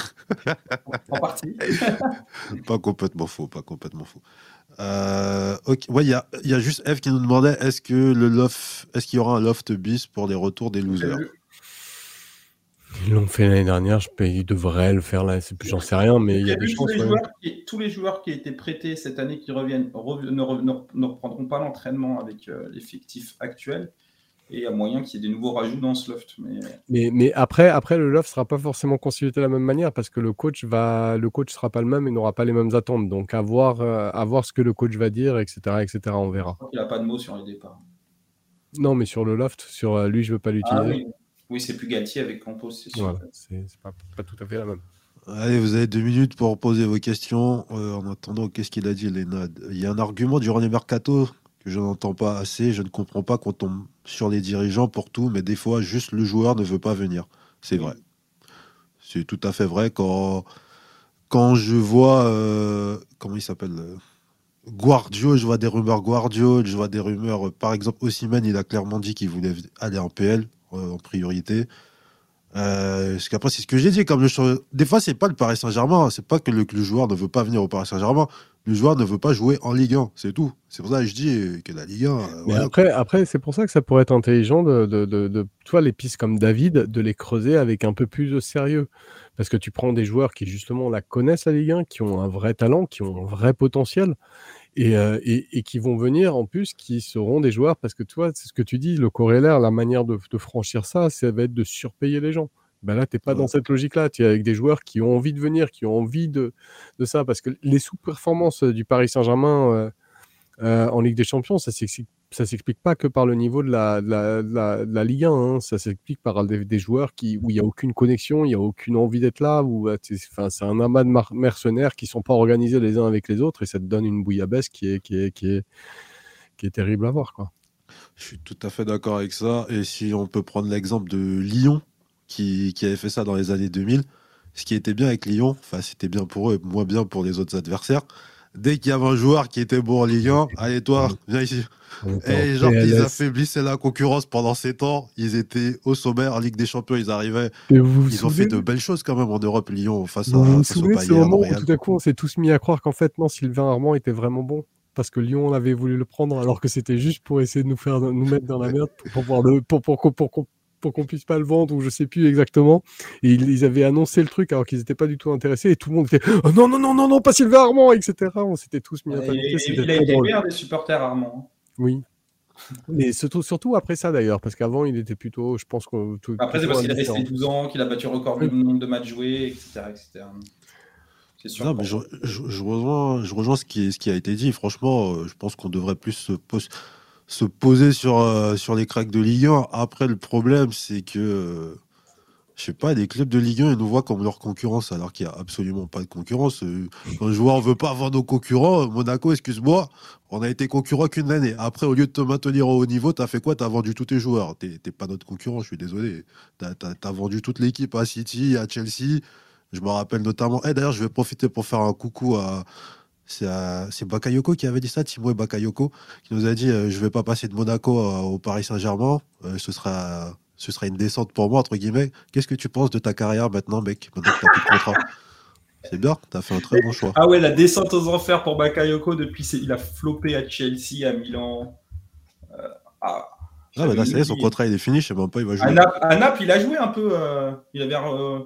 en partie. Pas complètement faux, pas complètement faux. Euh, ok, ouais, il y a, il y a juste Eve qui nous demandait, est-ce que le loft, est-ce qu'il y aura un loft bis pour les retours des losers? Ils l'ont fait l'année dernière, je peux, ils devraient le faire là, c'est plus- j'en sais rien, mais il y a des Tous chances. les, ouais. joueurs qui, tous les joueurs qui étaient prêtés cette année qui reviennent re- ne, re- ne re- ne reprendront pas l'entraînement avec euh, l'effectif actuel. Et il y a moyen qu'il y ait des nouveaux rajouts dans ce loft. Mais Mais, mais après, après, le loft sera pas forcément constitué de la même manière parce que le coach va, le coach sera pas le même et n'aura pas les mêmes attentes. Donc à voir, euh, à voir ce que le coach va dire, et cetera, et cetera. On verra. je crois qu'il n'a pas de mots sur les départs. Non, mais sur le loft, sur euh, lui, je veux pas Ah l'utiliser. oui, oui c'est plus Galtier avec Campos, c'est sûr. Voilà, c'est c'est pas, pas tout à fait la même. Allez, vous avez deux minutes pour poser vos questions. Euh, en attendant, qu'est-ce qu'il a dit, Lénad? Il y a un argument durant les mercato que je n'entends pas assez. Je ne comprends pas qu'on tombe sur les dirigeants pour tout, mais des fois, juste le joueur ne veut pas venir. C'est Oui. vrai. C'est tout à fait vrai. Quand, quand je vois, euh, comment il s'appelle euh, Guardiola, je vois des rumeurs Guardiola, je vois des rumeurs, euh, par exemple, Osimhen, il a clairement dit qu'il voulait aller en P L euh, en priorité. Euh, parce qu'après, c'est ce que j'ai dit. Comme le, des fois, c'est pas le Paris Saint-Germain. C'est pas que le, que le joueur ne veut pas venir au Paris Saint-Germain. Le joueur ne veut pas jouer en Ligue un. C'est tout. C'est pour ça que je dis que la Ligue un. euh, Mais voilà. après, après c'est pour ça que ça pourrait être intelligent de, de, de, de, toi, les pistes comme David, de les creuser avec un peu plus de sérieux. Parce que tu prends des joueurs qui, justement, la connaissent, la Ligue un, qui ont un vrai talent, qui ont un vrai potentiel, et, euh, et, et qui vont venir, en plus, qui seront des joueurs, parce que toi, c'est ce que tu dis, le corollaire, la manière de, de franchir ça, ça va être de surpayer les gens. Ben là, tu n'es pas Ouais. dans cette logique-là. Tu es avec des joueurs qui ont envie de venir, qui ont envie de, de ça. Parce que les sous-performances du Paris Saint-Germain euh, euh, en Ligue des Champions, ça s'explique, ça s'explique pas que par le niveau de la, de la, de la, de la Ligue un. Hein. Ça s'explique par des, des joueurs qui, où il n'y a aucune connexion, il n'y a aucune envie d'être là. Où, euh, c'est, enfin, c'est un amas de mar- mercenaires qui ne sont pas organisés les uns avec les autres. Et ça te donne une bouillabaisse qui est, qui est, qui est, qui est terrible à voir, quoi. Je suis tout à fait d'accord avec ça. Et si on peut prendre l'exemple de Lyon, qui, qui avait fait ça dans les années deux mille, ce qui était bien avec Lyon, enfin, c'était bien pour eux et moins bien pour les autres adversaires. Dès qu'il y avait un joueur qui était bon en Ligue un, allez, toi, viens ici. Et genre qu'ils affaiblissaient la concurrence pendant sept ans, ils étaient au sommet en Ligue des Champions, ils arrivaient. Et vous vous Ils ont souvenez fait de belles choses quand même en Europe, Lyon, face, Vous à, vous face au souvenez de ce Bayern, moment au où Real. tout à coup on s'est tous mis à croire qu'en fait non, Sylvain Armand était vraiment bon parce que Lyon avait voulu le prendre alors que c'était juste pour essayer de nous faire nous mettre dans la merde pour pouvoir le pour pour pour, pour, pour qu'on puisse pas le vendre ou je sais plus exactement. Et ils, ils avaient annoncé le truc alors qu'ils n'étaient pas du tout intéressés et tout le monde était oh, non non non non non pas Sylvain Armand, et cetera. On s'était tous mis à paniquer. Il, C'était il a très été drôle. bien des supporters Armand. Oui. Mais surtout, surtout après ça d'ailleurs, parce qu'avant il était plutôt, je pense que tout, après c'est parce qu'il est resté douze ans, qu'il a battu le record du nombre de matchs joués, et cetera, et cetera. C'est sûr. Non, mais je, je, je rejoins, je rejoins ce qui, ce qui a été dit. Franchement, je pense qu'on devrait plus se, pos- se poser sur, euh, sur les cracks de Ligue un. Après, le problème, c'est que, euh, je sais pas, les clubs de Ligue un, ils nous voient comme leur concurrence, alors qu'il n'y a absolument pas de concurrence. Euh, Quand un joueur ne veut pas avoir nos concurrents, Monaco, excuse-moi, on a été concurrent qu'une année. Après, au lieu de te maintenir au haut niveau, tu as fait quoi? Tu as vendu tous tes joueurs. Tu n'es pas notre concurrent, je suis désolé. Tu as vendu toute l'équipe à City, à Chelsea. Je me rappelle notamment. Eh, d'ailleurs, je vais profiter pour faire un coucou à. C'est, à... c'est Bakayoko qui avait dit ça, Timo et Bakayoko, qui nous a dit euh, je vais pas passer de Monaco euh, au Paris Saint-Germain. Euh, ce sera, ce sera une descente pour moi entre guillemets. Qu'est-ce que tu penses de ta carrière maintenant, mec? Maintenant que t'as plus de contrat. C'est bien, t'as fait un très bon choix. Ah ouais, la descente aux enfers pour Bakayoko depuis, c'est... il a floppé à Chelsea, à Milan. Euh, ah. Ah, bah là, ça y est, son contrat il est fini, je sais même pas, il va jouer. À Naples, à Naples il a joué un peu. Euh, il avait. Euh,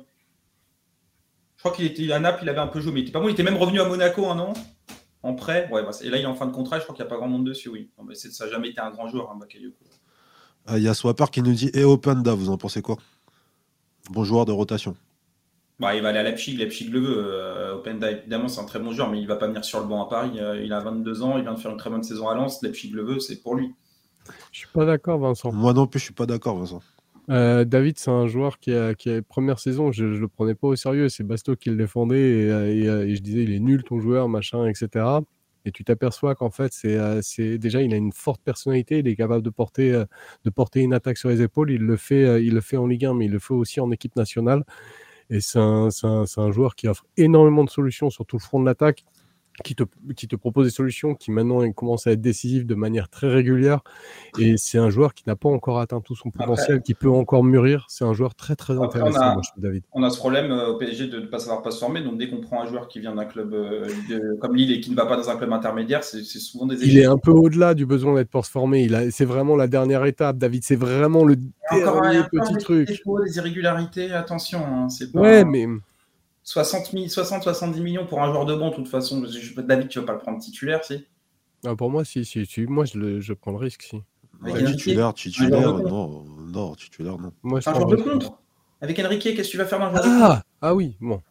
je crois qu'il était à Naples, il avait un peu joué, mais il était pas bon. Il était même revenu à Monaco un an, en prêt. Ouais, bah, et là, il est en fin de contrat, je crois qu'il n'y a pas grand monde dessus, oui. Non, mais c'est, ça n'a jamais été un grand joueur, hein, Bakayoko. Il euh, y a Swapper qui nous dit et Openda, vous en pensez quoi? Bon joueur de rotation. Bah, il va aller à Leipzig, Leipzig le veut. Euh, Openda, évidemment, c'est un très bon joueur, mais il ne va pas venir sur le banc à Paris. Euh, il a vingt-deux ans, il vient de faire une très bonne saison à Lens. Leipzig le veut, c'est pour lui. Je suis pas d'accord, Vincent. Moi non plus, je suis pas d'accord, Vincent. Euh, David, c'est un joueur qui a, qui a première saison, je, je le prenais pas au sérieux. C'est Basto qui le défendait et, et, et je disais il est nul ton joueur, machin, et cetera. Et tu t'aperçois qu'en fait, c'est, c'est déjà il a une forte personnalité, il est capable de porter, de porter une attaque sur les épaules. Il le fait, il le fait en Ligue un, mais il le fait aussi en équipe nationale. Et c'est un, c'est un, c'est un joueur qui offre énormément de solutions sur tout le front de l'attaque. Qui te, qui te propose des solutions, qui maintenant commence à être décisif de manière très régulière. Et c'est un joueur qui n'a pas encore atteint tout son potentiel, après, qui peut encore mûrir. C'est un joueur très, très après, intéressant, on a, moi, je trouve, David. On a ce problème euh, au P S G de ne pas savoir pas se former. Donc, dès qu'on prend un joueur qui vient d'un club euh, de, comme Lille et qui ne va pas dans un club intermédiaire, c'est, c'est souvent des échecs. Il est un peu au-delà du besoin d'être pour se former. Il a, c'est vraiment la dernière étape, David. C'est vraiment le encore dernier un, petit des truc. Défauts, des irrégularités, attention. Hein, c'est pas ouais, mais... soixante, soixante-dix millions pour un joueur de banc, de toute façon. Je, David, tu ne vas pas le prendre titulaire, si ah, pour moi, si, si, si. Moi, je, le, je prends le risque, si. Ouais, titulaire, titulaire, non, non, titulaire, non. Moi, je un joueur de contre. Avec Enrique, qu'est-ce que tu vas faire d'un joueur ah, de contre? Ah oui, bon.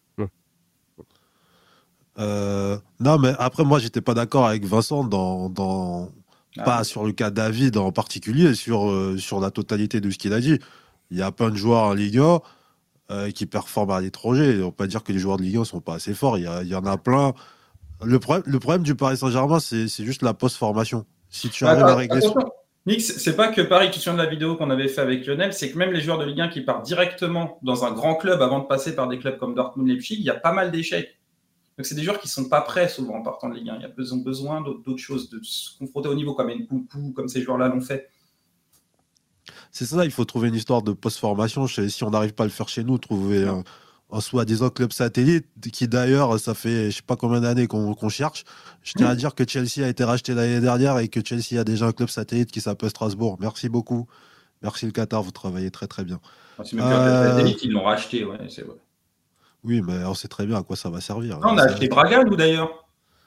Euh, non, mais après, moi, j'étais pas d'accord avec Vincent dans, dans... Ah, pas oui. Sur le cas David en particulier, sur, euh, sur la totalité de ce qu'il a dit. Il y a plein de joueurs en Ligue un euh, qui performent à l'étranger. On peut pas dire que les joueurs de Ligue un sont pas assez forts. Il y, a, il y en a plein. Le problème, le problème du Paris Saint-Germain, c'est, c'est juste la post-formation. Si tu arrives attends, à régler ça. Nick, c'est pas que Paris, tu te souviens de la vidéo qu'on avait fait avec Lionel, c'est que même les joueurs de Ligue un qui partent directement dans un grand club avant de passer par des clubs comme Dortmund, Leipzig, il y a pas mal d'échecs. Donc, c'est des joueurs qui ne sont pas prêts souvent en partant de Ligue un. Ils ont besoin d'autres choses, de se confronter au niveau comme Nkunku, comme ces joueurs-là l'ont fait. C'est ça, il faut trouver une histoire de post-formation. Si on n'arrive pas à le faire chez nous, trouver un, un soi-disant club satellite, qui d'ailleurs, ça fait je ne sais pas combien d'années qu'on, qu'on cherche. Je tiens mmh. à dire que Chelsea a été racheté l'année dernière et que Chelsea a déjà un club satellite qui s'appelle Strasbourg. Merci beaucoup. Merci le Qatar, vous travaillez très très bien. C'est même euh... que satellite, ils l'ont racheté, ouais, c'est vrai. Oui, mais on sait très bien à quoi ça va servir. Non, on a acheté Braga, nous, d'ailleurs.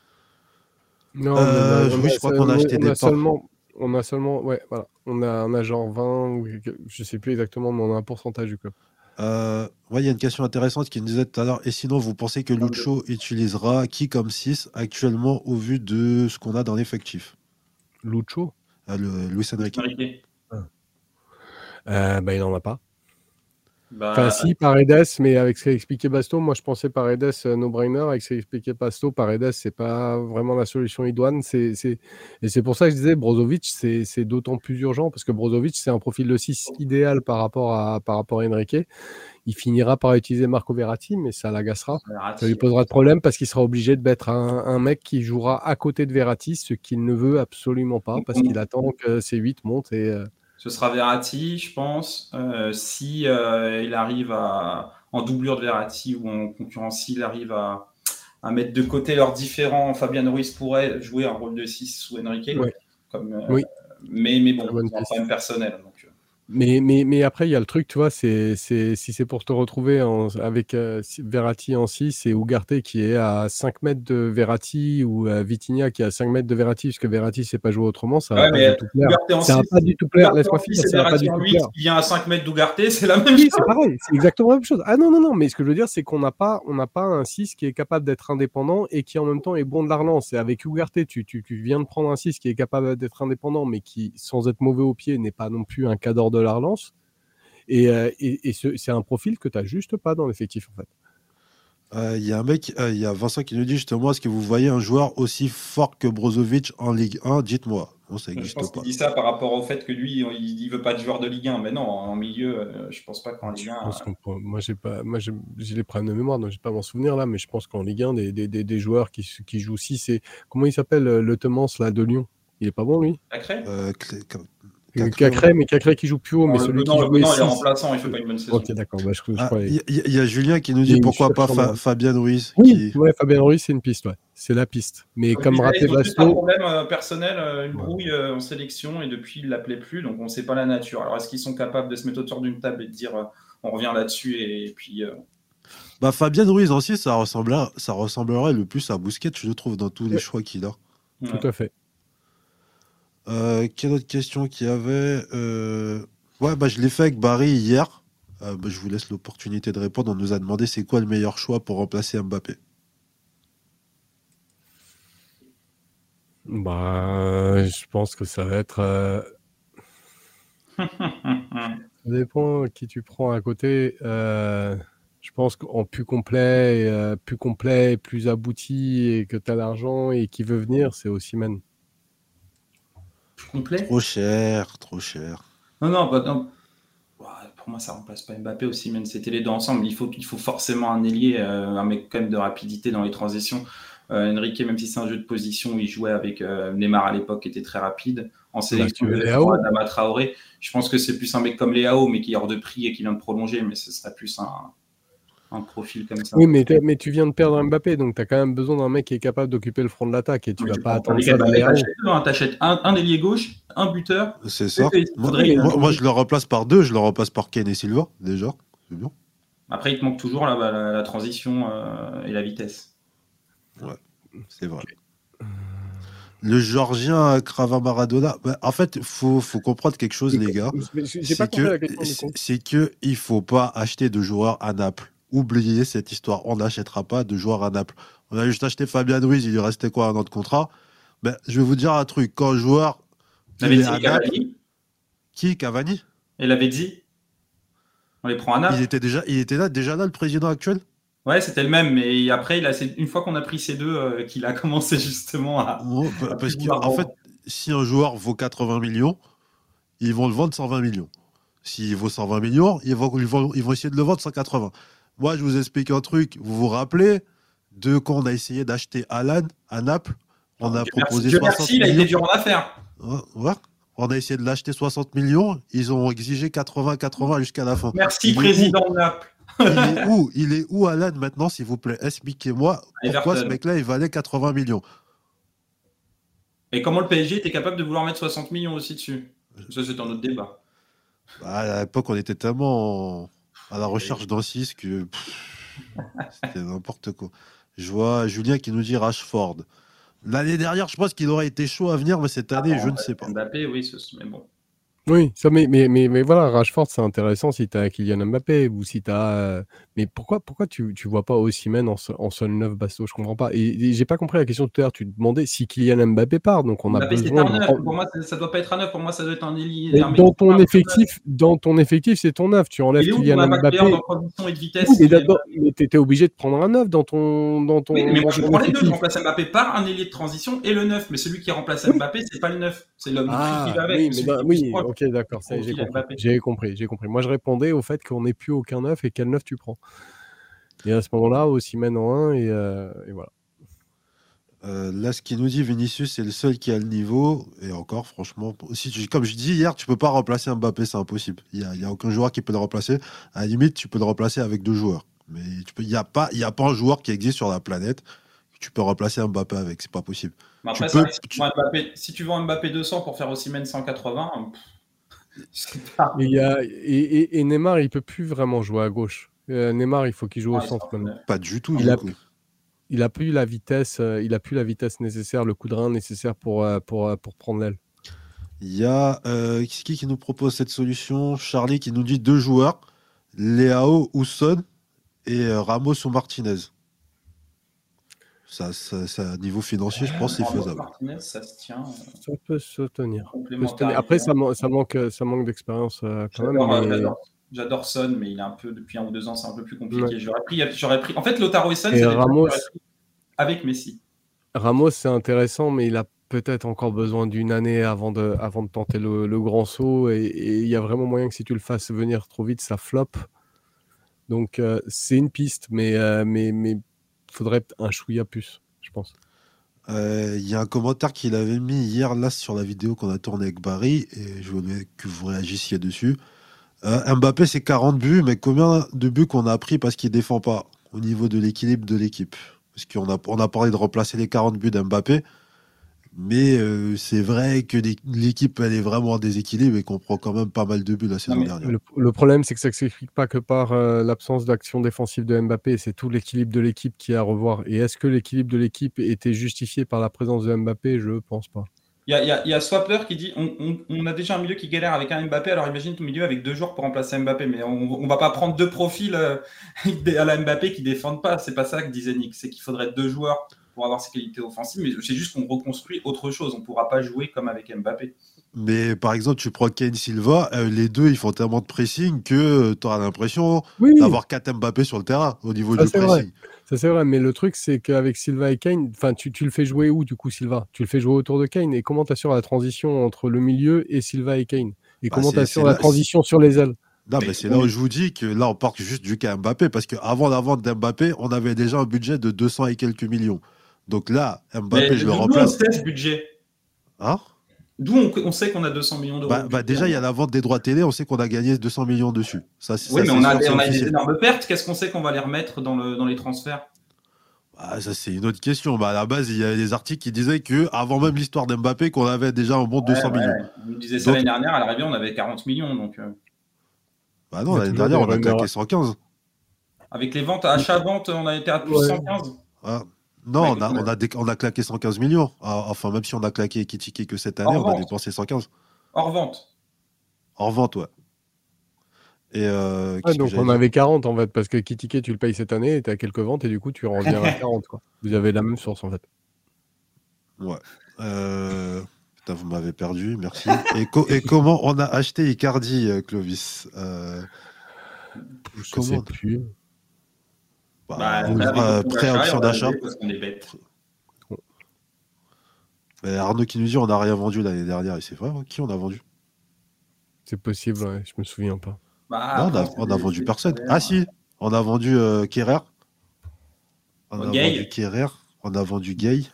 Non, euh, mais oui, je crois qu'on a acheté on des a seulement, on a seulement, ouais, voilà, on a, on a genre vingt, je sais plus exactement, mais on a un pourcentage du club. Euh, ouais, il y a une question intéressante qui nous disait tout à l'heure. Et sinon, vous pensez que Lucho utilisera qui comme six actuellement au vu de ce qu'on a dans l'effectif? Lucho euh, le Luis Enrique. Ah. Euh, bah, il n'en a pas. Bah, enfin, si, Paredes, mais avec ce qu'a expliqué Basto, moi je pensais Paredes euh, no-brainer. Avec ce qu'a expliqué Basto, Paredes, c'est pas vraiment la solution idoine. C'est, c'est... Et c'est pour ça que je disais Brozovic, c'est, c'est d'autant plus urgent parce que Brozovic, c'est un profil de six idéal par rapport à, par rapport à Enrique. Il finira par utiliser Marco Verratti, mais ça l'agacera. Verratti, ça lui posera de problème parce qu'il sera obligé de mettre un, un mec qui jouera à côté de Verratti, ce qu'il ne veut absolument pas parce qu'il attend que ses huit montent et. Euh... Ce sera Verratti, je pense. Euh, si euh, il arrive à, en doublure de Verratti ou en concurrence, s'il arrive à, à mettre de côté leurs différents, Fabian Ruiz pourrait jouer un rôle de six sous Enrique. Ouais. Comme, euh, oui. Mais, mais bon, c'est un problème personnel. Donc. Mais, mais, mais après, il y a le truc, tu vois, c'est, c'est, si c'est pour te retrouver en, avec euh, Verratti en six et Ugarte qui est à cinq mètres de Verratti ou euh, Vitinha qui est à cinq mètres de Verratti, parce que Verratti ne sait pas jouer autrement, ça ne va Ouais, pas mais du tout plaire. Ugarte en Ça va six, pas du tout plaire, Ugarte laisse-moi en six finir, et ça va pas Verratti du en tout huit plaire. qui vient à cinq mètres d'Ugarte, c'est la même Oui, chose. c'est pareil, c'est exactement la même chose. Ah non, non, non, mais ce que je veux dire, c'est qu'on n'a pas, on n'a pas un six qui est capable d'être indépendant et qui en même temps est bon de la relance. Et avec Ugarte, tu, tu, tu viens de prendre un six qui est capable d'être indépendant, mais qui, sans être mauvais au pied, n'est pas non plus un cadre de la relance. Et, euh, et, et ce, c'est un profil que tu n'as juste pas dans l'effectif, en fait. Il euh, y a un mec, il euh, y a Vincent qui nous dit justement, est-ce que vous voyez un joueur aussi fort que Brozovic en Ligue un? Dites-moi. Bon, ça Je n'existe pense pas. qu'il dit ça par rapport au fait que lui, il ne veut pas de joueur de Ligue un. Mais non, en milieu, euh, je pense pas qu'en Ligue un. Je pense qu'on peut... Moi, j'ai pas... Moi, j'ai... j'ai les problèmes de mémoire, donc je vais pas m'en souvenir là, mais je pense qu'en Ligue un, des, des, des, des joueurs qui, qui jouent six, c'est. Comment il s'appelle le Temence là, de Lyon? Il est pas bon, lui? Sacré euh, Clé- Cacré, mais Cacré qui joue plus haut, non, mais le celui Benan, qui le jouait Benan, il est six. remplaçant, il fait pas une bonne saison. Ok, d'accord, bah, je, je Ah, croyais. il y, y a Julien qui nous dit Mais pourquoi je pas cherche Fa- un- Fabien Ruiz. Oui, Qui... ouais, Fabien Ruiz, c'est une piste, ouais. C'est la piste. Mais Donc, comme lui, là, rappelé ils ont juste un Basto. problème euh, personnel, euh, une Ouais. brouille euh, en sélection, et depuis, il ne l'appelait plus, donc on ne sait pas la nature. Alors, est-ce qu'ils sont capables de se mettre autour d'une table et de dire euh, on revient là-dessus, et, et puis. Euh... Bah, Fabien Ruiz en six, ça ressemblerait, ça ressemblerait le plus à Busquets, je le trouve, dans tous les Ouais. choix qu'il a. Tout Ouais. à fait. Euh, quelle autre question qu'il y avait euh... Ouais, bah, je l'ai fait avec Barry hier. Euh, bah, je vous laisse l'opportunité de répondre. On nous a demandé c'est quoi le meilleur choix pour remplacer Mbappé. Bah, je pense que ça va être. Euh... ça dépend qui tu prends à côté. Euh... Je pense qu'en plus complet, euh, plus complet, plus abouti, et que tu as l'argent et qui veut venir, c'est Osimhen. Plus complet. Trop cher, trop cher. Non, non, bah, non. Pour moi, ça ne remplace pas Mbappé aussi, même c'était les deux ensemble. Il faut, il faut forcément un ailier, euh, un mec quand même de rapidité dans les transitions. Euh, Enrique, même si c'est un jeu de position où il jouait avec euh, Neymar à l'époque, qui était très rapide. En sélection, Bah, il Léao. Adama Traoré. Je pense que c'est plus un mec comme Léao, mais qui est hors de prix et qui vient de prolonger, mais ce serait plus un, un profil comme ça. Oui, mais, mais tu viens de perdre Mbappé, donc tu as quand même besoin d'un mec qui est capable d'occuper le front de l'attaque et tu mais vas tu pas prends attendre les ça gars, de bah, Léao. t'achètes deux, hein, t'achètes un, un ailier gauche, un buteur. C'est ça. Et Moi, faudrait, moi, euh, moi, je le remplace par deux. Je le remplace par Ken et Silva, déjà. C'est bien. Après, il te manque toujours la, la, la transition euh, et la vitesse. Ouais, c'est vrai. Le Georgien Cravin Maradona, bah, en fait, il faut, faut comprendre quelque chose, les gars. J'ai pas compris la question. C'est qu'il ne faut pas acheter de joueurs à Naples. Oubliez cette histoire. On n'achètera pas de joueurs à Naples. On a juste acheté Fabien Ruiz, il lui restait quoi, un an de contrat. Ben, je vais vous dire un truc. Quand un joueur il est à Naples, qui Cavani et Lavezzi, on les prend à Naples. Il était déjà, il était là, déjà là, le président actuel. Ouais, c'était le même, mais après, il a, une fois qu'on a pris ces deux, euh, qu'il a commencé justement à. Oh, à parce qu'en en fait, si un joueur vaut quatre-vingts millions, ils vont le vendre cent vingt millions. S'il vaut cent vingt millions, ils vont, ils, vont, ils vont essayer de le vendre cent quatre-vingts. Moi, je vous explique un truc. Vous vous rappelez de quand on a essayé d'acheter Alan à Naples? On a proposé Dieu soixante merci, millions. il a été dur en affaire. Ouais, ouais. On a essayé de l'acheter soixante millions. Ils ont exigé quatre-vingts quatre-vingts jusqu'à la fin. Merci, il président de Naples. Il est où Il est où Alan maintenant, s'il vous plaît? Expliquez-moi pourquoi ce mec-là, il valait quatre-vingts millions. Et comment le P S G était capable de vouloir mettre soixante millions aussi dessus? Ça, c'est un autre débat. Bah, à l'époque, on était tellement à la recherche d'un six que c'était n'importe quoi. Je vois Julien qui nous dit Rashford. L'année dernière, je pense qu'il aurait été chaud à venir, mais cette année, ah, je ne sais pas. Mbappé, oui, mais bon. Oui, ça, mais, mais, mais, mais voilà, Rashford, c'est intéressant si tu as Kylian Mbappé ou si tu as. Euh, mais pourquoi, pourquoi tu ne vois pas Osimhen en, en seul neuf, Basto? Je comprends pas. Et, et j'ai pas compris la question tout à l'heure. Tu demandais si Kylian Mbappé part. Donc on Mbappé, a besoin. C'est un neuf. De... Pour moi, ça doit pas être un neuf. Pour moi, ça doit être un ailier. Dans ton effectif, dans ton effectif, c'est ton neuf. Tu enlèves Kylian Mbappé. Dans transition et de vitesse. Oui, mais tu étais obligé de prendre un neuf dans ton, dans ton. Oui, mais moi, je prends les deux. Je effectif. remplace Mbappé par un ailier de transition et le neuf. Mais celui qui remplace Mbappé, c'est pas le neuf. C'est le ah, prix qui va avec. Oui, mais bah, oui, ok, d'accord. J'ai compris. J'ai compris, j'ai compris. Moi, je répondais au fait qu'on n'ait plus aucun neuf et quel neuf tu prends. Et à ce moment-là, Osimhen en un et, euh, et voilà. Euh, là, ce qui nous dit Vinicius, c'est le seul qui a le niveau. Et encore, franchement, si, comme je dis hier, tu peux pas remplacer Mbappé, c'est impossible. Il n'y a, a aucun joueur qui peut le remplacer. À la limite, tu peux le remplacer avec deux joueurs. Mais il n'y a, a pas un joueur qui existe sur la planète que tu peux remplacer Mbappé avec. C'est pas possible. Mais après, tu ça peux, risque, tu... Mbappé, si tu vends Mbappé deux cents pour faire Osimhen cent quatre-vingts, Pas... Et, il y a, et, et, et Neymar, il peut plus vraiment jouer à gauche. Euh, Neymar, il faut qu'il joue Ah, au il centre sera maintenant. Pas du tout, Il du a, coup. il a plus la vitesse, euh, il a plus la vitesse nécessaire, le coup de rein nécessaire pour, euh, pour, euh, pour prendre l'aile. Il y a euh, qui qui nous propose cette solution? Charlie qui nous dit deux joueurs, Leao ou Son et euh, Ramos ou Martinez. Ça, ça, ça, niveau financier, je pense que c'est Ramos, faisable. Martinez, ça se tient. Ça peut se tenir. Peut se tenir. Complémentarité. Après, ça, man- ça manque, ça manque d'expérience euh, quand même. J'adore, Mais... j'adore, j'adore Son, mais il est un peu depuis un ou deux ans, c'est un peu plus compliqué. Ouais. J'aurais pris, j'aurais pris. En fait, Lautaro et Son, Et c'est des Ramos, joueurs que j'aurais pris avec Messi. Ramos, c'est intéressant, mais il a peut-être encore besoin d'une année avant de, avant de tenter le, le grand saut. Et il y a vraiment moyen que si tu le fasses venir trop vite, ça floppe. Donc, euh, c'est une piste, mais euh, mais mais faudrait un chouïa plus, je pense. Il euh, y a un commentaire qu'il avait mis hier là sur la vidéo qu'on a tournée avec Barry et je voulais que vous réagissiez dessus. Euh, Mbappé, c'est quarante buts, mais combien de buts qu'on a pris parce qu'il défend pas au niveau de l'équilibre de l'équipe? Parce qu'on a, on a parlé de remplacer les quarante buts d'Mbappé, mais euh, c'est vrai que l'équipe elle est vraiment en déséquilibre et qu'on prend quand même pas mal de buts la saison mais dernière. Le, le problème, c'est que ça ne s'explique pas que par euh, l'absence d'action défensive de Mbappé, c'est tout l'équilibre de l'équipe qui est à revoir. Et est-ce que l'équilibre de l'équipe était justifié par la présence de Mbappé? Je ne pense pas. Il y a, y a, y a Swapper qui dit on, on, on a déjà un milieu qui galère avec un Mbappé, alors imagine ton milieu avec deux joueurs pour remplacer Mbappé, mais on ne va pas prendre deux profils euh, à la Mbappé qui ne défendent pas. C'est pas ça que disait Nick, c'est qu'il faudrait deux joueurs pour avoir ses qualités offensives, mais c'est juste qu'on reconstruit autre chose. On ne pourra pas jouer comme avec Mbappé. Mais par exemple, tu prends Kane Silva, euh, les deux ils font tellement de pressing que tu auras l'impression oui. d'avoir quatre Mbappé sur le terrain au niveau ça, du pressing. Vrai. Ça c'est vrai, mais le truc c'est qu'avec Silva et Kane, tu, tu le fais jouer où du coup Silva? Tu le fais jouer autour de Kane et comment tu assures la transition entre le milieu et Silva et Kane? Et bah, comment tu assures la là, transition sur les ailes? Non, mais, mais c'est oui. là où je vous dis que là on part juste du cas Mbappé parce qu'avant la vente d'Mbappé, on avait déjà un budget de deux cents et quelques millions. Donc là, Mbappé, mais je le remplace. D'où on sait ce budget? Hein? D'où on, on sait qu'on a deux cents millions d'euros. Bah, bah déjà, il y a la vente des droits télé, on sait qu'on a gagné deux cents millions dessus. Ça, oui, ça, mais on a, sûr, on a des énormes pertes. Qu'est-ce qu'on sait qu'on va les remettre dans, le, dans les transferts? Ah, ça, c'est une autre question. Bah, à la base, il y a des articles qui disaient qu'avant même l'histoire d'Mbappé, qu'on avait déjà un bon ouais, deux cents ouais. millions. On nous disait ça donc... l'année dernière, à l'arrivée, on avait quarante millions. Donc... Bah non, l'année dernière, on a claqué cent quinze. Avec les ventes, achat-vente, on a été à plus ouais. cent quinze. Ah. Non, ouais, on, a, on, a, on a claqué cent quinze millions. Enfin, même si on a claqué Ekitike que cette année, Hors on vente. a dépensé cent quinze. Hors vente. Hors vente, ouais. Et euh, ouais, donc on dit avait quarante en fait, parce que Ekitike, tu le payes cette année, et tu as quelques ventes, et du coup, tu reviens à quarante. Quoi. Vous avez la même source en fait. Ouais. Euh... Putain, vous m'avez perdu, merci. et, co et comment on a acheté Icardi, Clovis euh... Je comment... sais plus. Bah, bah, pré-option d'achat. Arnaud qui nous dit on n'a rien vendu l'année dernière, et c'est vrai, hein, qui on a vendu? C'est possible, ouais, je me souviens pas. Bah, non, on a, on a vendu personne. Ah si, on a vendu euh, Kerrer. On oh, a Gay. vendu Kerrer. On a vendu Gay.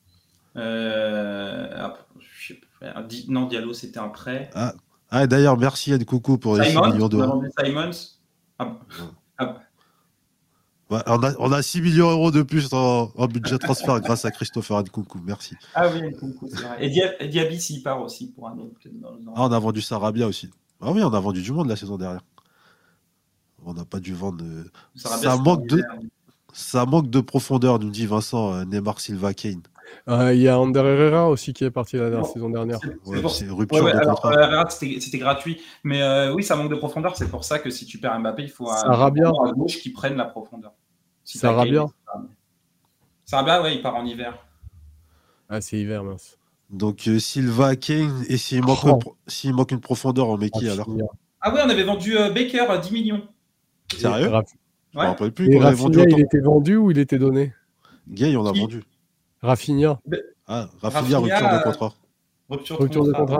Euh... Non, Diallo, c'était un prêt. Ah, ah d'ailleurs, merci Anne Coucou pour les six millions d'euros. On a vendu Simons. Ah. Ah. Ouais, on, a, on a six millions d'euros de plus en, en budget transfert grâce à Christopher Nkunku, merci. Ah oui, Nkunku, c'est vrai. Et, Dia et Diaby, s'il part aussi pour un autre. Ah, on a vendu Sarabia aussi. Ah oui, on a vendu du monde la saison dernière. On n'a pas dû vendre. Euh... Sarabia, ça, manque de... ça manque de profondeur, nous dit Vincent, euh, Neymar, Silva, Kane. Il euh, y a Ander Herrera aussi qui est parti la bon, saison dernière. C'est ouais, rupture ouais, ouais, de alors, contrat. Herrera, c'était gratuit. Mais euh, oui, ça manque de profondeur. C'est pour ça que si tu perds Mbappé, il faut un Sarabia à gauche qui prenne la profondeur. Si Sarabia Sarabia, ouais, il part en hiver. Ah, c'est hiver, mince. Donc euh, Silva, Kane, et s'il manque, oh. s'il manque une profondeur, on met qui alors? Ah oui, on avait vendu euh, Baker à dix millions. Sérieux? Raf... Je me ouais. rappelle plus et qu'on avait vendu autant. Il était vendu ou il était donné? Gay, on a qui? vendu. Rafinha. Ah, Rafinha, rupture de contrat. Rupture, rupture de contrat.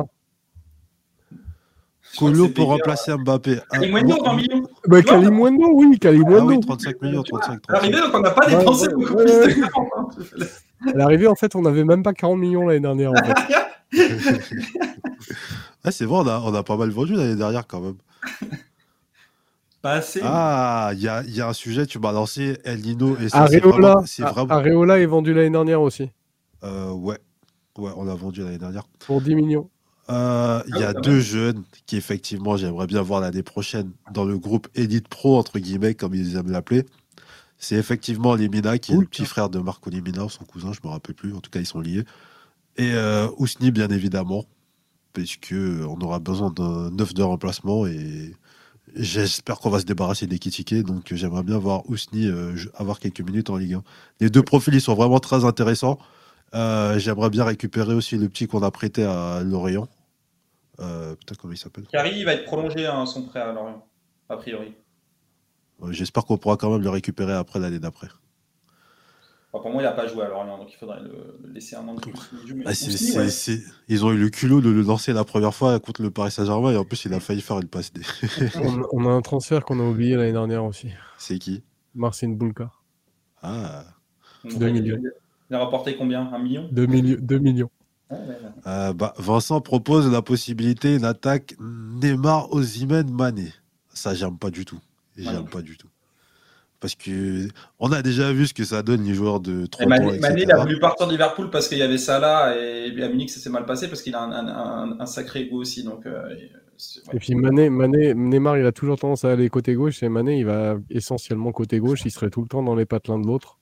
Colo pour remplacer Mbappé. Kalimundo, vingt millions. Bah, Kalimundo, oui, Kalimundo. Ah oui, trente-cinq millions, trente-cinq. À l'arrivée, donc on n'a pas dépensé ouais, beaucoup ouais, plus ouais. de quarante. À l'arrivée, en fait, on n'avait même pas quarante millions l'année dernière. En fait. ah, c'est vrai, on a, on a pas mal vendu l'année dernière quand même. Pas assez. Ah, il y a, y a un sujet, tu m'as lancé El Nino et ça. Areola, c'est vraiment... Areola est vendu l'année dernière aussi. Euh, ouais. Ouais, on l'a vendu l'année dernière. Pour dix millions. Euh, Il Ah y oui, a quand deux même. jeunes qui, effectivement, j'aimerais bien voir l'année prochaine dans le groupe Elite Pro, entre guillemets, comme ils aiment l'appeler. C'est effectivement Limina, qui est le Cool, petit ça. frère de Marco Limina, son cousin, je me rappelle plus. En tout cas, ils sont liés. Et euh, Ousni, bien évidemment, parce que euh, on aura besoin d'un neuf de remplacement et j'espère qu'on va se débarrasser des Kitike. Donc, euh, j'aimerais bien voir Ousni euh, jou- avoir quelques minutes en Ligue un. Les deux profils, ils sont vraiment très intéressants. Euh, j'aimerais bien récupérer aussi le petit qu'on a prêté à Lorient. Euh, putain, comment il s'appelle? Carrie, il va être prolongé, hein, son prêt à Lorient, a priori. Ouais, j'espère qu'on pourra quand même le récupérer après l'année d'après. Enfin, pour moi, il n'a pas joué à Lorient, donc il faudrait le, le laisser un an de plus. Il joue, mais... Ah, c'est, Ousni, c'est, ouais. c'est- Ils ont eu le culot de le lancer la première fois contre le Paris Saint-Germain et en plus il a failli faire une passe D. On, on a un transfert qu'on a oublié l'année dernière aussi. C'est qui? Marcin Bulka. Ah. Donc, deux il, millions. il- il a rapporté combien? Un million? deux millions. deux millions. Ouais, ouais, ouais. Euh, bah, Vincent propose la possibilité une attaque Neymar, Osimhen, Mané. Ça, j'aime pas du tout. Moi non J'aime plus. pas du tout. Parce que on a déjà vu ce que ça donne les joueurs de Et trente ans, Mané, Mané, il a et cetera. voulu partir de Liverpool parce qu'il y avait Salah et à Munich ça s'est mal passé parce qu'il a un, un- un- un sacré ego aussi. Donc, euh, et, euh, c'est- Et ouais. puis Mané, Mané, Neymar, il a toujours tendance à aller côté gauche. Et Mané, il va essentiellement côté gauche. Il serait tout le temps dans les pattes l'un de l'autre.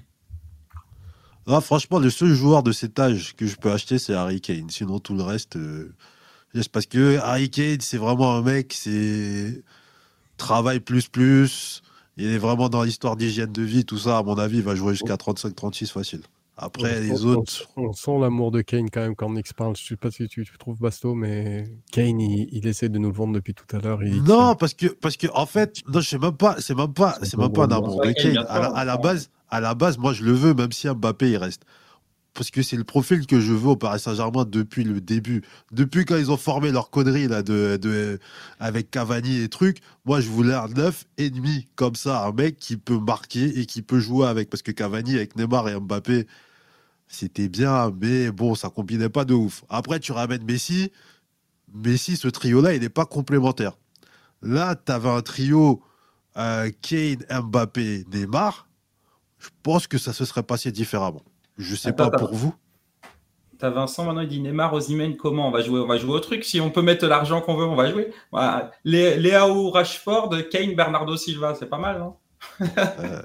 Ah, franchement, le seul joueur de cet âge que je peux acheter, c'est Harry Kane. Sinon, tout le reste, euh, juste parce que Harry Kane, c'est vraiment un mec, c'est travail plus plus. Il est vraiment dans l'histoire d'hygiène de vie, tout ça. À mon avis, il va jouer jusqu'à trente-cinq trente-six facile. On Après, sent, les on- autres. on sent l'amour de Kane quand même quand Nix parle. Je sais pas si tu, tu trouves Basto, mais Kane, il, il essaie de nous le vendre depuis tout à l'heure. Il dit que Non, parce que, parce que, en fait, non, je sais même pas, c'est même pas, c'est un c'est même pauvre pas un gars. amour Ouais, de Kane, Kane. bien À la, sûr. à la base, à la base, moi, je le veux, même si Mbappé, il reste. Parce que c'est le profil que je veux au Paris Saint-Germain depuis le début. Depuis quand ils ont formé leur connerie là, de, de, avec Cavani et trucs, moi je voulais un neuf et demi comme ça, un mec qui peut marquer et qui peut jouer avec. Parce que Cavani avec Neymar et Mbappé, c'était bien, mais bon, ça combinait pas de ouf. Après, tu ramènes Messi. Messi, ce trio-là, il n'est pas complémentaire. Là, tu avais un trio euh, Kane, Mbappé, Neymar. Je pense que ça se serait passé différemment. Je sais Attends, pas attends. pour vous. T'as Vincent maintenant, il dit Neymar, Osimhen, comment on va jouer? On va jouer au truc. Si on peut mettre l'argent qu'on veut, on va jouer. Voilà. Lé- Léao Rashford, Kane, Bernardo Silva, c'est pas mal, non? Euh,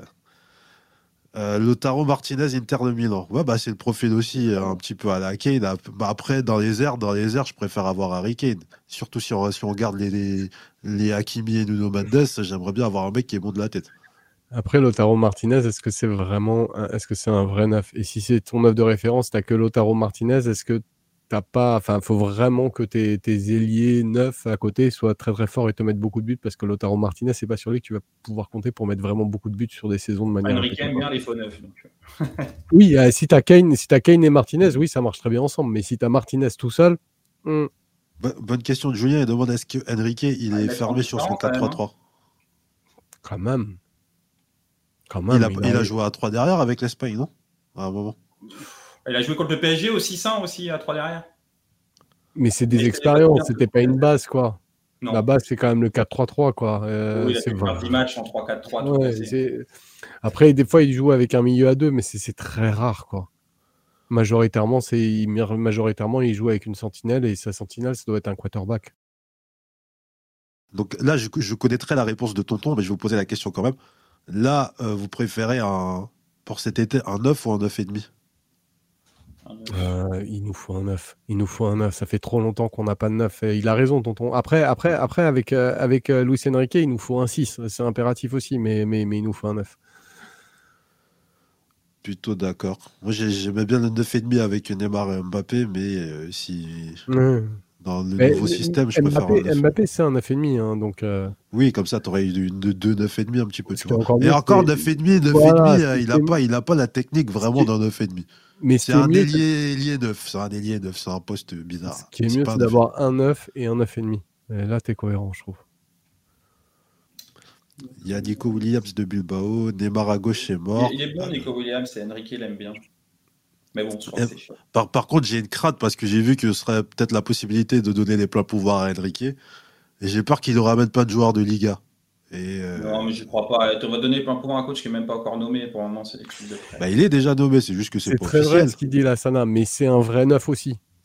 euh, Lautaro Martinez, Inter de Milan. Ouais, bah, c'est le profil aussi euh, un petit peu à la Kane. Ap- bah, après, dans les airs, dans les airs, je préfère avoir Harry Kane. Surtout si on, si on regarde les, les, les Hakimi et Nuno Mendes, j'aimerais bien avoir un mec qui est bon de la tête. Après, Lautaro Martinez, est-ce que c'est vraiment, un- est-ce que c'est un vrai neuf? Et si c'est ton neuf de référence, t'as que Lautaro Martinez, est-ce que t'as pas, enfin, faut vraiment que tes, tes ailiers neufs à côté soient très très forts et te mettent beaucoup de buts parce que Lautaro Martinez, c'est pas sur lui que tu vas pouvoir compter pour mettre vraiment beaucoup de buts sur des saisons de manière Enrique aime impéccable. bien les faux neufs. Donc. Oui, euh, si t'as Kane, si t'as Kane et Martinez, oui, ça marche très bien ensemble. Mais si t'as Martinez tout seul, hmm, Bo- bonne question de Julien. Il demande est-ce que Enrique il Ah, est ils mettent en fermé sur son différence, quand quatre même, trois hein. trois. quand même, quand Il même, a, il il a- a joué à trois derrière avec l'Espagne, non? À un moment. Il a joué contre le P S G au six cents aussi, à trois derrière. mais c'est Mais des c'était expériences, bien. c'était pas une base, quoi. Non. La base, c'est quand même le quatre trois trois, quoi. Euh, Oui, il a c'est fait vrai. dix matchs en trois quatre trois tout Ouais, cassé. c'est- Après, des fois, il joue avec un milieu à deux, mais c'est c'est très rare, quoi. Majoritairement, c'est il- majoritairement, il joue avec une sentinelle et sa sentinelle, ça doit être un quarterback. Donc là, je, je connaîtrais la réponse de Tonton, mais je vais vous poser la question quand même. Là, euh, vous préférez un, pour cet été un neuf ou un neuf virgule cinq? Un neuf. Euh, il nous faut un neuf. Il nous faut un neuf. Ça fait trop longtemps qu'on n'a pas de neuf. Et il a raison, tonton. Après, après, après avec, euh, avec euh, Luis Enrique, il nous faut un six. C'est impératif aussi, mais, mais, mais il nous faut un neuf. Plutôt d'accord. Moi, j'ai- j'aimais bien le neuf virgule cinq avec Neymar et Mbappé, mais euh, si Ouais. dans le Mais, nouveau euh, système, je préfère un Mbappé, neuf. Mbappé c'est un neuf virgule cinq. Hein, donc, euh, Oui, comme ça, tu aurais eu une, deux neuf virgule cinq un petit peu, ce tu qui est vois. encore Et mieux, encore c'est. neuf virgule cinq, neuf Voilà, virgule cinq, ce euh, qui il est- n'a pas, il a pas la technique ce vraiment qui est- d'un neuf virgule cinq. Mais ce C'est qui est un mieux, c'est- ailier, ailier neuf. C'est un ailier neuf. C'est un poste ce bizarre. qui est C'est mieux, pas c'est un neuf virgule cinq. d'avoir un neuf et un neuf virgule cinq. Et là, t'es cohérent, je trouve. Il y a Nico Williams de Bilbao. Neymar à gauche, c'est Il, mort. il est bon, Euh, Nico Williams, et Enrique l'aime bien. Mais bon, je crois Et- que c'est cher. Par, par contre, j'ai une crainte parce que j'ai vu que ce serait peut-être la possibilité de donner les pleins pouvoirs à Enrique. Et j'ai peur qu'il ne ramène pas de joueurs de Liga. Et euh, Non, mais je crois pas. Tu vas donner plein pouvoir à un coach qui n'est même pas encore nommé. Pour le moment, c'est l'excuse de prêt. bah, il est déjà nommé, c'est juste que c'est C'est pas très vrai officiel. ce qu'il dit là, Sana, mais c'est un vrai neuf aussi.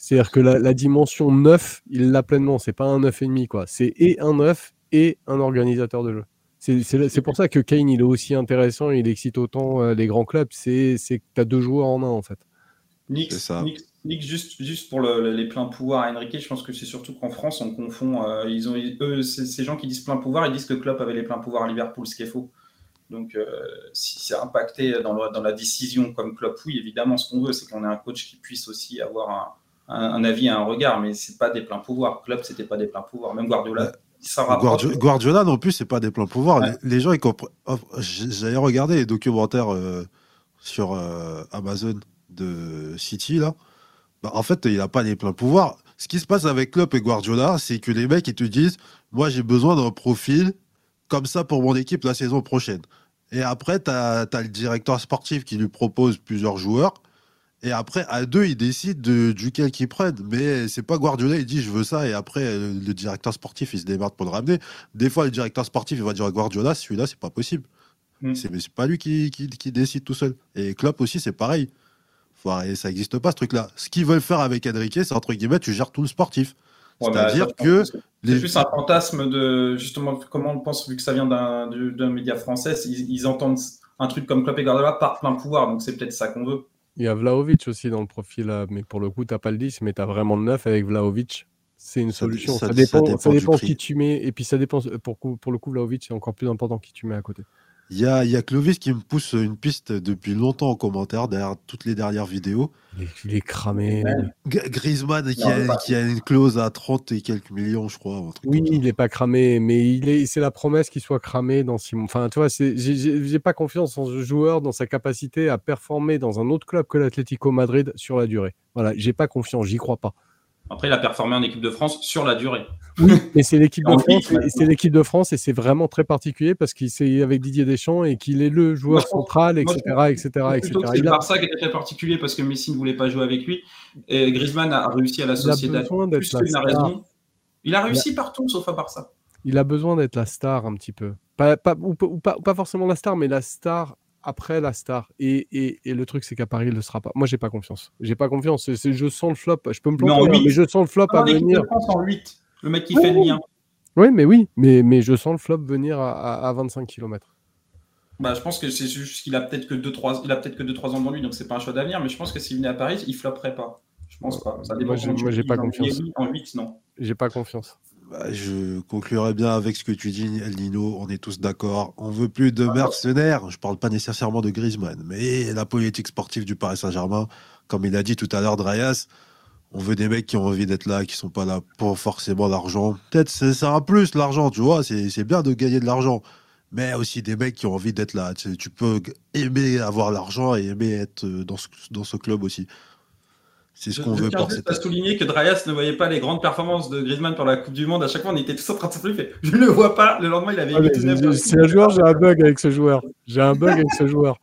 C'est-à-dire que la, la dimension neuf, il l'a pleinement. C'est pas un neuf et demi, quoi. C'est et un neuf et un organisateur de jeu. C'est, c'est, c'est pour ça que Kane, il est aussi intéressant, il excite autant euh, les grands clubs. C'est, c'est que tu as deux joueurs en un, en fait. Nick, Nick, Nick, juste, juste pour le, les pleins pouvoirs à Enrique, je pense que c'est surtout qu'en France, on confond. Euh, ils ont, eux, ces gens qui disent plein pouvoir, ils disent que Klopp avait les pleins pouvoirs à Liverpool, ce qui est faux. Donc, euh, si c'est impacté dans, le, dans la décision comme Klopp, oui, évidemment, ce qu'on veut, c'est qu'on ait un coach qui puisse aussi avoir un, un, un avis et un regard, mais c'est pas des pleins pouvoirs. Klopp, c'était pas des pleins pouvoirs. Même Guardiola. Ouais. Guardiola, Guardiola non plus, c'est pas des pleins pouvoirs. Ouais. Les, les gens, ils comprennent. Oh, j'avais regardé les documentaires euh, sur euh, Amazon de City là. Bah, en fait, il n'a pas les pleins pouvoirs. Ce qui se passe avec Klopp et Guardiola, c'est que les mecs, ils te disent, moi, j'ai besoin d'un profil comme ça pour mon équipe la saison prochaine. Et après, tu as le directeur sportif qui lui propose plusieurs joueurs. Et après, à deux, ils décident de, duquel qu'ils prennent. Mais c'est pas Guardiola, il dit je veux ça. Et après, le directeur sportif, il se démerde pour le ramener. Des fois, le directeur sportif, il va dire à Guardiola, celui-là, c'est pas possible. Mm. C'est, mais c'est pas lui qui, qui, qui décide tout seul. Et Klopp aussi, c'est pareil. Faut arrêter, ça n'existe pas, ce truc-là. Ce qu'ils veulent faire avec Enrique, c'est entre guillemets, tu gères tout le sportif. Ouais, C'est-à-dire bah, que. C'est les... plus un fantasme de. Justement, comment on pense, vu que ça vient d'un, d'un média français, ils, ils entendent un truc comme Klopp et Guardiola par plein pouvoir. Donc, c'est peut-être ça qu'on veut. Il y a Vlahovic aussi dans le profil, mais pour le coup, tu n'as pas le dix, mais tu as vraiment le neuf avec Vlahovic. C'est une ça, solution. Ça, ça, dépend, ça dépend, ça dépend qui tu mets. Et puis, ça dépend. Pour, pour le coup, Vlahovic, c'est encore plus important qui tu mets à côté. Il y a, y a Clovis qui me pousse une piste depuis longtemps en commentaire, derrière toutes les dernières vidéos. Il est, il est cramé. G- Griezmann qui, non, a, qui a une clause à trente et quelques millions, je crois. Un truc oui, il n'est pas cramé, mais il est, c'est la promesse qu'il soit cramé dans six mois. Enfin, tu vois, c'est, j'ai, j'ai pas confiance en ce joueur, dans sa capacité à performer dans un autre club que l'Atlético Madrid sur la durée. Voilà, j'ai pas confiance, j'y crois pas. Après, il a performé en équipe de France sur la durée. Oui, mais c'est l'équipe de France, et c'est l'équipe de France et c'est vraiment très particulier parce qu'il est avec Didier Deschamps et qu'il est le joueur moi, central, et cetera, et cetera, et cetera. C'est le Barça qui était très particulier parce que Messi ne voulait pas jouer avec lui. Et Griezmann a réussi à la Sociedad. Plus qu'il a raison. Il a réussi il a... partout sauf à Barça. Il a besoin d'être la star un petit peu. Pas, pas, ou, ou, pas, ou pas forcément la star, mais la star après la star. Et, et, et le truc, c'est qu'à Paris, il ne le sera pas. Moi, j'ai pas confiance. J'ai pas confiance. C'est, c'est, je sens le flop. Je peux me planter, mais, mais je sens le flop non, à venir. De France en huit. Le mec qui oui, fait le lien. Oui, mais oui. Mais, mais je sens le flop venir à, à, à vingt-cinq kilomètres. Bah, je pense que c'est juste qu'il a peut-être que deux trois ans devant lui, donc c'est pas un choix d'avenir. Mais je pense que s'il venait à Paris, il flopperait pas. Je pense pas. Ça dépend. Moi, j'ai, moi, j'ai pas confiance. En huit, non. J'ai pas confiance. Bah, je conclurai bien avec ce que tu dis, El Nino. On est tous d'accord. On veut plus de mercenaires. Je parle pas nécessairement de Griezmann, mais la politique sportive du Paris Saint-Germain, comme il a dit tout à l'heure, Dreyas, on veut des mecs qui ont envie d'être là, qui sont pas là pour forcément l'argent. Peut-être c'est, c'est un plus l'argent, tu vois. C'est, c'est bien de gagner de l'argent, mais aussi des mecs qui ont envie d'être là. Tu, tu peux aimer avoir l'argent et aimer être dans ce, dans ce club aussi. C'est ce qu'on je, veut pour cette. Je tiens souligner que Dreyas ne voyait pas les grandes performances de Griezmann pour la Coupe du Monde. À chaque fois, on était tous en train de se faire. Je ne le vois pas. Le lendemain, il avait. Ah, mais j'ai, c'est un joueur, j'ai un bug avec ce joueur. J'ai un bug avec ce joueur.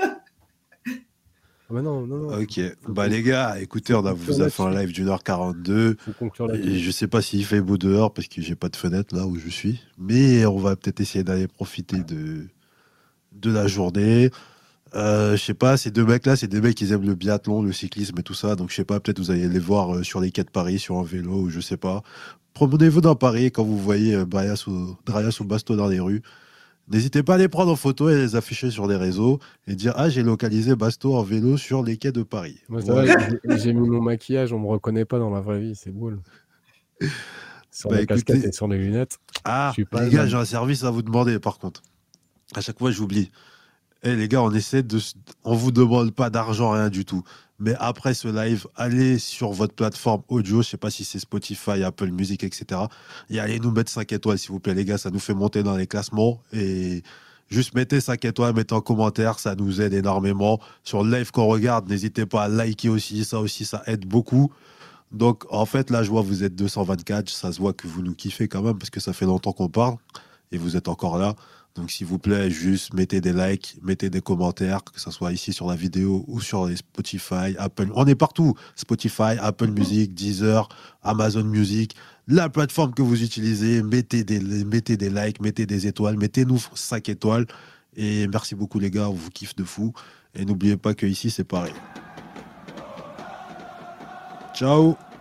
Ah bah non, non, non. Ok. Bah les gars, écoutez, on a, vous a fait un live d'une heure quarante-deux. Et je sais pas s'il fait beau dehors parce que j'ai pas de fenêtre là où je suis. Mais on va peut-être essayer d'aller profiter de, de la journée. Euh, je sais pas, ces deux mecs là, c'est des mecs qui aiment le biathlon, le cyclisme et tout ça. Donc je sais pas, peut-être vous allez les voir euh, sur les quais de Paris, sur un vélo, ou je sais pas. Promenez-vous dans Paris quand vous voyez euh, Dreyas ou, Dreyas ou Basto dans les rues. N'hésitez pas à les prendre en photo et les afficher sur les réseaux et dire ah j'ai localisé Basto en vélo sur les quais de Paris. Moi, ça ouais. va, j'ai, j'ai mis mon maquillage, on me reconnaît pas dans la vraie vie, c'est cool. Sur bah, la écoutez... casquette et sur les lunettes. Ah les gars, j'ai un service à vous demander par contre. À chaque fois j'oublie. Eh hey, les gars, on essaie de, on vous demande pas d'argent, rien du tout. Mais après ce live, allez sur votre plateforme audio, je sais pas si c'est Spotify, Apple Music, et cetera. Et allez nous mettre cinq étoiles, s'il vous plaît, les gars, ça nous fait monter dans les classements. Et juste mettez cinq étoiles, mettez en commentaire, ça nous aide énormément. Sur le live qu'on regarde, n'hésitez pas à liker aussi, ça aussi, ça aide beaucoup. Donc en fait, là, je vois vous êtes deux cent vingt-quatre, ça se voit que vous nous kiffez quand même, parce que ça fait longtemps qu'on parle, et vous êtes encore là. Donc, s'il vous plaît, juste mettez des likes, mettez des commentaires, que ce soit ici sur la vidéo ou sur les Spotify, Apple. On est partout. Spotify, Apple Music, Deezer, Amazon Music. La plateforme que vous utilisez, mettez des, mettez des likes, mettez des étoiles, mettez-nous cinq étoiles. Et merci beaucoup, les gars. On vous kiffe de fou. Et n'oubliez pas qu'ici, c'est pareil. Ciao.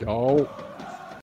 Ciao.